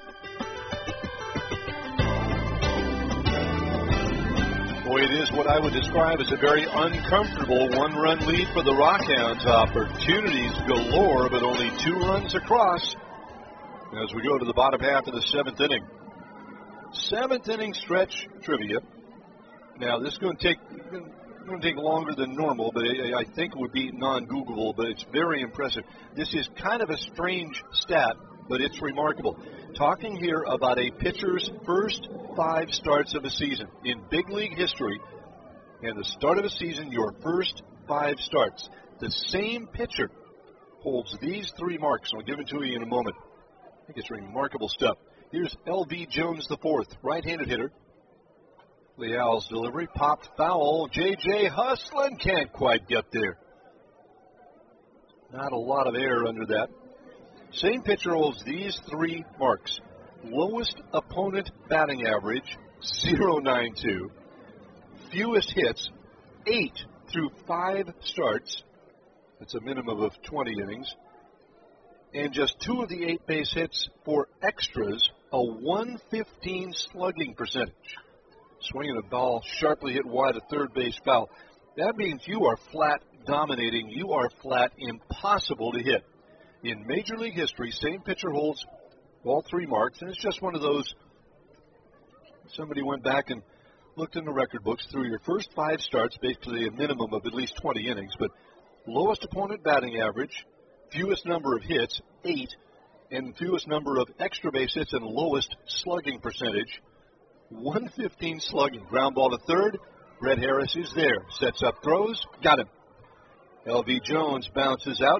Boy, it is what I would describe as a very uncomfortable one-run lead for the Rockhounds. Opportunities galore, but only 2 runs across as we go to the bottom half of the 7th inning. 7th inning stretch trivia. Now, this is going to take longer than normal, but I think it would be non-Googleable, but it's very impressive. This is kind of a strange stat, but it's remarkable. Talking here about a pitcher's first 5 starts of a season in big league history, and the start of a season, your first 5 starts. The same pitcher holds these 3 marks. I'll give it to you in a moment. I think it's remarkable stuff. Here's L.V. Jones IV, right-handed hitter. Leal's delivery popped foul. J.J. Hustlin can't quite get there. Not a lot of air under that. Same pitcher holds these 3 marks. Lowest opponent batting average, 0.92. Fewest hits, 8 through 5 starts. That's a minimum of 20 innings. And just 2 of the 8 base hits for extras, a 115 slugging percentage. Swinging a ball sharply hit wide of third base foul. That means you are flat dominating. You are flat impossible to hit. In Major League history, same pitcher holds all 3 marks, and it's just one of those. Somebody went back and looked in the record books through your first 5 starts, basically a minimum of at least 20 innings, but lowest opponent batting average, fewest number of hits, 8, and fewest number of extra base hits and lowest slugging percentage, 115 slugging. Ground ball to third. Brett Harris is there. Sets up, throws, got him. L.V. Jones bounces out.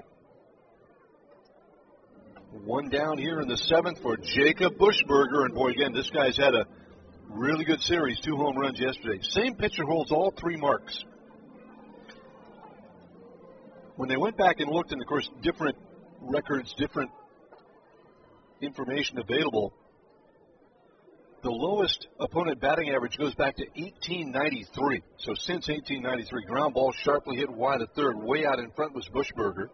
1 down here in the 7th for Jacob Buschberger. And boy, again, this guy's had a really good series. 2 home runs yesterday. Same pitcher holds all 3 marks. When they went back and looked, and of course, different records, different information available, the lowest opponent batting average goes back to 1893. So since 1893, ground ball sharply hit wide of third, way out in front was Buschberger.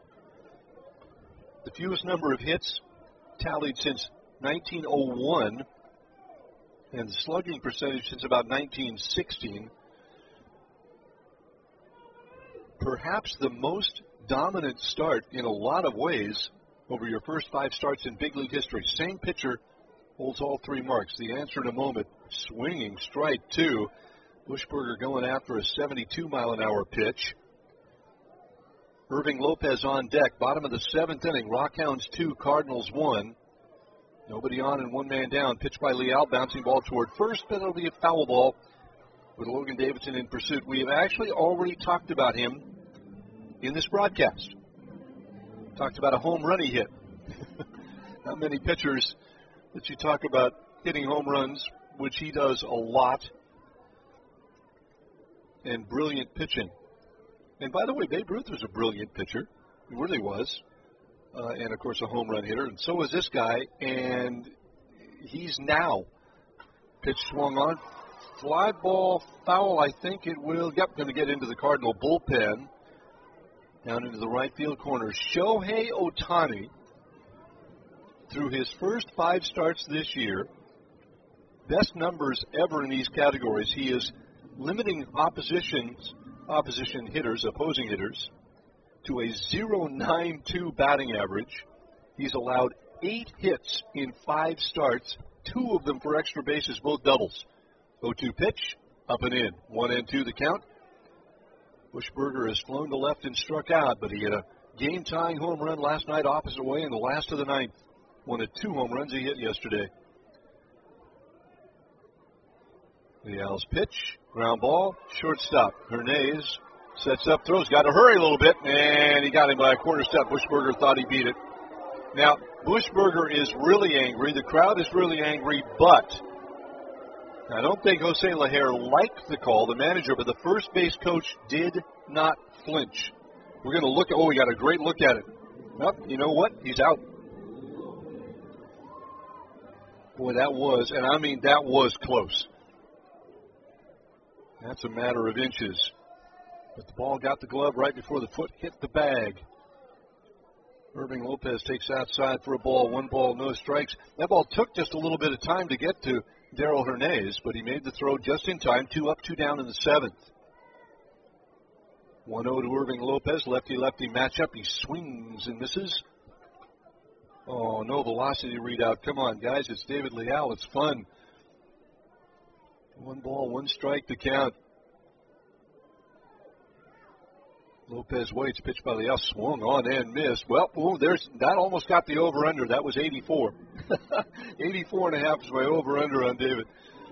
The fewest number of hits tallied since 1901, and the slugging percentage since about 1916. Perhaps the most dominant start in a lot of ways over your first 5 starts in big league history. Same pitcher holds all 3 marks. The answer in a moment. Swinging strike 2. Buschberger going after a 72-mile-an-hour pitch. Irving Lopez on deck. Bottom of the 7th inning. Rockhounds 2, Cardinals 1. Nobody on and 1 man down. Pitch by Leal. Bouncing ball toward first, but it'll be a foul ball with Logan Davidson in pursuit. We have actually already talked about him in this broadcast. Talked about a home run he hit. Not many pitchers that you talk about hitting home runs, which he does a lot, and brilliant pitching. And by the way, Babe Ruth was a brilliant pitcher. He really was. And, of course, a home run hitter. And so was this guy. And he's now. Pitch swung on. Fly ball, foul, I think it will. Yep, going to get into the Cardinal bullpen. Down into the right field corner. Shohei Ohtani, through his first 5 starts this year, best numbers ever in these categories. He is limiting opposing hitters, to a 0.92 batting average. He's allowed 8 hits in 5 starts, 2 of them for extra bases, both doubles. 0-2 pitch, up and in. 1-2 the count. Buschberger has flown to left and struck out, but he had a game-tying home run last night opposite way in the last of the 9th. One of 2 home runs he hit yesterday. Leal's pitch, ground ball, shortstop. Hernandez sets up, throws, got to hurry a little bit, and he got him by a quarter step. Buschberger thought he beat it. Now, Buschberger is really angry. The crowd is really angry, but I don't think Jose Lajer liked the call, the manager, but the first base coach did not flinch. We're going to look at, we got a great look at it. Well, you know what? He's out. Boy, that was, and I mean that was close. That's a matter of inches. But the ball got the glove right before the foot hit the bag. Irving Lopez takes outside for a ball. 1 ball, no strikes. That ball took just a little bit of time to get to Darrell Hernandez, but he made the throw just in time. 2 up, 2 down in the 7th. 1-0 to Irving Lopez. Lefty-lefty matchup. He swings and misses. Oh, no velocity readout. Come on, guys. It's David Leal. It's fun. 1 ball, 1 strike to count. Lopez waits. Pitch by Leal. Swung on and missed. Well, that almost got the over-under. That was 84. 84.5 is my over-under on David.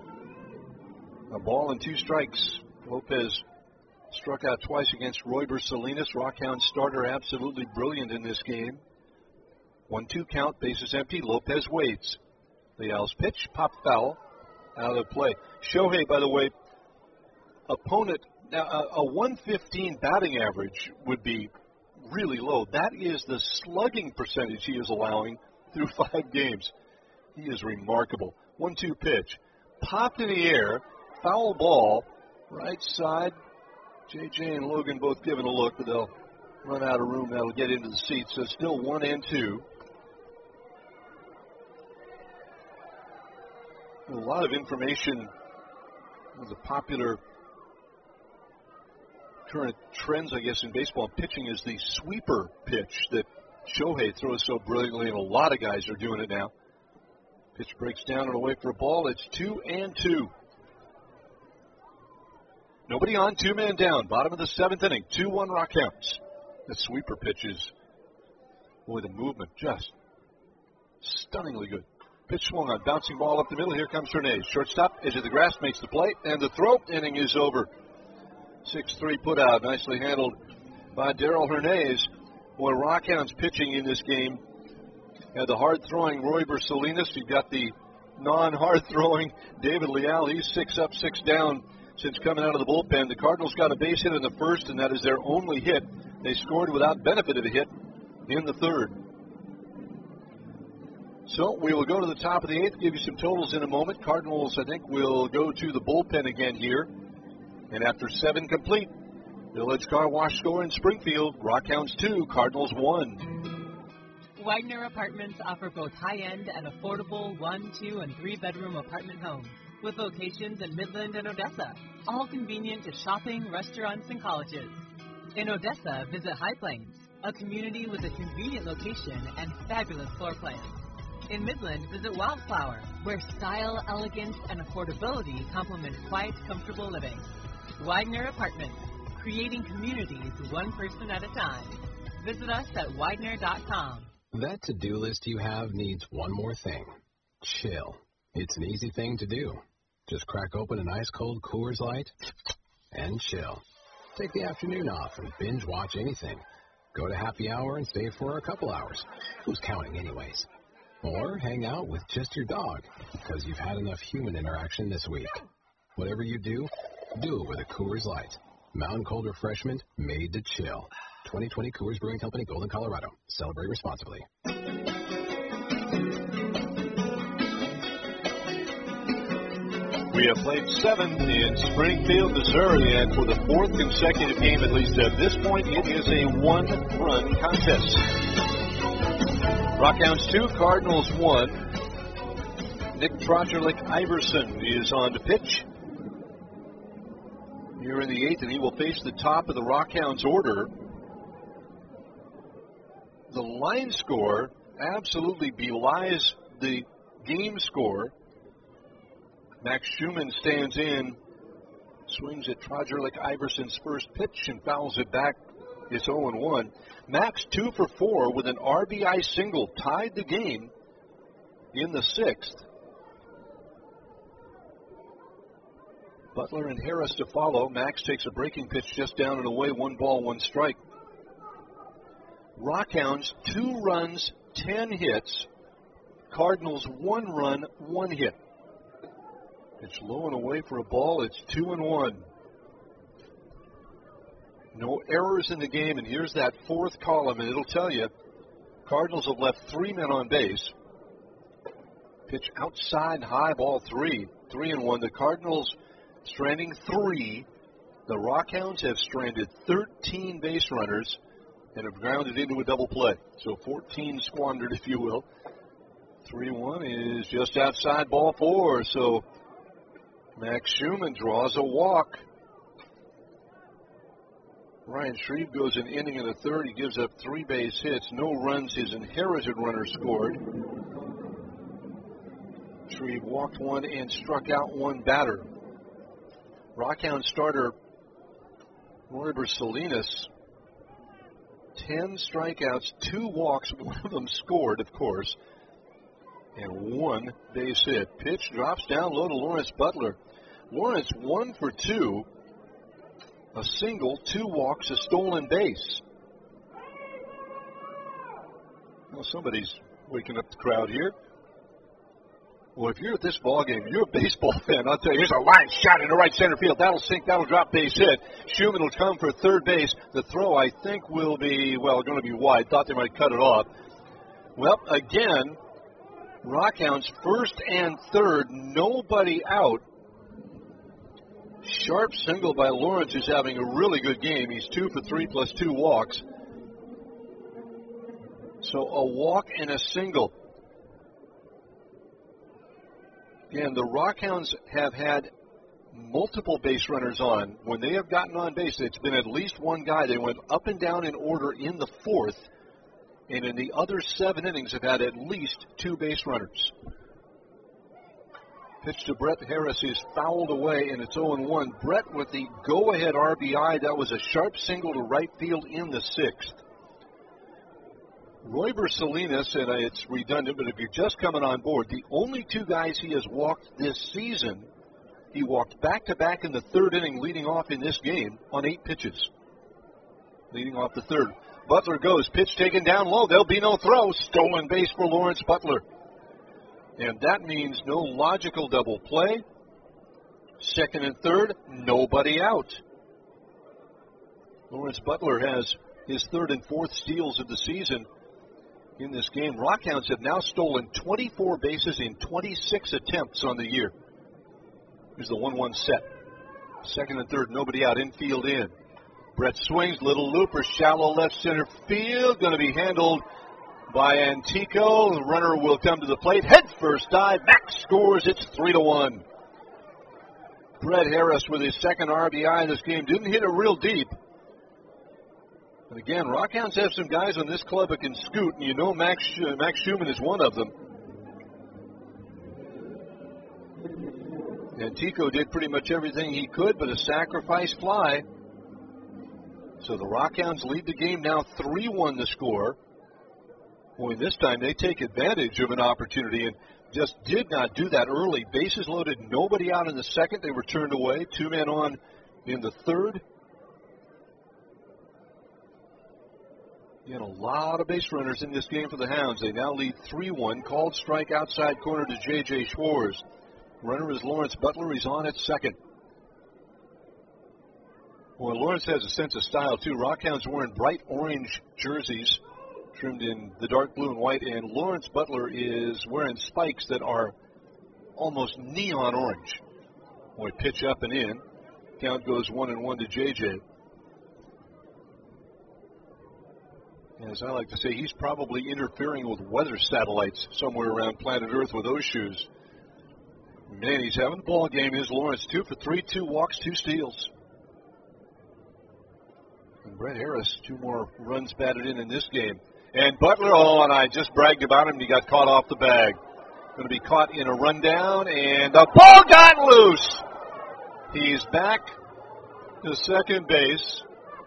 A ball and 2 strikes. Lopez struck out twice against Royber Salinas. Rockhound starter, absolutely brilliant in this game. 1-2 count, bases empty. Lopez waits. Leal's pitch, pop foul, out of play. Shohei, by the way, opponent, now a 115 batting average would be really low. That is the slugging percentage he is allowing through 5 games. He is remarkable. 1-2 pitch, popped in the air, foul ball, right side. JJ and Logan both giving a look, but they'll run out of room. That'll get into the seats. So it's still 1-2. A lot of information. The popular current trends, I guess, in baseball pitching is the sweeper pitch that Shohei throws so brilliantly, and a lot of guys are doing it now. Pitch breaks down and away for a ball. It's 2-2. Nobody on, 2-man down. Bottom of the 7th inning. 2-1 Rockhounds. The sweeper pitches. Boy, the movement just stunningly good. Pitch swung on, bouncing ball up the middle. Here comes Hernandez. Shortstop, edge of the grass, makes the play, and the throw. Inning is over. 6-3 put out, nicely handled by Darrell Hernandez. Boy, Rockhounds pitching in this game. Had the hard-throwing Royber Salinas. You've got the non-hard-throwing David Leal. He's 6 up, 6 down since coming out of the bullpen. The Cardinals got a base hit in the 1st, and that is their only hit. They scored without benefit of a hit in the 3rd. So we will go to the top of the 8th, give you some totals in a moment. Cardinals, I think, will go to the bullpen again here. And after 7 complete, Village Car Wash score in Springfield. Rockhounds 2, Cardinals 1. Widener Apartments offer both high-end and affordable 1, 2, and 3-bedroom apartment homes with locations in Midland and Odessa, all convenient to shopping, restaurants, and colleges. In Odessa, visit High Plains, a community with a convenient location and fabulous floor plans. In Midland, visit Wildflower, where style, elegance, and affordability complement quiet, comfortable living. Widener Apartments, creating communities 1 person at a time. Visit us at Widener.com. That to-do list you have needs one more thing. Chill. It's an easy thing to do. Just crack open an ice-cold Coors Light and chill. Take the afternoon off and binge watch anything. Go to happy hour and stay for a couple hours. Who's counting anyways? Or hang out with just your dog, because you've had enough human interaction this week. Whatever you do it with a Coors Light. Mountain cold refreshment made to chill. 2020 Coors Brewing Company, Golden, Colorado. Celebrate responsibly. We have played 7 in Springfield, Missouri, and for the 4th consecutive game, at least at this point, it is a 1-run contest. Rockhounds 2, Cardinals 1. Nick Trojerlik-Iverson is on to pitch here in the 8th, and he will face the top of the Rockhounds order. The line score absolutely belies the game score. Max Schumann stands in, swings at Trojerlik-Iverson's first pitch and fouls it back. It's 0-1. Max 2 for 4 with an RBI single, tied the game in the 6th. Butler and Harris to follow. Max takes a breaking pitch just down and away, 1 ball, 1 strike. Rockhounds 2 runs, 10 hits. Cardinals 1 run, 1 hit. It's low and away for a ball. It's 2-1. No errors in the game, and here's that 4th column, and it'll tell you Cardinals have left 3 men on base. Pitch outside, high, ball 3. 3-1. The Cardinals stranding 3. The Rockhounds have stranded 13 base runners and have grounded into a double play. So 14 squandered, if you will. 3-1 is just outside ball 4, so Max Schumann draws a walk. Ryan Shreve goes an inning and a third. He gives up 3 base hits, no runs. His inherited runner scored. Shreve walked 1 and struck out 1 batter. Rockhound starter Royber Salinas, 10 strikeouts, 2 walks, one of them scored, of course, and 1 base hit. Pitch drops down low to Lawrence Butler. Lawrence 1 for 2, a single, 2 walks, a stolen base. Well, somebody's waking up the crowd here. Well, if you're at this ball game, you're a baseball fan, I'll tell you, here's a line shot into right center field. That'll sink, that'll drop, base hit. Schumann will come for third base. The throw, I think, will be, well, going to be wide. Thought they might cut it off. Well, again, Rockhounds first and third, nobody out. Sharp single by Lawrence, who's having a really good game. He's 2 for 3 plus 2 walks. So a walk and a single. And the Rockhounds have had multiple base runners on. When they have gotten on base, it's been at least one guy. They went up and down in order in the 4th. And in the other 7 innings have had at least 2 base runners. Pitch to Brett Harris is fouled away, and it's 0-1. Brett with the go-ahead RBI. That was a sharp single to right field in the 6th. Royber Salinas, and it's redundant, but if you're just coming on board, the only 2 guys he has walked this season, he walked back-to-back in the 3rd inning, leading off in this game on 8 pitches. Leading off the 3rd. Butler goes, pitch taken down low. There'll be no throw. Stolen base for Lawrence Butler. And that means no logical double play. 2nd and 3rd, nobody out. Lawrence Butler has his 3rd and 4th steals of the season in this game. Rockhounds have now stolen 24 bases in 26 attempts on the year. Here's the 1-1 set. 2nd and 3rd, nobody out, infield in. Brett swings, little looper, shallow left center field, going to be handled by Antico. The runner will come to the plate, head first dive, Max scores, it's 3-1. Brett Harris with his 2nd RBI in this game, didn't hit it real deep. And again, Rockhounds have some guys on this club that can scoot, and you know Max Schumann is one of them. Antico did pretty much everything he could, but a sacrifice fly. So the Rockhounds lead the game now 3-1 the score. Boy, this time they take advantage of an opportunity and just did not do that early. Bases loaded, nobody out in the 2nd. They were turned away. 2 men on in the 3rd. And a lot of base runners in this game for the Hounds. They now lead 3-1. Called strike outside corner to J.J. Schwarz. Runner is Lawrence Butler. He's on at 2nd. Well, Lawrence has a sense of style, too. Rockhounds wearing bright orange jerseys, trimmed in the dark blue and white, and Lawrence Butler is wearing spikes that are almost neon orange. Boy, pitch up and in. Count goes 1-1 to J.J. As I like to say, he's probably interfering with weather satellites somewhere around planet Earth with those shoes. Man, he's having a ball game. Is Lawrence 2 for 3, 2 walks, 2 steals. And Brett Harris, 2 more runs batted in this game. And Butler, oh, and I just bragged about him. He got caught off the bag. Going to be caught in a rundown, and the ball got loose. He's back to second base.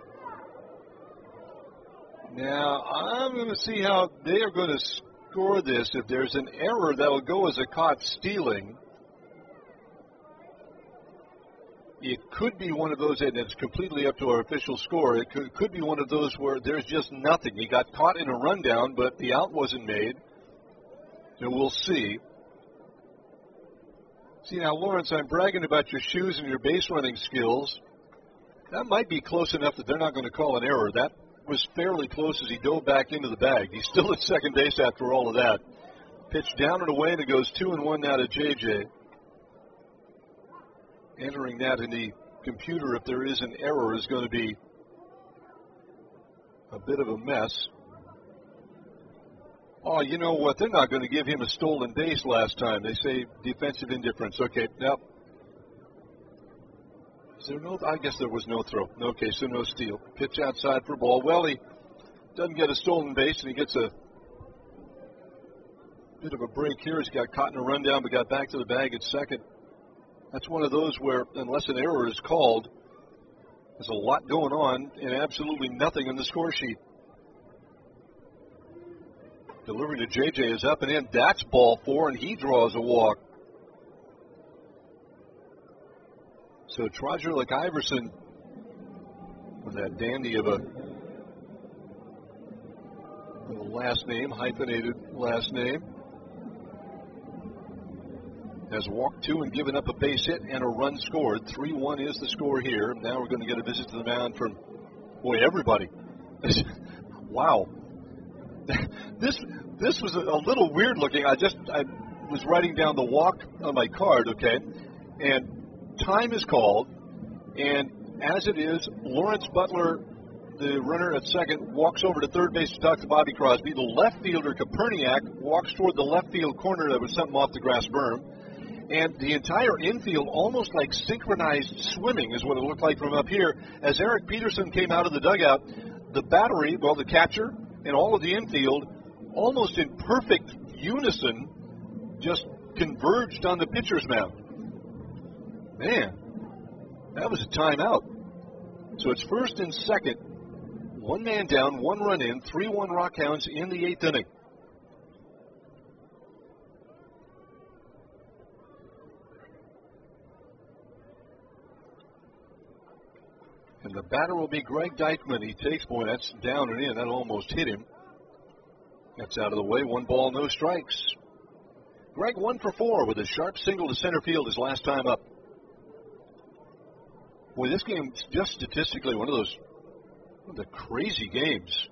Now, I'm going to see how they are going to score this. If there's an error, that will go as a caught stealing. It could be one of those, and it's completely up to our official score. It could be one of those where there's just nothing. He got caught in a rundown, but the out wasn't made. And we'll see. See, now, Lawrence, I'm bragging about your shoes and your base running skills. That might be close enough that they're not going to call an error. That was fairly close as he dove back into the bag. He's still at second base after all of that. Pitch down and away, and it goes 2-1 now to J.J. Entering that in the computer, if there is an error, is going to be a bit of a mess. Oh, you know what? They're not going to give him a stolen base last time. They say defensive indifference. Okay, now. Is there no? I guess there was no throw. Okay, so no steal. Pitch outside for ball. Well, he doesn't get a stolen base, and he gets a bit of a break here. He's got caught in a rundown, but got back to the bag at second. That's one of those where, unless an error is called, there's a lot going on and absolutely nothing in the score sheet. Delivery to JJ is up and in. That's ball 4, and he draws a walk. So Trodgerlick Iverson, with that dandy of a last name, hyphenated last name, has walked 2 and given up a base hit and a run scored. 3-1 is the score here. Now we're going to get a visit to the mound from, everybody. Wow. This was a little weird looking. I was writing down the walk on my card, okay, and time is called, and as it is, Lawrence Butler, the runner at second, walks over to third base to talk to Bobby Crosby. The left fielder, Koperniak, walks toward the left field corner. There was something off the grass berm. And the entire infield, almost like synchronized swimming is what it looked like from up here. As Eric Peterson came out of the dugout, the battery, the catcher, and all of the infield, almost in perfect unison, just converged on the pitcher's mound. Man, that was a timeout. So it's first and second. 1 man down, 1 run in, 3-1 Rockhounds in the 8th inning. And the batter will be Greg Dykman. He takes, that's down and in. That almost hit him. That's out of the way. 1 ball, no strikes. Greg 1 for 4 with a sharp single to center field his last time up. This game is just statistically one of the crazy games.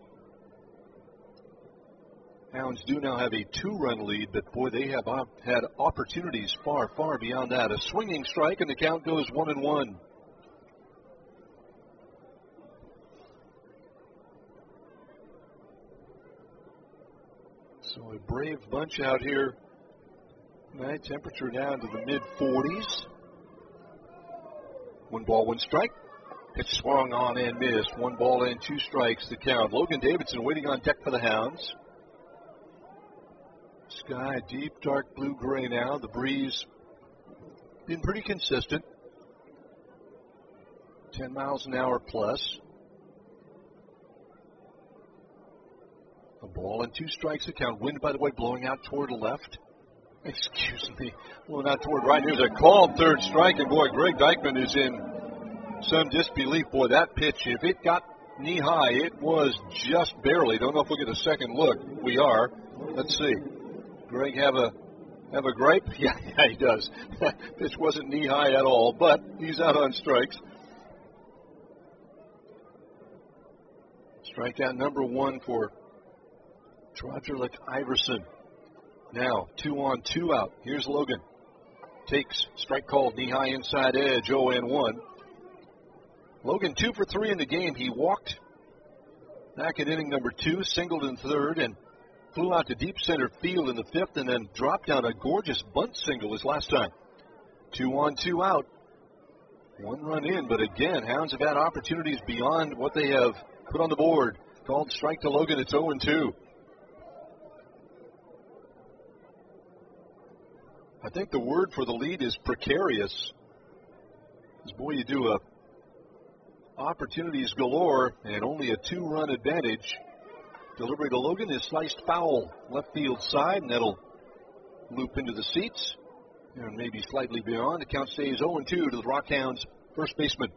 Hounds do now have a 2-run lead, but they have had opportunities far, far beyond that. A swinging strike, and the count goes 1-1. So a brave bunch out here. Night temperature down to the mid-40s. 1 ball, 1 strike. Pitch swung on and missed. 1 ball and 2 strikes the count. Logan Davidson waiting on deck for the Hounds. Sky deep, dark blue-gray now. The breeze been pretty consistent. 10 miles an hour plus. A ball and 2 strikes the count. Wind, by the way, blowing out toward the left. Excuse me. Blowing out toward right. Here's a called third strike, and Greg Dykman is in some disbelief. That pitch, if it got knee high, it was just barely. Don't know if we'll get a second look. We are. Let's see. Greg have a gripe? Yeah, he does. Pitch wasn't knee high at all, but he's out on strikes. Strikeout number 1 for Trodgerlick Iverson. Now, 2-on-2 out. Here's Logan. Takes, strike called, knee-high inside edge, 0-1. Logan 2 for 3 in the game. He walked back at inning number 2, singled in third, and flew out to deep center field in the 5th, and then dropped down a gorgeous bunt single his last time. 2-on-2 out. 1 run in, but again, Hounds have had opportunities beyond what they have put on the board. Called strike to Logan. It's 0-2. I think the word for the lead is precarious. Because, you do opportunities galore and only a 2-run advantage. Delivery to Logan is sliced foul left field side, and that'll loop into the seats. And maybe slightly beyond. The count stays 0-2 to the Rockhounds first baseman.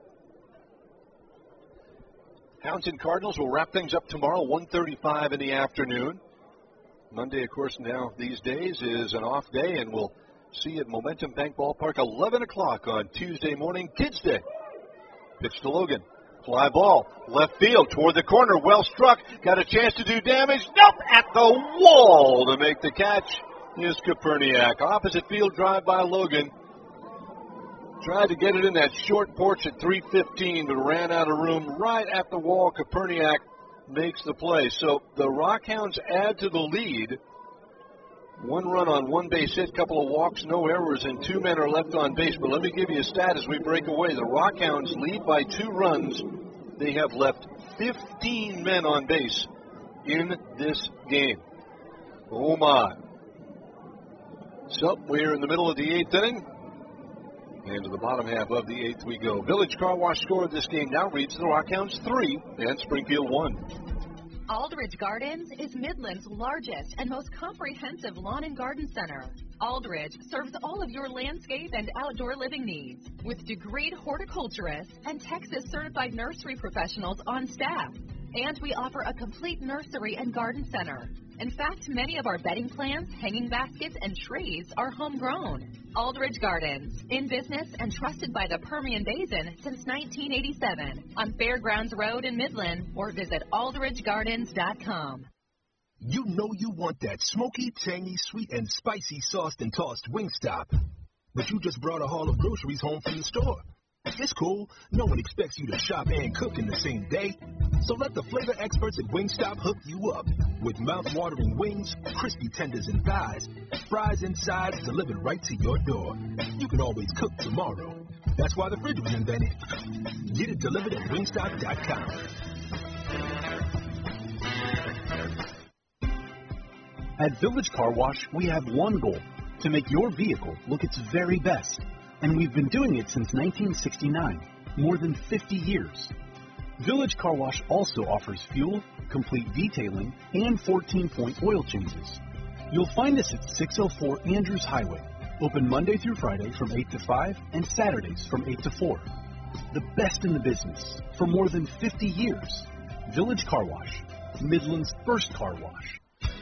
Hounds and Cardinals will wrap things up tomorrow, 1:35 in the afternoon. Monday, of course, now these days is an off day, and we'll see at Momentum Bank Ballpark 11 o'clock on Tuesday morning, Kids Day. Pitch to Logan. Fly ball, left field toward the corner, well struck, got a chance to do damage. Nope, at the wall to make the catch is Koperniak. Opposite field drive by Logan. Tried to get it in that short porch at 3:15, but ran out of room right at the wall. Koperniak makes the play. So the Rockhounds add to the lead. 1 run on 1 base hit, couple of walks, no errors, and 2 men are left on base. But let me give you a stat as we break away. The Rockhounds lead by 2 runs. They have left 15 men on base in this game. Oh, my. So we're in the middle of the 8th inning. And to the bottom half of the 8th we go. Village Car Wash score of this game now reads the Rockhounds 3 and Springfield 1. Aldridge Gardens is Midland's largest and most comprehensive lawn and garden center. Aldridge serves all of your landscape and outdoor living needs with degreed horticulturists and Texas certified nursery professionals on staff. And we offer a complete nursery and garden center. In fact, many of our bedding plants, hanging baskets, and trays are homegrown. Aldridge Gardens, in business and trusted by the Permian Basin since 1987 on Fairgrounds Road in Midland, or visit aldridgegardens.com. You know you want that smoky, tangy, sweet, and spicy sauced and tossed Wingstop. But you just brought a haul of groceries home from the store. It's cool. No one expects you to shop and cook in the same day. So let the flavor experts at Wingstop hook you up with mouth-watering wings, crispy tenders and thighs, fries and sides delivered right to your door. You can always cook tomorrow. That's why the fridge was invented. Get it delivered at Wingstop.com. At Village Car Wash, we have one goal: to make your vehicle look its very best. And we've been doing it since 1969, more than 50 years. Village Car Wash also offers fuel, complete detailing, and 14-point oil changes. You'll find us at 604 Andrews Highway, open Monday through Friday from 8 to 5 and Saturdays from 8 to 4. The best in the business for more than 50 years. Village Car Wash, Midland's first car wash.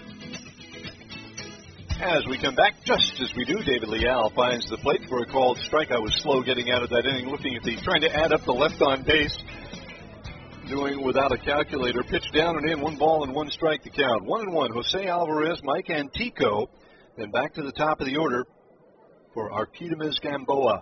As we come back, just as we do, David Leal finds the plate for a called strike. I was slow getting out of that inning, looking at trying to add up the left on base, doing without a calculator. Pitch down and in, 1 ball and 1 strike to count. 1-1, Jose Alvarez, Mike Antico, then back to the top of the order for Arquidimas Gamboa.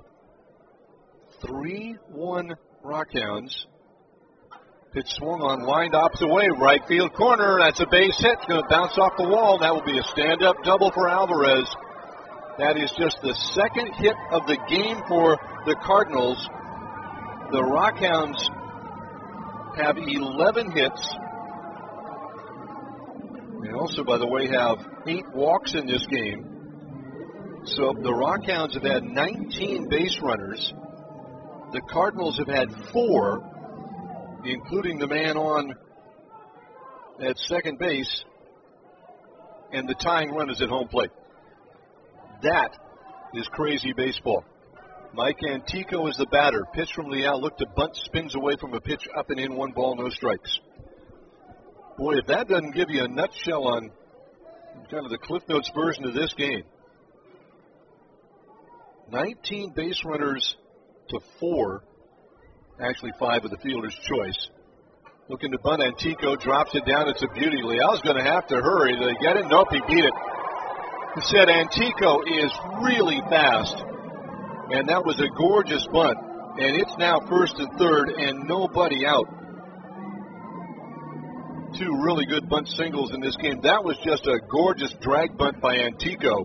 3-1 Rockhounds. Pitch swung on, lined opposite way, right field corner. That's a base hit. It's going to bounce off the wall. That will be a stand-up double for Alvarez. That is just the second hit of the game for the Cardinals. The Rockhounds have 11 hits. They also, by the way, have 8 walks in this game. So the Rockhounds have had 19 base runners. The Cardinals have had 4. Including the man on at second base, and the tying run is at home plate. That is crazy baseball. Mike Antico is the batter. Pitch from Leal, looked to bunt, spins away from a pitch, up and in, 1 ball, no strikes. Boy, if that doesn't give you a nutshell on kind of the Cliff Notes version of this game. 19 base runners to 4. Actually 5 of the fielder's choice. Looking to bunt, Antico drops it down. It's a beauty. Leal's going to have to hurry. Did they get it? Nope, he beat it. He said Antico is really fast. And that was a gorgeous bunt. And it's now first and third and nobody out. 2 really good bunt singles in this game. That was just a gorgeous drag bunt by Antico.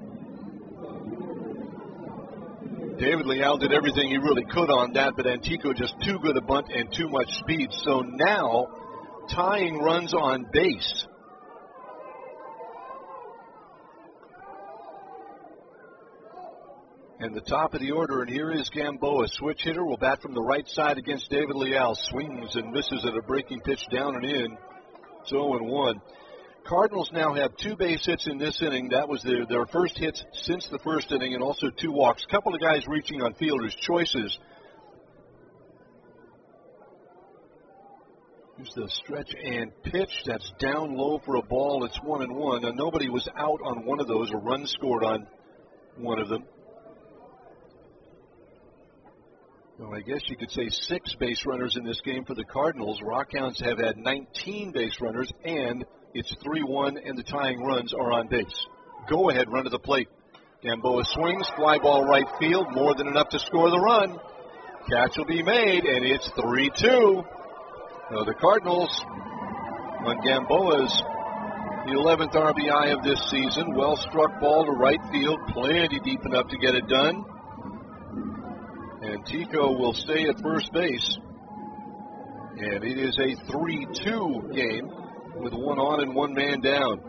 David Leal did everything he really could on that, but Antico just too good a bunt and too much speed. So now, tying runs on base. And the top of the order, and here is Gamboa. Switch hitter will bat from the right side against David Leal. Swings and misses at a breaking pitch down and in. It's 0-1. Cardinals now have 2 base hits in this inning. That was their first hits since the first inning, and also 2 walks. A couple of guys reaching on fielders' choices. Here's the stretch and pitch. That's down low for a ball. It's 1-1. Now, nobody was out on one of those. A run scored on one of them. Well, I guess you could say 6 base runners in this game for the Cardinals. Rockhounds have had 19 base runners, and it's 3-1, and the tying runs are on base. Go-ahead run to the plate. Gamboa swings, fly ball right field, more than enough to score the run. Catch will be made, and it's 3-2. Now the Cardinals on Gamboa's the 11th RBI of this season. Well struck ball to right field, plenty deep enough to get it done. And Tico will stay at first base. And it is a 3-2 game with one on and one man down.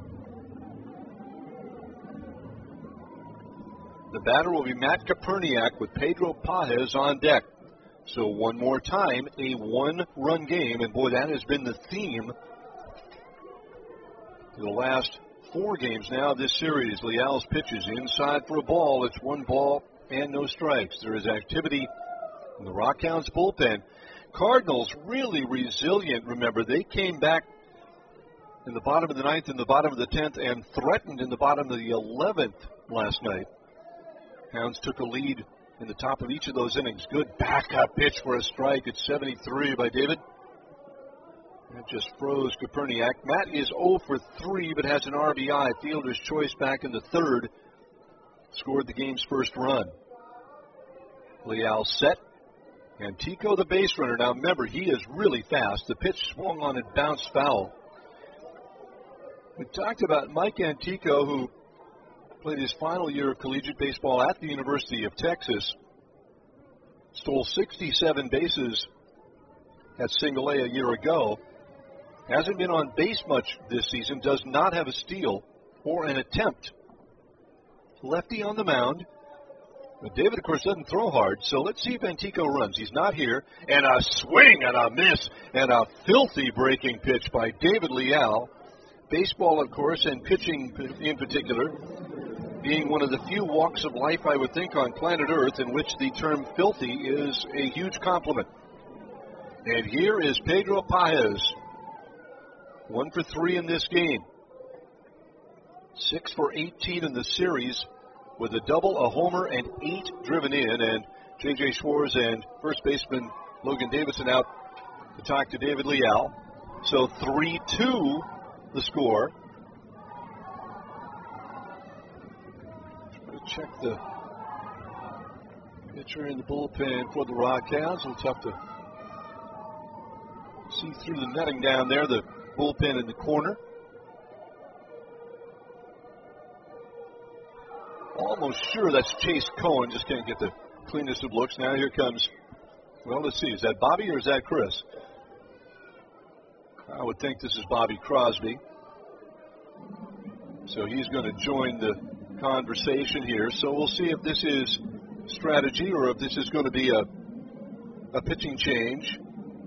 The batter will be Matt Koperniak with Pedro Pages on deck. So one more time, a one-run game. And boy, that has been the theme for the last 4 games now of this series. Leal's pitches inside for a ball. It's 1 ball and no strikes. There is activity in the Rockhounds bullpen. Cardinals really resilient. Remember, they came back in the bottom of the 9th and the bottom of the 10th and threatened in the bottom of the 11th last night. Hounds took a lead in the top of each of those innings. Good backup pitch for a strike at 73 by David. That just froze Koperniak. Matt is 0 for 3, but has an RBI. Fielder's choice back in the 3rd. Scored the game's first run. Leal set. And Tico, the base runner. Now remember, he is really fast. The pitch swung on and bounced foul. We talked about Mike Antico, who played his final year of collegiate baseball at the University of Texas. Stole 67 bases at Single A year ago. Hasn't been on base much this season. Does not have a steal or an attempt. Lefty on the mound. But David, of course, doesn't throw hard, so let's see if Antico runs. He's not here. And a swing and a miss and a filthy breaking pitch by David Leal. Baseball, of course, and pitching in particular, being one of the few walks of life, I would think, on planet Earth in which the term filthy is a huge compliment. And here is Pedro Pages. 1 for 3 in this game. 6 for 18 in the series with a double, a homer, and 8 driven in. And J.J. Schwartz and first baseman Logan Davidson out to talk to David Leal. So 3-2 the score. Try to check the pitcher in the bullpen for the Rockhounds. It's tough to see through the netting down there, the bullpen in the corner. Almost sure that's Chase Cohen. Just can't get the cleanest of looks. Now here comes, well, let's see. Is that Bobby or is that Chris? I would think this is Bobby Crosby. So he's going to join the conversation here. So we'll see if this is strategy or if this is going to be a pitching change.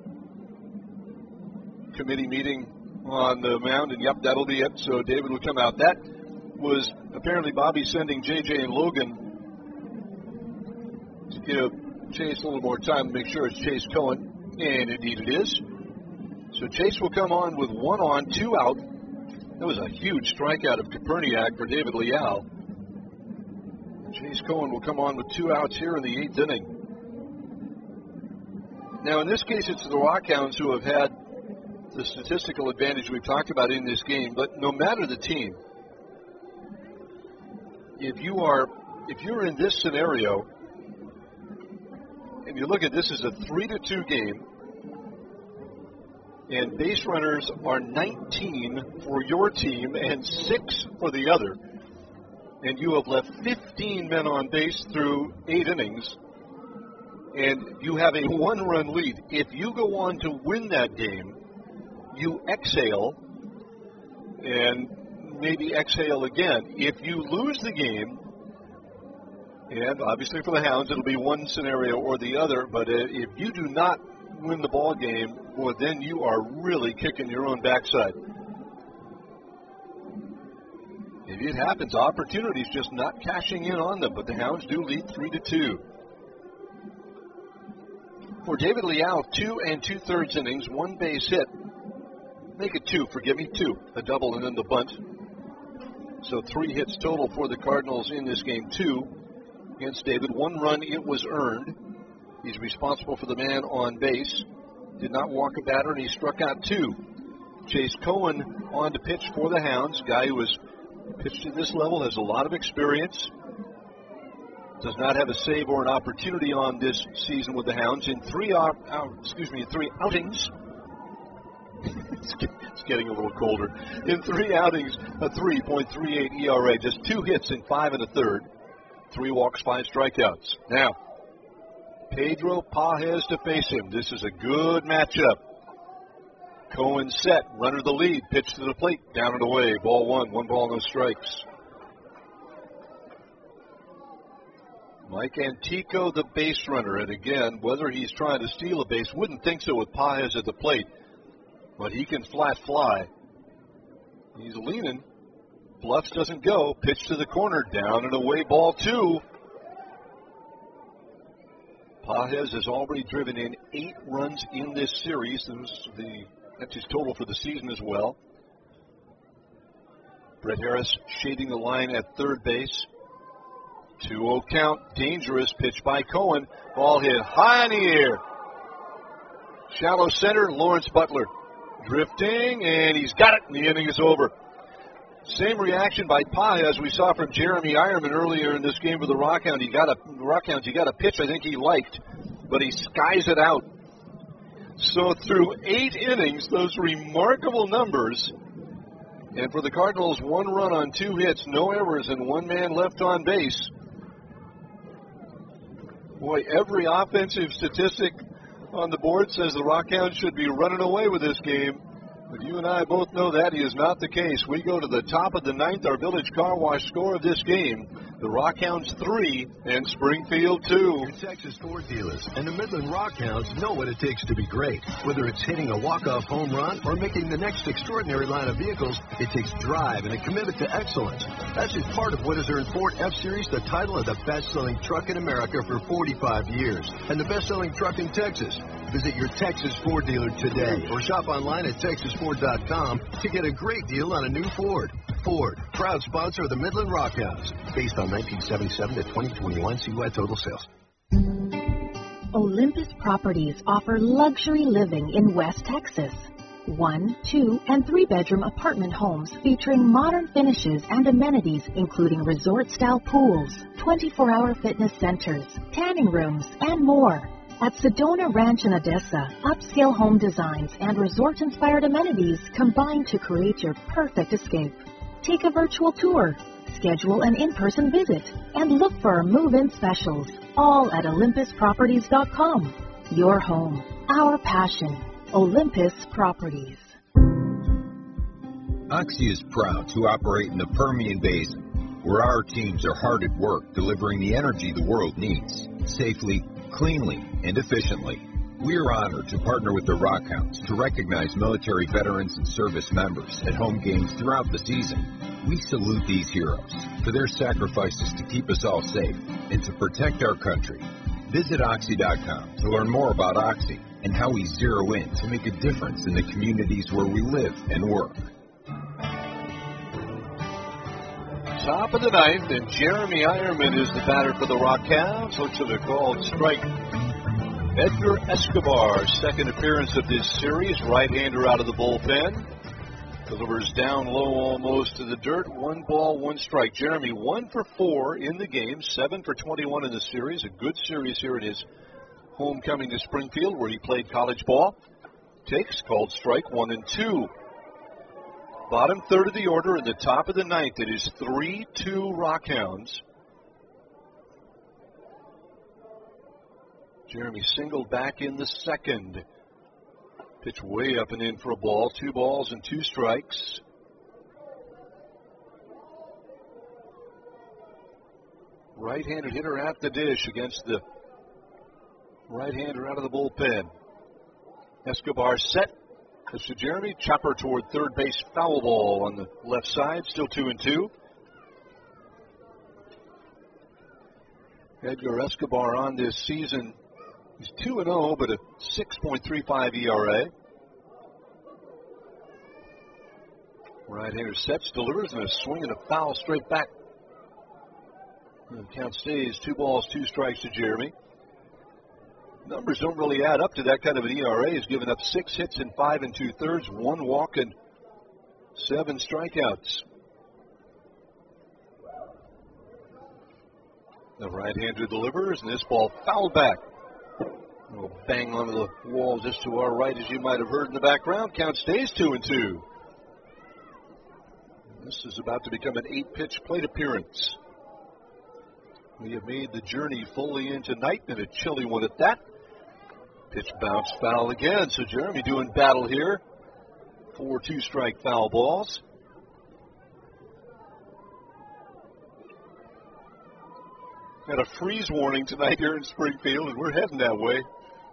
Committee meeting on the mound, and yep, that'll be it. So David will come out. That was apparently Bobby sending JJ and Logan to give Chase a little more time to make sure it's Chase Cohen, and indeed it is. So Chase will come on with 1 on, 2 out. That was a huge strikeout of Koperniak for David Leal. Chase Cohen will come on with 2 outs here in the 8th inning. Now in this case, it's the Rockhounds who have had the statistical advantage we've talked about in this game, but no matter the team, if you're in this scenario, and you look at this as a 3-2 game, and base runners are 19 for your team and 6 for the other, and you have left 15 men on base through 8 innings, and you have a 1-run lead. If you go on to win that game, you exhale and maybe exhale again. If you lose the game, and obviously for the Hounds it'll be one scenario or the other, but if you do not win the ball game, well, then you are really kicking your own backside. Maybe it happens, opportunities just not cashing in on them, but the Hounds do lead 3-2. For David Leal, 2 2/3 innings, 1 base hit. Make it 2, forgive me, 2. A double and then the bunt. So 3 hits total for the Cardinals in this game, 2 against David. 1 run, it was earned. He's responsible for the man on base. Did not walk a batter, and he struck out 2. Chase Cohen on to pitch for the Hounds. Guy who has pitched at this level, has a lot of experience. Does not have a save or an opportunity on this season with the Hounds in 3 outings. It's getting a little colder. In 3 outings, a 3.38 ERA. Just 2 hits in 5 1/3. 3 walks, 5 strikeouts. Now, Pedro Pages to face him. This is a good matchup. Cohen set, runner the lead, pitch to the plate, down and away. Ball 1, 1 ball, no strikes. Mike Antico, the base runner, and again, whether he's trying to steal a base, wouldn't think so with Pages at the plate, but he can flat fly. He's leaning. Bluffs doesn't go. Pitch to the corner, down and away. Ball 2. Pages has already driven in 8 runs in this series. That's his total for the season as well. Brett Harris shading the line at third base. 2-0 count. Dangerous pitch by Cohen. Ball hit high in the air. Shallow center, Lawrence Butler drifting, and he's got it, and the inning is over. Same reaction by Pages we saw from Jeremy Ironman earlier in this game with the Rockhounds. He got a pitch I think he liked, but he skies it out. So through 8 innings, those remarkable numbers. And for the Cardinals, 1 run on 2 hits, no errors, and 1 man left on base. Boy, every offensive statistic on the board says the Rockhounds should be running away with this game. But you and I both know that is not the case. We go to the top of the 9th, our Village Car Wash score of this game. The Rockhounds 3 and Springfield 2. Your Texas Ford dealers and the Midland Rockhounds know what it takes to be great. Whether it's hitting a walk-off home run or making the next extraordinary line of vehicles, it takes drive and a commitment to excellence. That's just part of what has earned Ford F-Series the title of the best-selling truck in America for 45 years and the best-selling truck in Texas. Visit your Texas Ford dealer today or shop online at TexasFord.com to get a great deal on a new Ford. Ford, proud sponsor of the Midland Rockhounds, based on 1977 to 2021 CY total sales. Olympus Properties offer luxury living in West Texas. 1, 2, and 3-bedroom apartment homes featuring modern finishes and amenities including resort-style pools, 24-hour fitness centers, tanning rooms, and more. At Sedona Ranch in Odessa, upscale home designs and resort-inspired amenities combine to create your perfect escape. Take a virtual tour, schedule an in-person visit, and look for our move-in specials, all at olympusproperties.com. Your home, our passion. Olympus Properties. Oxy is proud to operate in the Permian Basin, where our teams are hard at work delivering the energy the world needs, safely, cleanly, and efficiently. We are honored to partner with the Rockhounds to recognize military veterans and service members at home games throughout the season. We salute these heroes for their sacrifices to keep us all safe and to protect our country. Visit Oxy.com to learn more about Oxy and how we zero in to make a difference in the communities where we live and work. Top of the 9th, and Jeremy Ironman is the batter for the Rockhounds. Looks at a called strike. Edgar Escobar, second appearance of this series, right-hander out of the bullpen. Delivers down low almost to the dirt. 1 ball, 1 strike. Jeremy 1 for 4 in the game, 7 for 21 in the series. A good series here in his homecoming to Springfield, where he played college ball. Takes called strike 1 and 2. Bottom third of the order in the top of the 9th. It is 3-2 Rockhounds. Jeremy singled back in the second. Pitch way up and in for a ball. 2 balls and 2 strikes. Right-handed hitter at the dish against the right-hander out of the bullpen. Escobar set. This to Jeremy. Chopper toward third base. Foul ball on the left side. Still 2-2. Edgar Escobar on this season. He's 2-0, but a 6.35 ERA. Right-hander sets, delivers, and a swing and a foul straight back. And the count stays 2 balls, 2 strikes to Jeremy. Numbers don't really add up to that kind of an ERA. He's given up 6 hits in 5 2/3, 1 walk, and 7 strikeouts. The right-hander delivers, and this ball fouled back. We'll bang onto the wall just to our right, as you might have heard in the background. Count stays 2-2. This is about to become an 8-pitch plate appearance. We have made the journey fully into night, and a chilly one at that. Pitch bounce foul again. So Jeremy doing battle here. 4 2-strike foul balls. Got a freeze warning tonight here in Springfield, and we're heading that way.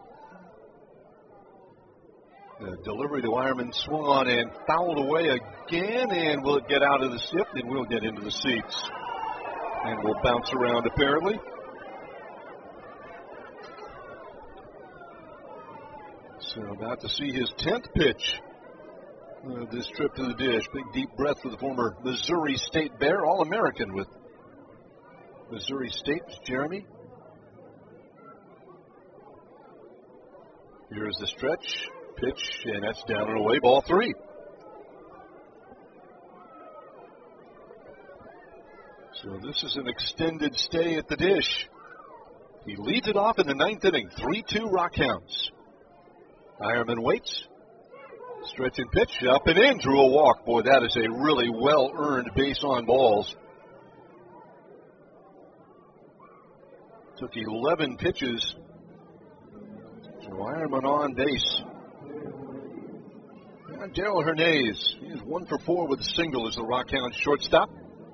The delivery to Ironman swung on and fouled away again, and will it get out of the shift? And we'll get into the seats. And we'll bounce around apparently. So about to see his 10th pitch of this trip to the dish. Big deep breath for the former Missouri State Bear, All-American with Missouri State, Jeremy. Here's the stretch, pitch, and that's down and away, ball 3. So this is an extended stay at the dish. He leads it off in the 9th inning, 3-2 Rockhounds. Ironman waits. Stretch and pitch, up and in, drew a walk. Boy, that is a really well-earned base on balls. Took 11 pitches. So Ironman on base. And Darrell Hernandez, he's 1 for 4 with a single as the Rockhounds shortstop.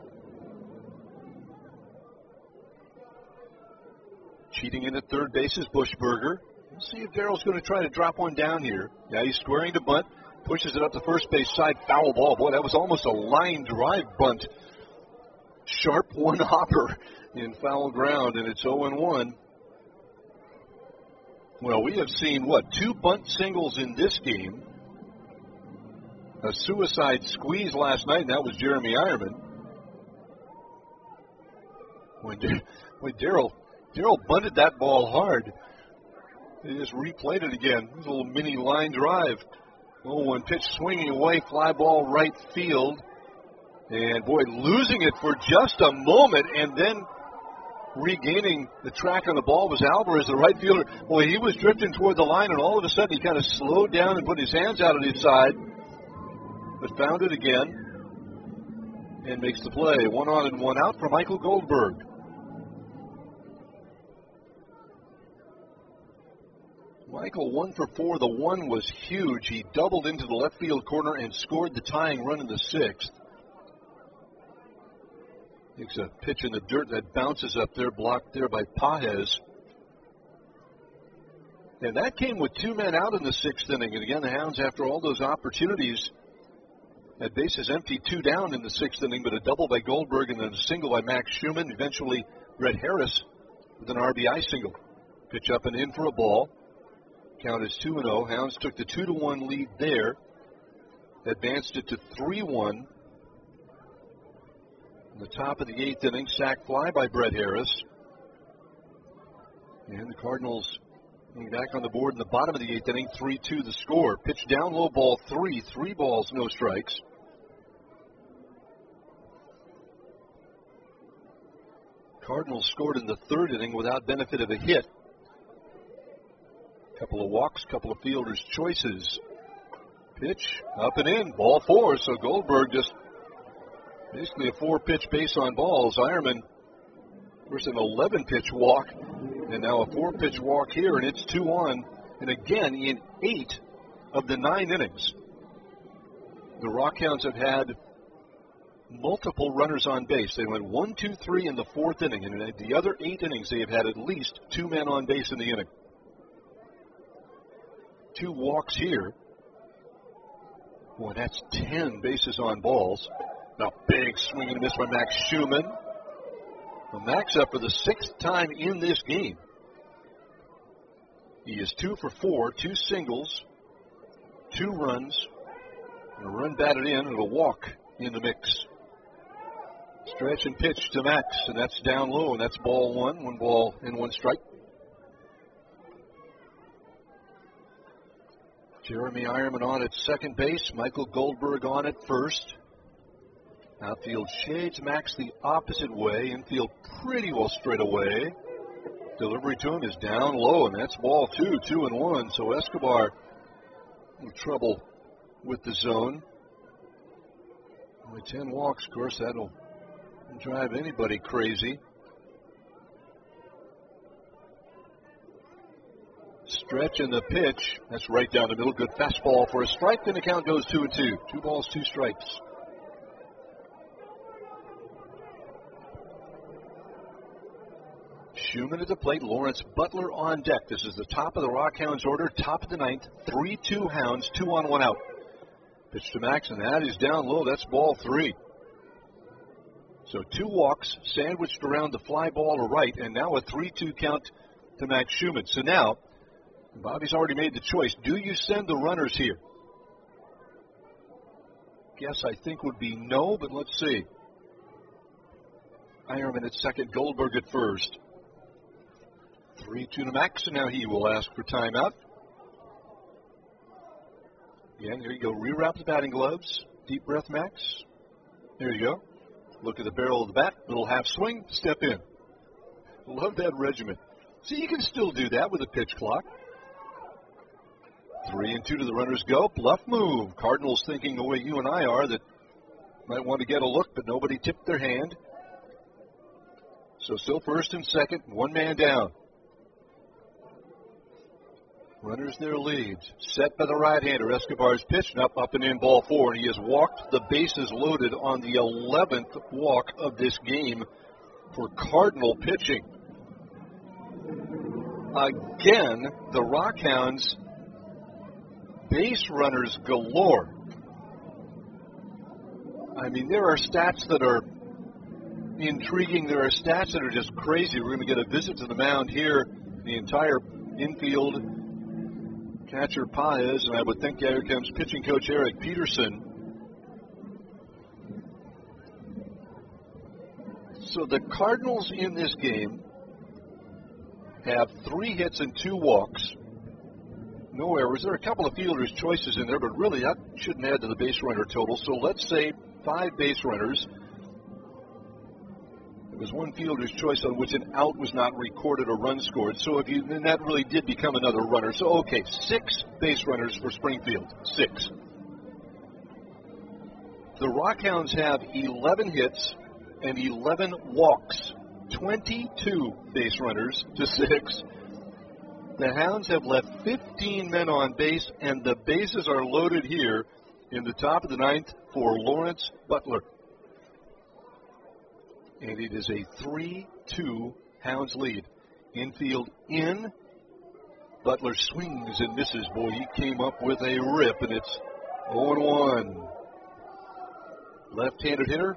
Cheating in at third base is Bushberger. Let's see if Darrell's going to try to drop one down here. Yeah, he's squaring to bunt. Pushes it up the first base side. Foul ball. Boy, that was almost a line drive bunt. Sharp one-hopper in foul ground, and it's 0-1. Well, we have seen, 2 bunt singles in this game. A suicide squeeze last night, and that was Jeremy Ironman. When Darrell bunted that ball hard. They just replayed it again. It was a little mini line drive. 0-1 pitch swinging away, fly ball right field. And boy, losing it for just a moment and then regaining the track on the ball was Alvarez, the right fielder. Boy, he was drifting toward the line, and all of a sudden he kind of slowed down and put his hands out on his side. But found it again and makes the play. 1 on and 1 out for Michael Goldberg. Michael 1 for 4. The 1 was huge. He doubled into the left field corner and scored the tying run in the 6th. Takes a pitch in the dirt that bounces up there, blocked there by Pages. And that came with 2 men out in the 6th inning. And again, the Hounds, after all those opportunities, had bases empty, 2 down in the 6th inning, but a double by Goldberg and then a single by Max Schumann. Eventually, Brett Harris with an RBI single. Pitch up and in for a ball. Count is 2-0. Hounds took the 2-1 lead there. Advanced it to 3-1. In the top of the 8th inning, sac fly by Brett Harris. And the Cardinals getting back on the board in the bottom of the 8th inning, 3-2 the score. Pitch down low, ball 3. 3 balls, no strikes. Cardinals scored in the 3rd inning without benefit of a hit. Couple of walks, couple of fielders' choices. Pitch up and in, ball 4. So Goldberg just basically a 4-pitch base on balls. Ironman versus an 11-pitch walk, and now a 4-pitch walk here, and it's 2-1. And again, in 8 of the 9 innings, the Rockhounds have had multiple runners on base. They went 1, 2, 3 in the 4th inning, and in the other 8 innings, they have had at least 2 men on base in the inning. 2 walks here. Boy, that's 10 bases on balls. Now, big swing and a miss by Max Schumann. Well, Max up for the 6th time in this game. He is 2 for 4, 2 singles, 2 runs, and a run batted in, and a walk in the mix. Stretch and pitch to Max, and that's down low, and that's ball 1. 1 ball and 1 strike. Jeremy Ironman on at second base. Michael Goldberg on at first. Outfield shades Max the opposite way. Infield pretty well straight away. Delivery to him is down low, and that's ball 2, 2-1. So Escobar in trouble with the zone. Only 10 walks, of course, that'll drive anybody crazy. Stretch in the pitch. That's right down the middle. Good fastball for a strike. Then the count goes 2-2. 2 balls, 2 strikes. Schumann at the plate. Lawrence Butler on deck. This is the top of the Rockhounds order. Top of the 9th. 3-2 Hounds. 2 on, 1 out. Pitch to Max, and that is down low. That's ball 3. So 2 walks sandwiched around the fly ball to right, and now a 3-2 count to Max Schumann. So now, Bobby's already made the choice. Do you send the runners here? Guess I think would be no, but let's see. Ironman at second, Goldberg at first. 3-2 to Max, and now he will ask for timeout. Again, there you go. Rewrap the batting gloves. Deep breath, Max. There you go. Look at the barrel of the bat. Little half swing. Step in. Love that regimen. See, you can still do that with a pitch clock. 3-2 to the runners go. Bluff move. Cardinals thinking the way you and I are that might want to get a look, but nobody tipped their hand. So still first and second. 1 man down. Runners their leads. Set by the right-hander. Escobar's pitch, up and in, ball 4. And he has walked the bases loaded on the 11th walk of this game for Cardinal pitching. Again, the Rockhounds, base runners galore. I mean, there are stats that are intriguing. There are stats that are just crazy. We're going to get a visit to the mound here. The entire infield. Catcher Paez, and I would think here comes pitching coach Eric Peterson. So the Cardinals in this game have 3 hits and 2 walks. No errors. There are a couple of fielders' choices in there, but really that shouldn't add to the base runner total. So let's say 5 base runners. There was 1 fielder's choice on which an out was not recorded or run scored. So then that really did become another runner. So, okay, 6 base runners for Springfield. 6. The Rockhounds have 11 hits and 11 walks. 22 base runners to 6. The Hounds have left 15 men on base, and the bases are loaded here in the top of the 9th for Lawrence Butler. And it is a 3-2 Hounds lead. Infield in. Butler swings and misses. Boy, he came up with a rip, and it's 0-1. Left-handed hitter.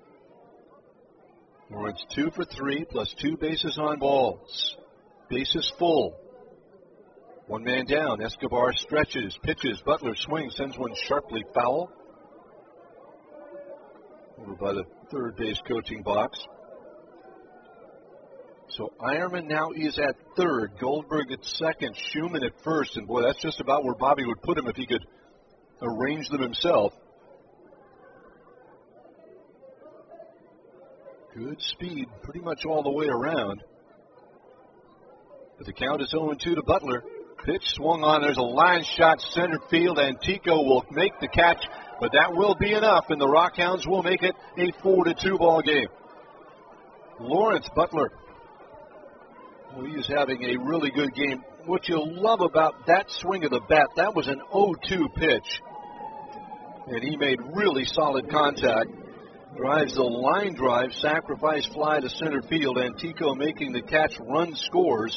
Lawrence 2 for 3, plus 2 bases on balls. Bases full. 1 man down. Escobar stretches, pitches. Butler swings, sends one sharply foul. Over by the third base coaching box. So Ironman now is at third. Goldberg at second. Schumann at first. And boy, that's just about where Bobby would put him if he could arrange them himself. Good speed pretty much all the way around. But the count is 0-2 to Butler. Pitch swung on. There's a line shot center field, and Tico will make the catch, but that will be enough, and the Rockhounds will make it a 4-2 ball game. Lawrence Butler, well, he is having a really good game. What you love about that swing of the bat, that was an 0-2 pitch, and he made really solid contact. Drives the line drive, sacrifice fly to center field, and Tico making the catch, run scores.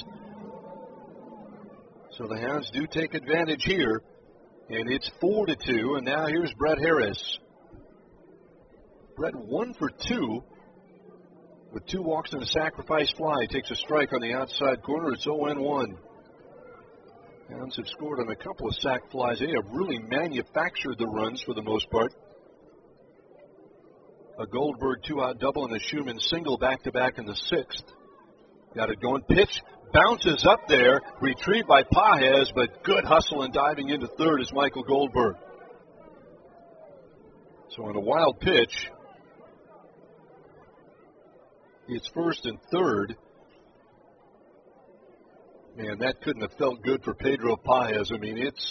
So the Hounds do take advantage here, and it's 4-2, and now here's Brett Harris. Brett 1 for 2 with 2 walks and a sacrifice fly. Takes a strike on the outside corner. It's 0-1. Hounds have scored on a couple of sac flies. They have really manufactured the runs for the most part. A Goldberg 2-out double and a Schumann single back-to-back in the 6th. Got it going. Pitch bounces up there. Retrieved by Paez, but good hustle and diving into third is Michael Goldberg. So on a wild pitch, it's first and third. Man, that couldn't have felt good for Pedro Paez. I mean, it's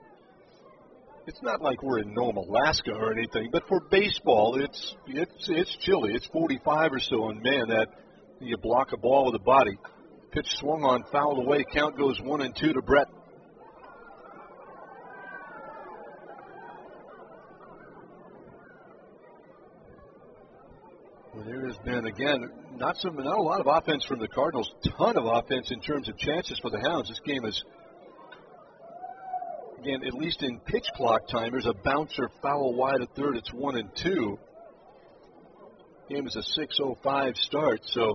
not like we're in Nome, Alaska or anything, but for baseball, it's chilly. It's 45 or so, and man, that you block a ball with a body. Pitch swung on, fouled away. Count goes 1-2 to Brett. Well, there has been, again, not a lot of offense from the Cardinals. Ton of offense in terms of chances for the Hounds. This game is, again, at least in pitch clock time, there's a bouncer foul wide at third. It's 1-2. Game is a 6:05 start, so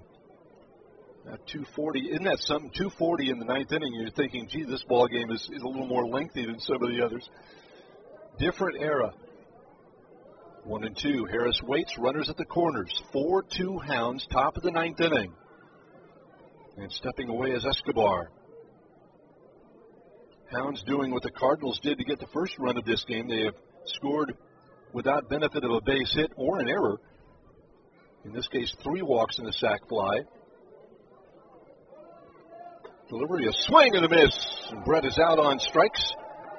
2:40. Isn't that something? 2:40 in the ninth inning. You're thinking, gee, this ball game is a little more lengthy than some of the others. Different era. 1-2. Harris waits. Runners at the corners. 4-2 Hounds. Top of the ninth inning. And stepping away is Escobar. Hounds doing what the Cardinals did to get the first run of this game. They have scored without benefit of a base hit or an error. In this case, 3 walks and a sac fly. Delivery, a swing and a miss. And Brett is out on strikes.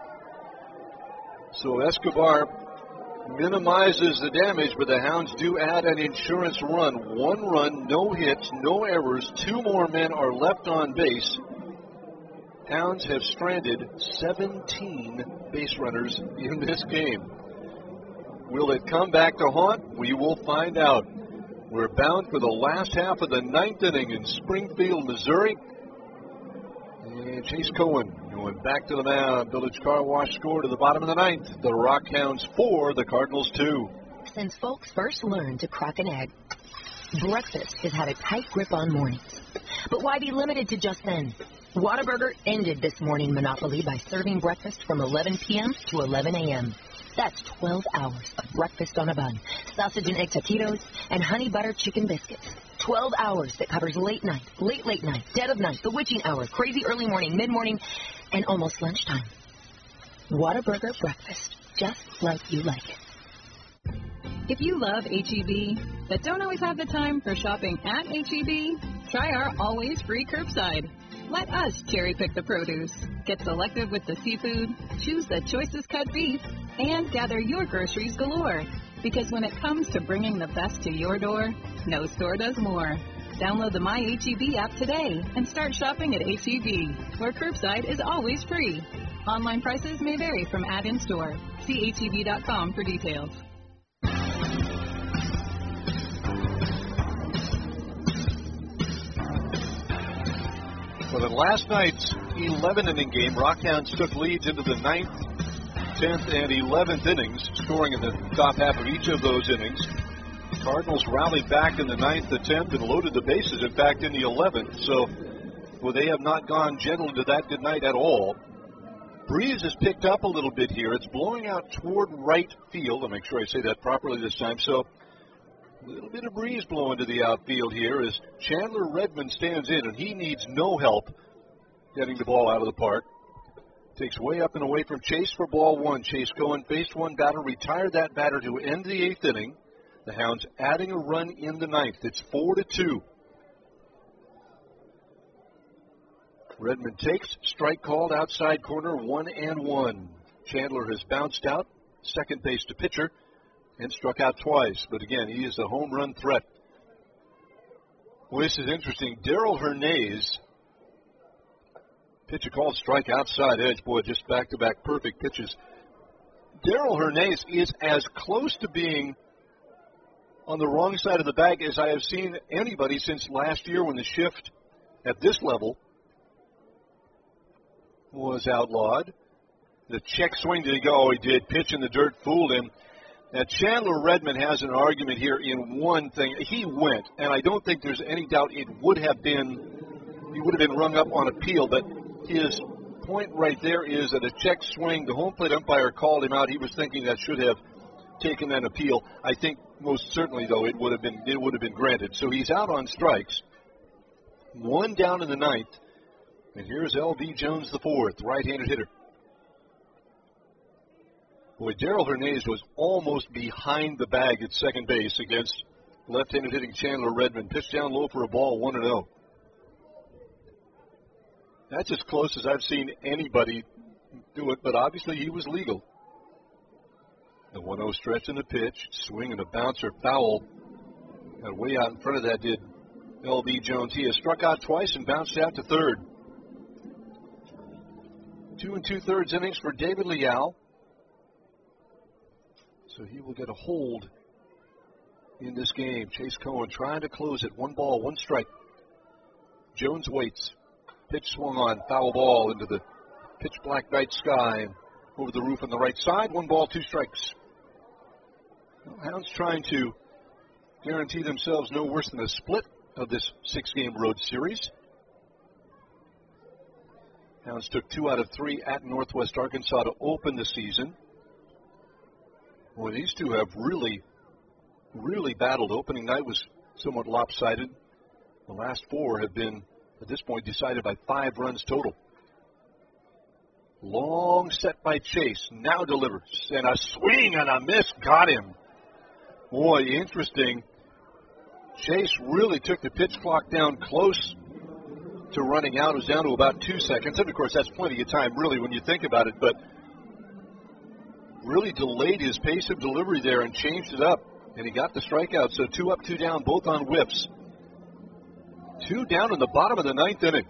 So Escobar minimizes the damage, but the Hounds do add an insurance run. 1 run, no hits, no errors. 2 more men are left on base. Hounds have stranded 17 base runners in this game. Will it come back to haunt? We will find out. We're bound for the last half of the ninth inning in Springfield, Missouri. And Chase Cohen going back to the mound. Village Car Wash score to the bottom of the ninth. The Rockhounds 4, the Cardinals 2. Since folks first learned to crack an egg, breakfast has had a tight grip on mornings. But why be limited to just then? Whataburger ended this morning monopoly by serving breakfast from 11 p.m. to 11 a.m. That's 12 hours of breakfast on a bun, sausage and egg taquitos, and honey butter chicken biscuits. 12 hours that covers late night, late night, dead of night, the witching hour, crazy early morning, mid-morning, and almost lunchtime. Whataburger breakfast, just like you like it. If you love H-E-B, but don't always have the time for shopping at H-E-B, try our always free curbside. Let us cherry pick the produce, get selective with the seafood, choose the choicest cut beef, and gather your groceries galore. Because when it comes to bringing the best to your door, no store does more. Download the My H-E-B app today and start shopping at H-E-B, where curbside is always free. Online prices may vary from ad in store. See HEB.com for details. For the last night's 11-inning game, Rockhounds took leads into the 9th, 10th, and 11th innings, scoring in the top half of each of those innings. Cardinals rallied back in the 9th, the 10th, and loaded the bases, in fact, in the 11th. So, well, they have not gone gentle into that good night at all. Breeze has picked up a little bit here. It's blowing out toward right field. I'll make sure I say that properly this time. So, a little bit of breeze blowing to the outfield here as Chandler Redmond stands in, and he needs no help getting the ball out of the park. Takes way up and away from Chase for ball 1. Chase Cohen faced one batter, retired that batter to end the 8th inning. The Hounds adding a run in the 9th. It's 4-2. Redmond takes, strike called, outside corner, 1-1. Chandler has bounced out, second base to pitcher, and struck out twice. But again, he is a home run threat. Well, this is interesting. Darrell Hernandez, pitch a called strike outside edge. Boy, just back-to-back perfect pitches. Darrell Hernandez is as close to being on the wrong side of the bag as I have seen anybody since last year when the shift at this level was outlawed. The check swing, did he go? Oh, he did. Pitch in the dirt, fooled him. Now, Chandler Redmond has an argument here in one thing. He went, and I don't think there's any doubt he would have been rung up on appeal, but his point right there is that a check swing, the home plate umpire called him out. He was thinking that should have taken an appeal. I think most certainly, though, it would have been granted. So he's out on strikes. 1 down in the 9th. And here's L.B. Jones, the 4th, right-handed hitter. Boy, Darrell Hernandez was almost behind the bag at second base against left-handed hitting Chandler Redmond. Pitched down low for a ball, 1-0. That's as close as I've seen anybody do it, but obviously he was legal. The 1-0 stretch in the pitch, swing and a bouncer foul. Got way out in front of that did L.B. Jones. He has struck out twice and bounced out to third. 2 2/3 innings for David Leal. So he will get a hold in this game. Chase Cohen trying to close it. 1 ball, 1 strike. Jones waits. Pitch swung on. Foul ball into the pitch black night sky. Over the roof on the right side. 1 ball, 2 strikes. Hounds trying to guarantee themselves no worse than a split of this 6-game road series. Hounds took 2 out of 3 at Northwest Arkansas to open the season. Boy, these two have really battled. Opening night was somewhat lopsided. The last 4 have been, at this point, decided by 5 runs total. Long set by Chase. Now delivers. And a swing and a miss. Got him. Boy, interesting. Chase really took the pitch clock down close to running out. It was down to about 2 seconds. And, of course, that's plenty of time, really, when you think about it. But really delayed his pace of delivery there and changed it up. And he got the strikeout. So 2 up, 2 down, both on whiffs. 2 down in the bottom of the 9th inning.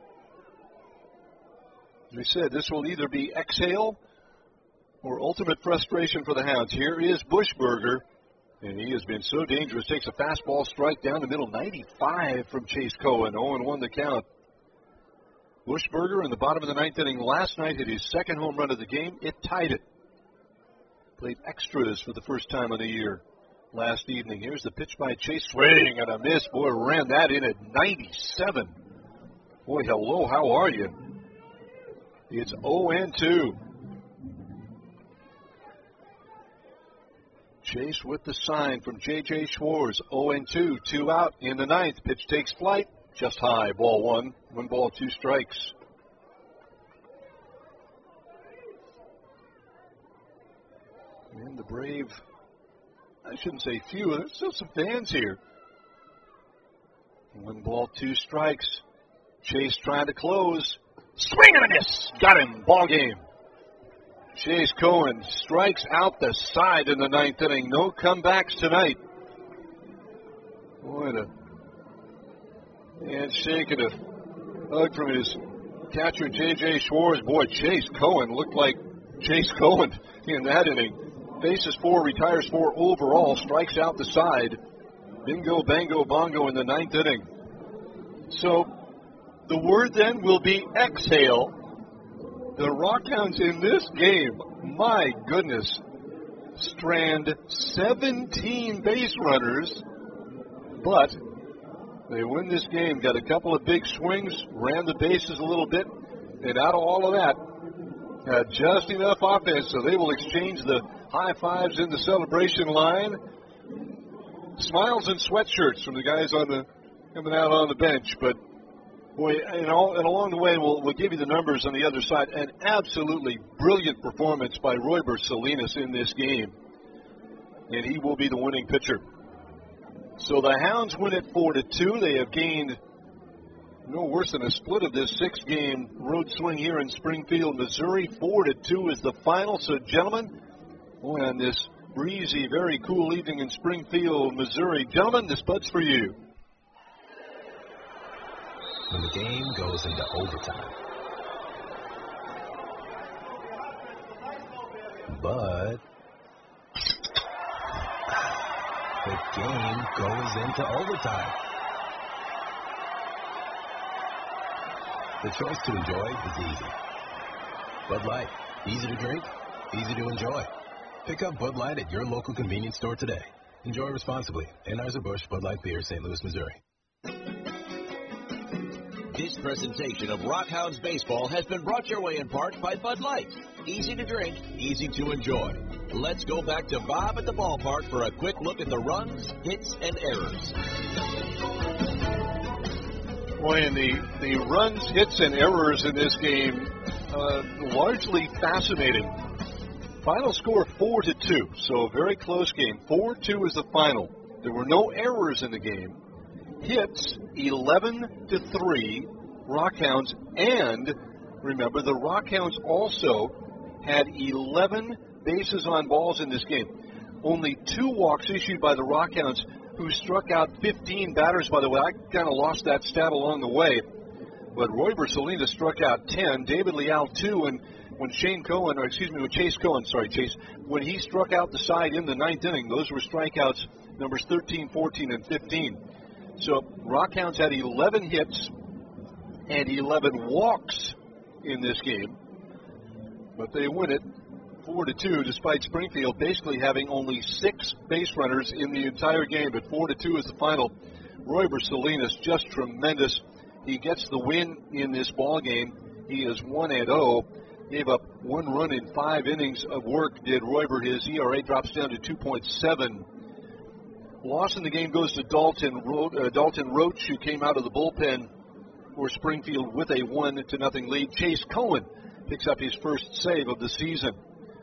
As we said, this will either be exhale or ultimate frustration for the Hounds. Here is Buschberger, and he has been so dangerous. Takes a fastball strike down the middle, 95 from Chase Cohen, 0-1 the count. Buschberger in the bottom of the 9th inning last night hit his 2nd home run of the game. It tied it. Played extras for the first time of the year last evening. Here's the pitch by Chase, swing and a miss. Boy, ran that in at 97. Boy, hello, how are you? It's 0-2. Chase with the sign from J.J. Schwartz. 0-2. 2 out in the 9th. Pitch takes flight. Just high. Ball 1. 1 ball, 2 strikes. And the Brave, I shouldn't say few, there's still some fans here. 1 ball, 2 strikes. Chase trying to close. Swing and a miss. Got him. Ball game. Chase Cohen strikes out the side in the 9th inning. No comebacks tonight. Boy, a handshake and a hug from his catcher, J.J. Schwartz. Boy, Chase Cohen looked like Chase Cohen in that inning. Faces 4, retires 4 overall, strikes out the side. Bingo, bango, bongo in the 9th inning. So the word then will be exhale. The Rockhounds in this game, my goodness, strand 17 base runners, but they win this game. Got a couple of big swings, ran the bases a little bit, and out of all of that, had just enough offense so they will exchange the high fives in the celebration line. Smiles and sweatshirts from the guys coming out on the bench, but boy, and along the way, we'll give you the numbers on the other side. An absolutely brilliant performance by Royber Salinas in this game. And he will be the winning pitcher. So the Hounds win it 4-2. They have gained no worse than a split of this 6-game road swing here in Springfield, Missouri. 4-2 is the final. So, gentlemen, on this breezy, very cool evening in Springfield, Missouri, gentlemen, this bud's for you. When the game goes into overtime. But the game goes into overtime. The choice to enjoy is easy. Bud Light, easy to drink, easy to enjoy. Pick up Bud Light at your local convenience store today. Enjoy responsibly. Anheuser-Busch Bud Light Beer, St. Louis, Missouri. This presentation of Rockhounds Baseball has been brought your way in part by Bud Light. Easy to drink, easy to enjoy. Let's go back to Bob at the ballpark for a quick look at the runs, hits, and errors. Boy, and the runs, hits, and errors in this game, largely fascinating. Final score 4-2, so a very close game. 4-2 is the final. There were no errors in the game. Hits 11-3, Rockhounds. And remember, the Rockhounds also had 11 bases on balls in this game. Only 2 walks issued by the Rockhounds, who struck out 15 batters, by the way. I kind of lost that stat along the way. But Royber Salinas struck out 10, David Leal 2, and when Chase Cohen, when he struck out the side in the 9th inning, those were strikeouts numbers 13, 14, and 15. So Rockhounds had 11 hits and 11 walks in this game, but they win it 4-2, despite Springfield basically having only 6 base runners in the entire game. But 4-2 is the final. Royber Salinas, just tremendous. He gets the win in this ball game. He is 1-0. Gave up 1 run in 5 innings of work, did Royber. His ERA drops down to 2.7. Loss in the game goes to Dalton Roach, who came out of the bullpen for Springfield with a 1-0 lead. Chase Cohen picks up his first save of the season.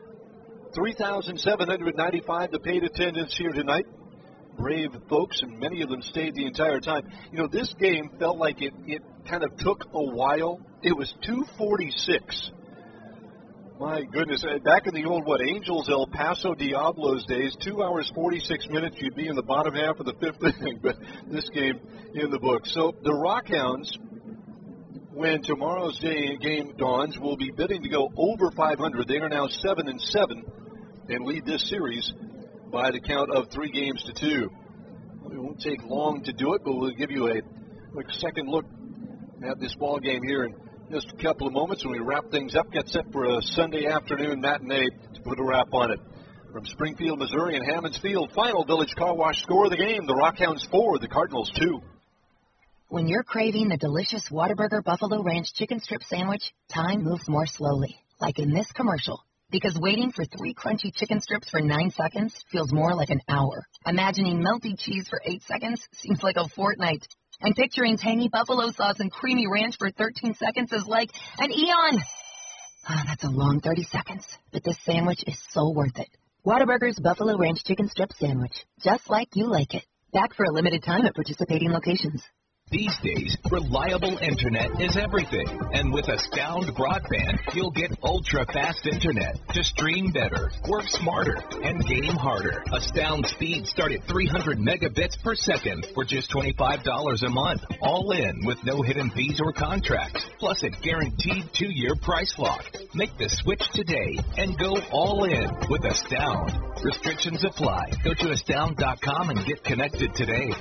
3,795 the paid attendance here tonight. Brave folks, and many of them stayed the entire time. You know, this game felt like it kind of took a while. It was 2:46. My goodness, back in the old, Angels El Paso Diablos days, 2 hours, 46 minutes, you'd be in the bottom half of the 5th inning, but this game in the books. So the Rockhounds, when tomorrow's game dawns, will be bidding to go over 500. They are now 7-7 and lead this series by the count of 3-2. It won't take long to do it, but we'll give you a quick second look at this ball game here in just a couple of moments when we wrap things up, get set for a Sunday afternoon matinee to put a wrap on it. From Springfield, Missouri and Hammonds Field, final Village Car Wash score of the game, the Rockhounds 4, the Cardinals 2. When you're craving the delicious Whataburger Buffalo Ranch chicken strip sandwich, time moves more slowly, like in this commercial. Because waiting for 3 crunchy chicken strips for 9 seconds feels more like an hour. Imagining melty cheese for 8 seconds seems like a fortnight. And picturing tangy buffalo sauce and creamy ranch for 13 seconds is like an eon. That's a long 30 seconds, but this sandwich is so worth it. Whataburger's Buffalo Ranch chicken strip sandwich, just like you like it. Back for a limited time at participating locations. These days, reliable internet is everything. And with Astound Broadband, you'll get ultra-fast internet to stream better, work smarter, and game harder. Astound speeds start at 300 megabits per second for just $25 a month. All in with no hidden fees or contracts. Plus a guaranteed 2-year price lock. Make the switch today and go all in with Astound. Restrictions apply. Go to astound.com and get connected today.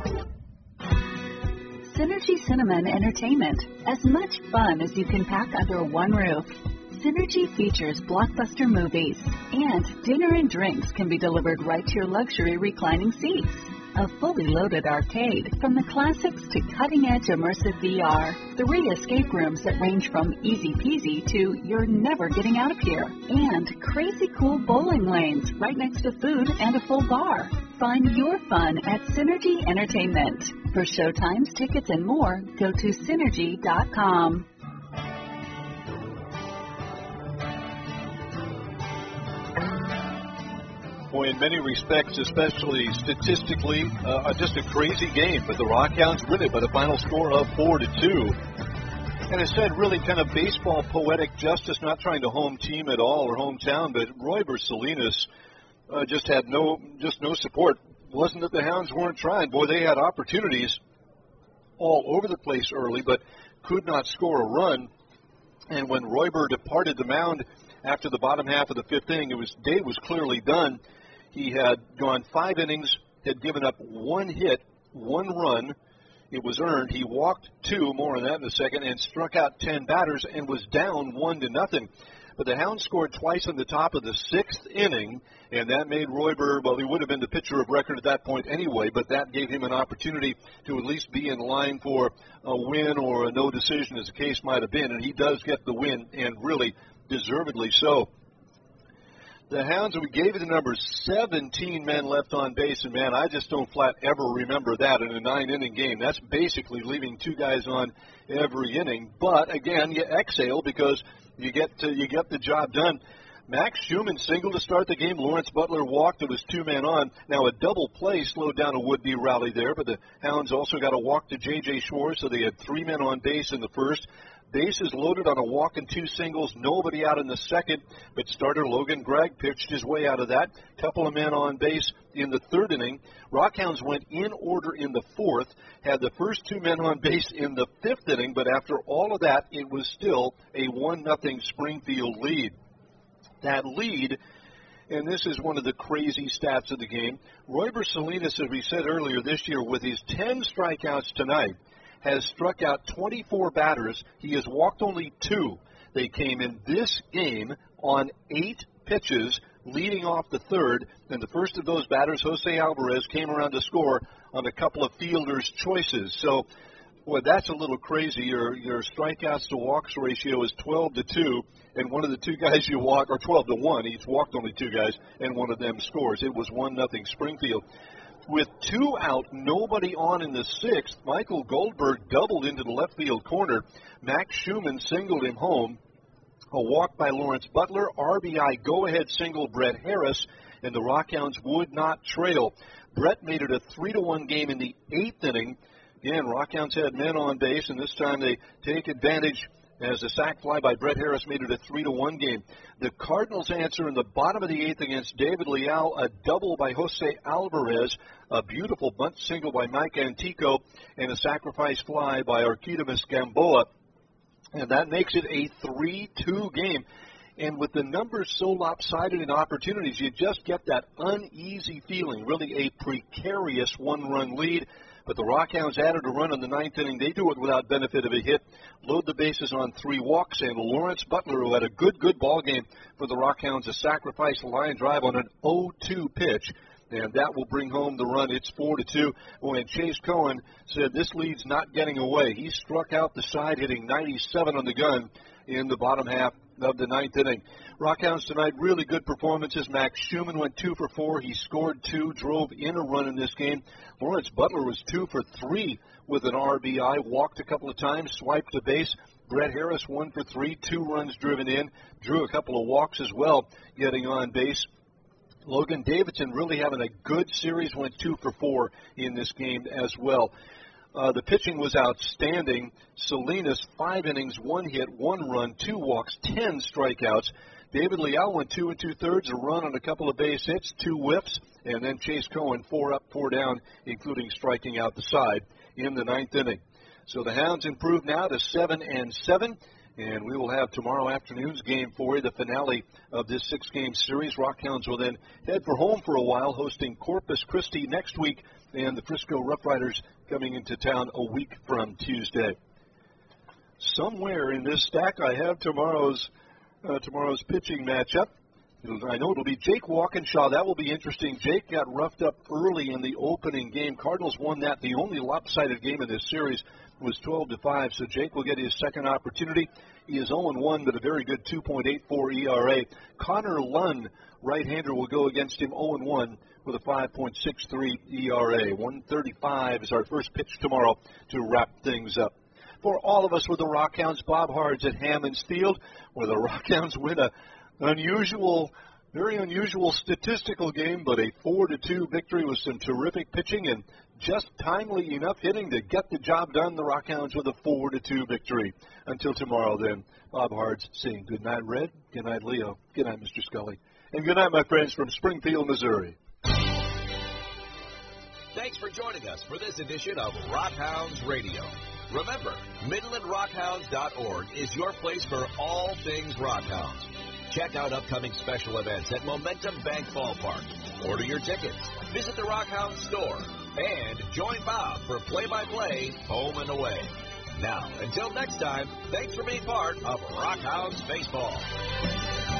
Synergy Cineman Entertainment. As much fun as you can pack under one roof. Synergy features blockbuster movies, and dinner and drinks can be delivered right to your luxury reclining seats. A fully loaded arcade, from the classics to cutting-edge immersive VR. 3 escape rooms that range from easy peasy to you're never getting out of here. And crazy cool bowling lanes right next to food and a full bar. Find your fun at Synergy Entertainment. For showtimes, tickets, and more, go to Synergy.com. Boy, in many respects, especially statistically, just a crazy game. But the Rockhounds win it by the final score of 4-2. And it said really kind of baseball poetic justice, not trying to home team at all or hometown, but Royber Salinas just had no support. Wasn't that the Hounds weren't trying. Boy, they had opportunities all over the place early, but could not score a run. And when Royber departed the mound after the bottom half of the 5th inning, day was clearly done. He had gone 5 innings, had given up 1 hit, 1 run. It was earned. He walked 2, more on that in a second, and struck out 10 batters and was down 1-0. But the Hounds scored twice in the top of the 6th inning, and that made Royber, well, he would have been the pitcher of record at that point anyway, but that gave him an opportunity to at least be in line for a win or a no decision, as the case might have been, and he does get the win, and really deservedly so. The Hounds, we gave you the numbers, 17 men left on base, and man, I just don't flat ever remember that in a 9-inning game. That's basically leaving 2 guys on every inning, but again, you exhale because you get the job done. Max Schumann singled to start the game. Lawrence Butler walked. It was 2 men on. Now a double play slowed down a would-be rally there, but the Hounds also got a walk to J.J. Schwartz, so they had 3 men on base in the first. Bases loaded on a walk and 2 singles. Nobody out in the second, but starter Logan Gregg pitched his way out of that. Couple of men on base in the third inning. Rockhounds went in order in the fourth, had the first 2 men on base in the fifth inning, but after all of that, it was still a 1-0 Springfield lead. That lead, and this is one of the crazy stats of the game, Royber Salinas, as we said earlier this year, with his 10 strikeouts tonight, has struck out 24 batters. He has walked only 2. They came in this game on 8 pitches, leading off the third, and the first of those batters, Jose Alvarez, came around to score on a couple of fielders' choices. So, boy, that's a little crazy. Your strikeouts to walks ratio is 12-2, and one of the 2 guys you walk, or 12-1, he's walked only 2 guys, and one of them scores. It was 1-0 Springfield. With 2 out, nobody on in the sixth, Michael Goldberg doubled into the left field corner. Max Schumann singled him home. A walk by Lawrence Butler, RBI go-ahead single Brett Harris, and the Rockhounds would not trail. Brett made it a 3-1 game in the 8th inning. Again, Rockhounds had men on base, and this time they take advantage as a sac fly by Brett Harris made it a 3-1 game. The Cardinals answer in the bottom of the 8th against David Leal, a double by Jose Alvarez, a beautiful bunt single by Mike Antico, and a sacrifice fly by Arquidimus Gamboa. And that makes it a 3-2 game. And with the numbers so lopsided in opportunities, you just get that uneasy feeling, really a precarious 1-run lead. But the Rockhounds added a run in the 9th inning. They do it without benefit of a hit. Load the bases on 3 walks, and Lawrence Butler, who had a good ball game for the Rockhounds, a sacrifice line drive on an 0-2 pitch. And that will bring home the run. It's 4-2. When Chase Cohen said this lead's not getting away. He struck out the side, hitting 97 on the gun in the bottom half of the 9th inning. Rockhounds tonight, really good performances. Max Schumann went 2 for 4. He scored 2, drove in a run in this game. Lawrence Butler was 2 for 3 with an RBI, walked a couple of times, swiped a base. Brett Harris 1 for 3, 2 runs driven in, drew a couple of walks as well, getting on base. Logan Davidson really having a good series, went 2 for 4 in this game as well. The pitching was outstanding. Salinas, 5 innings, 1 hit, 1 run, 2 walks, 10 strikeouts. David Leal went 2 2/3, a run on a couple of base hits, 2 whiffs, and then Chase Cohen 4 up, 4 down, including striking out the side in the 9th inning. So the Hounds improved now to 7-7. And we will have tomorrow afternoon's game for you, the finale of this 6-game series. Rockhounds will then head for home for a while, hosting Corpus Christi next week, and the Frisco Rough Riders coming into town a week from Tuesday. Somewhere in this stack, I have tomorrow's pitching matchup. I know it'll be Jake Walkinshaw. That will be interesting. Jake got roughed up early in the opening game. Cardinals won that. The only lopsided game in this series was 12-5, so Jake will get his second opportunity. He is 0-1, but a very good 2.84 ERA. Connor Lunn, right-hander, will go against him 0-1 with a 5.63 ERA. 1:35 is our first pitch tomorrow to wrap things up. For all of us with the Rockhounds, Bob Hards at Hammons Field, where the Rockhounds win a very unusual statistical game, but a 4-2 victory with some terrific pitching and just timely enough hitting to get the job done. The Rockhounds with a 4-2 victory. Until tomorrow, then, Bob Hards saying good night, Red. Good night, Leo. Good night, Mr. Scully. And good night, my friends from Springfield, Missouri. Thanks for joining us for this edition of Rockhounds Radio. Remember, MidlandRockhounds.org is your place for all things Rockhounds. Check out upcoming special events at Momentum Bank Ballpark. Order your tickets, visit the Rockhounds store, and join Bob for play-by-play home and away. Now, until next time, thanks for being part of Rockhounds Baseball.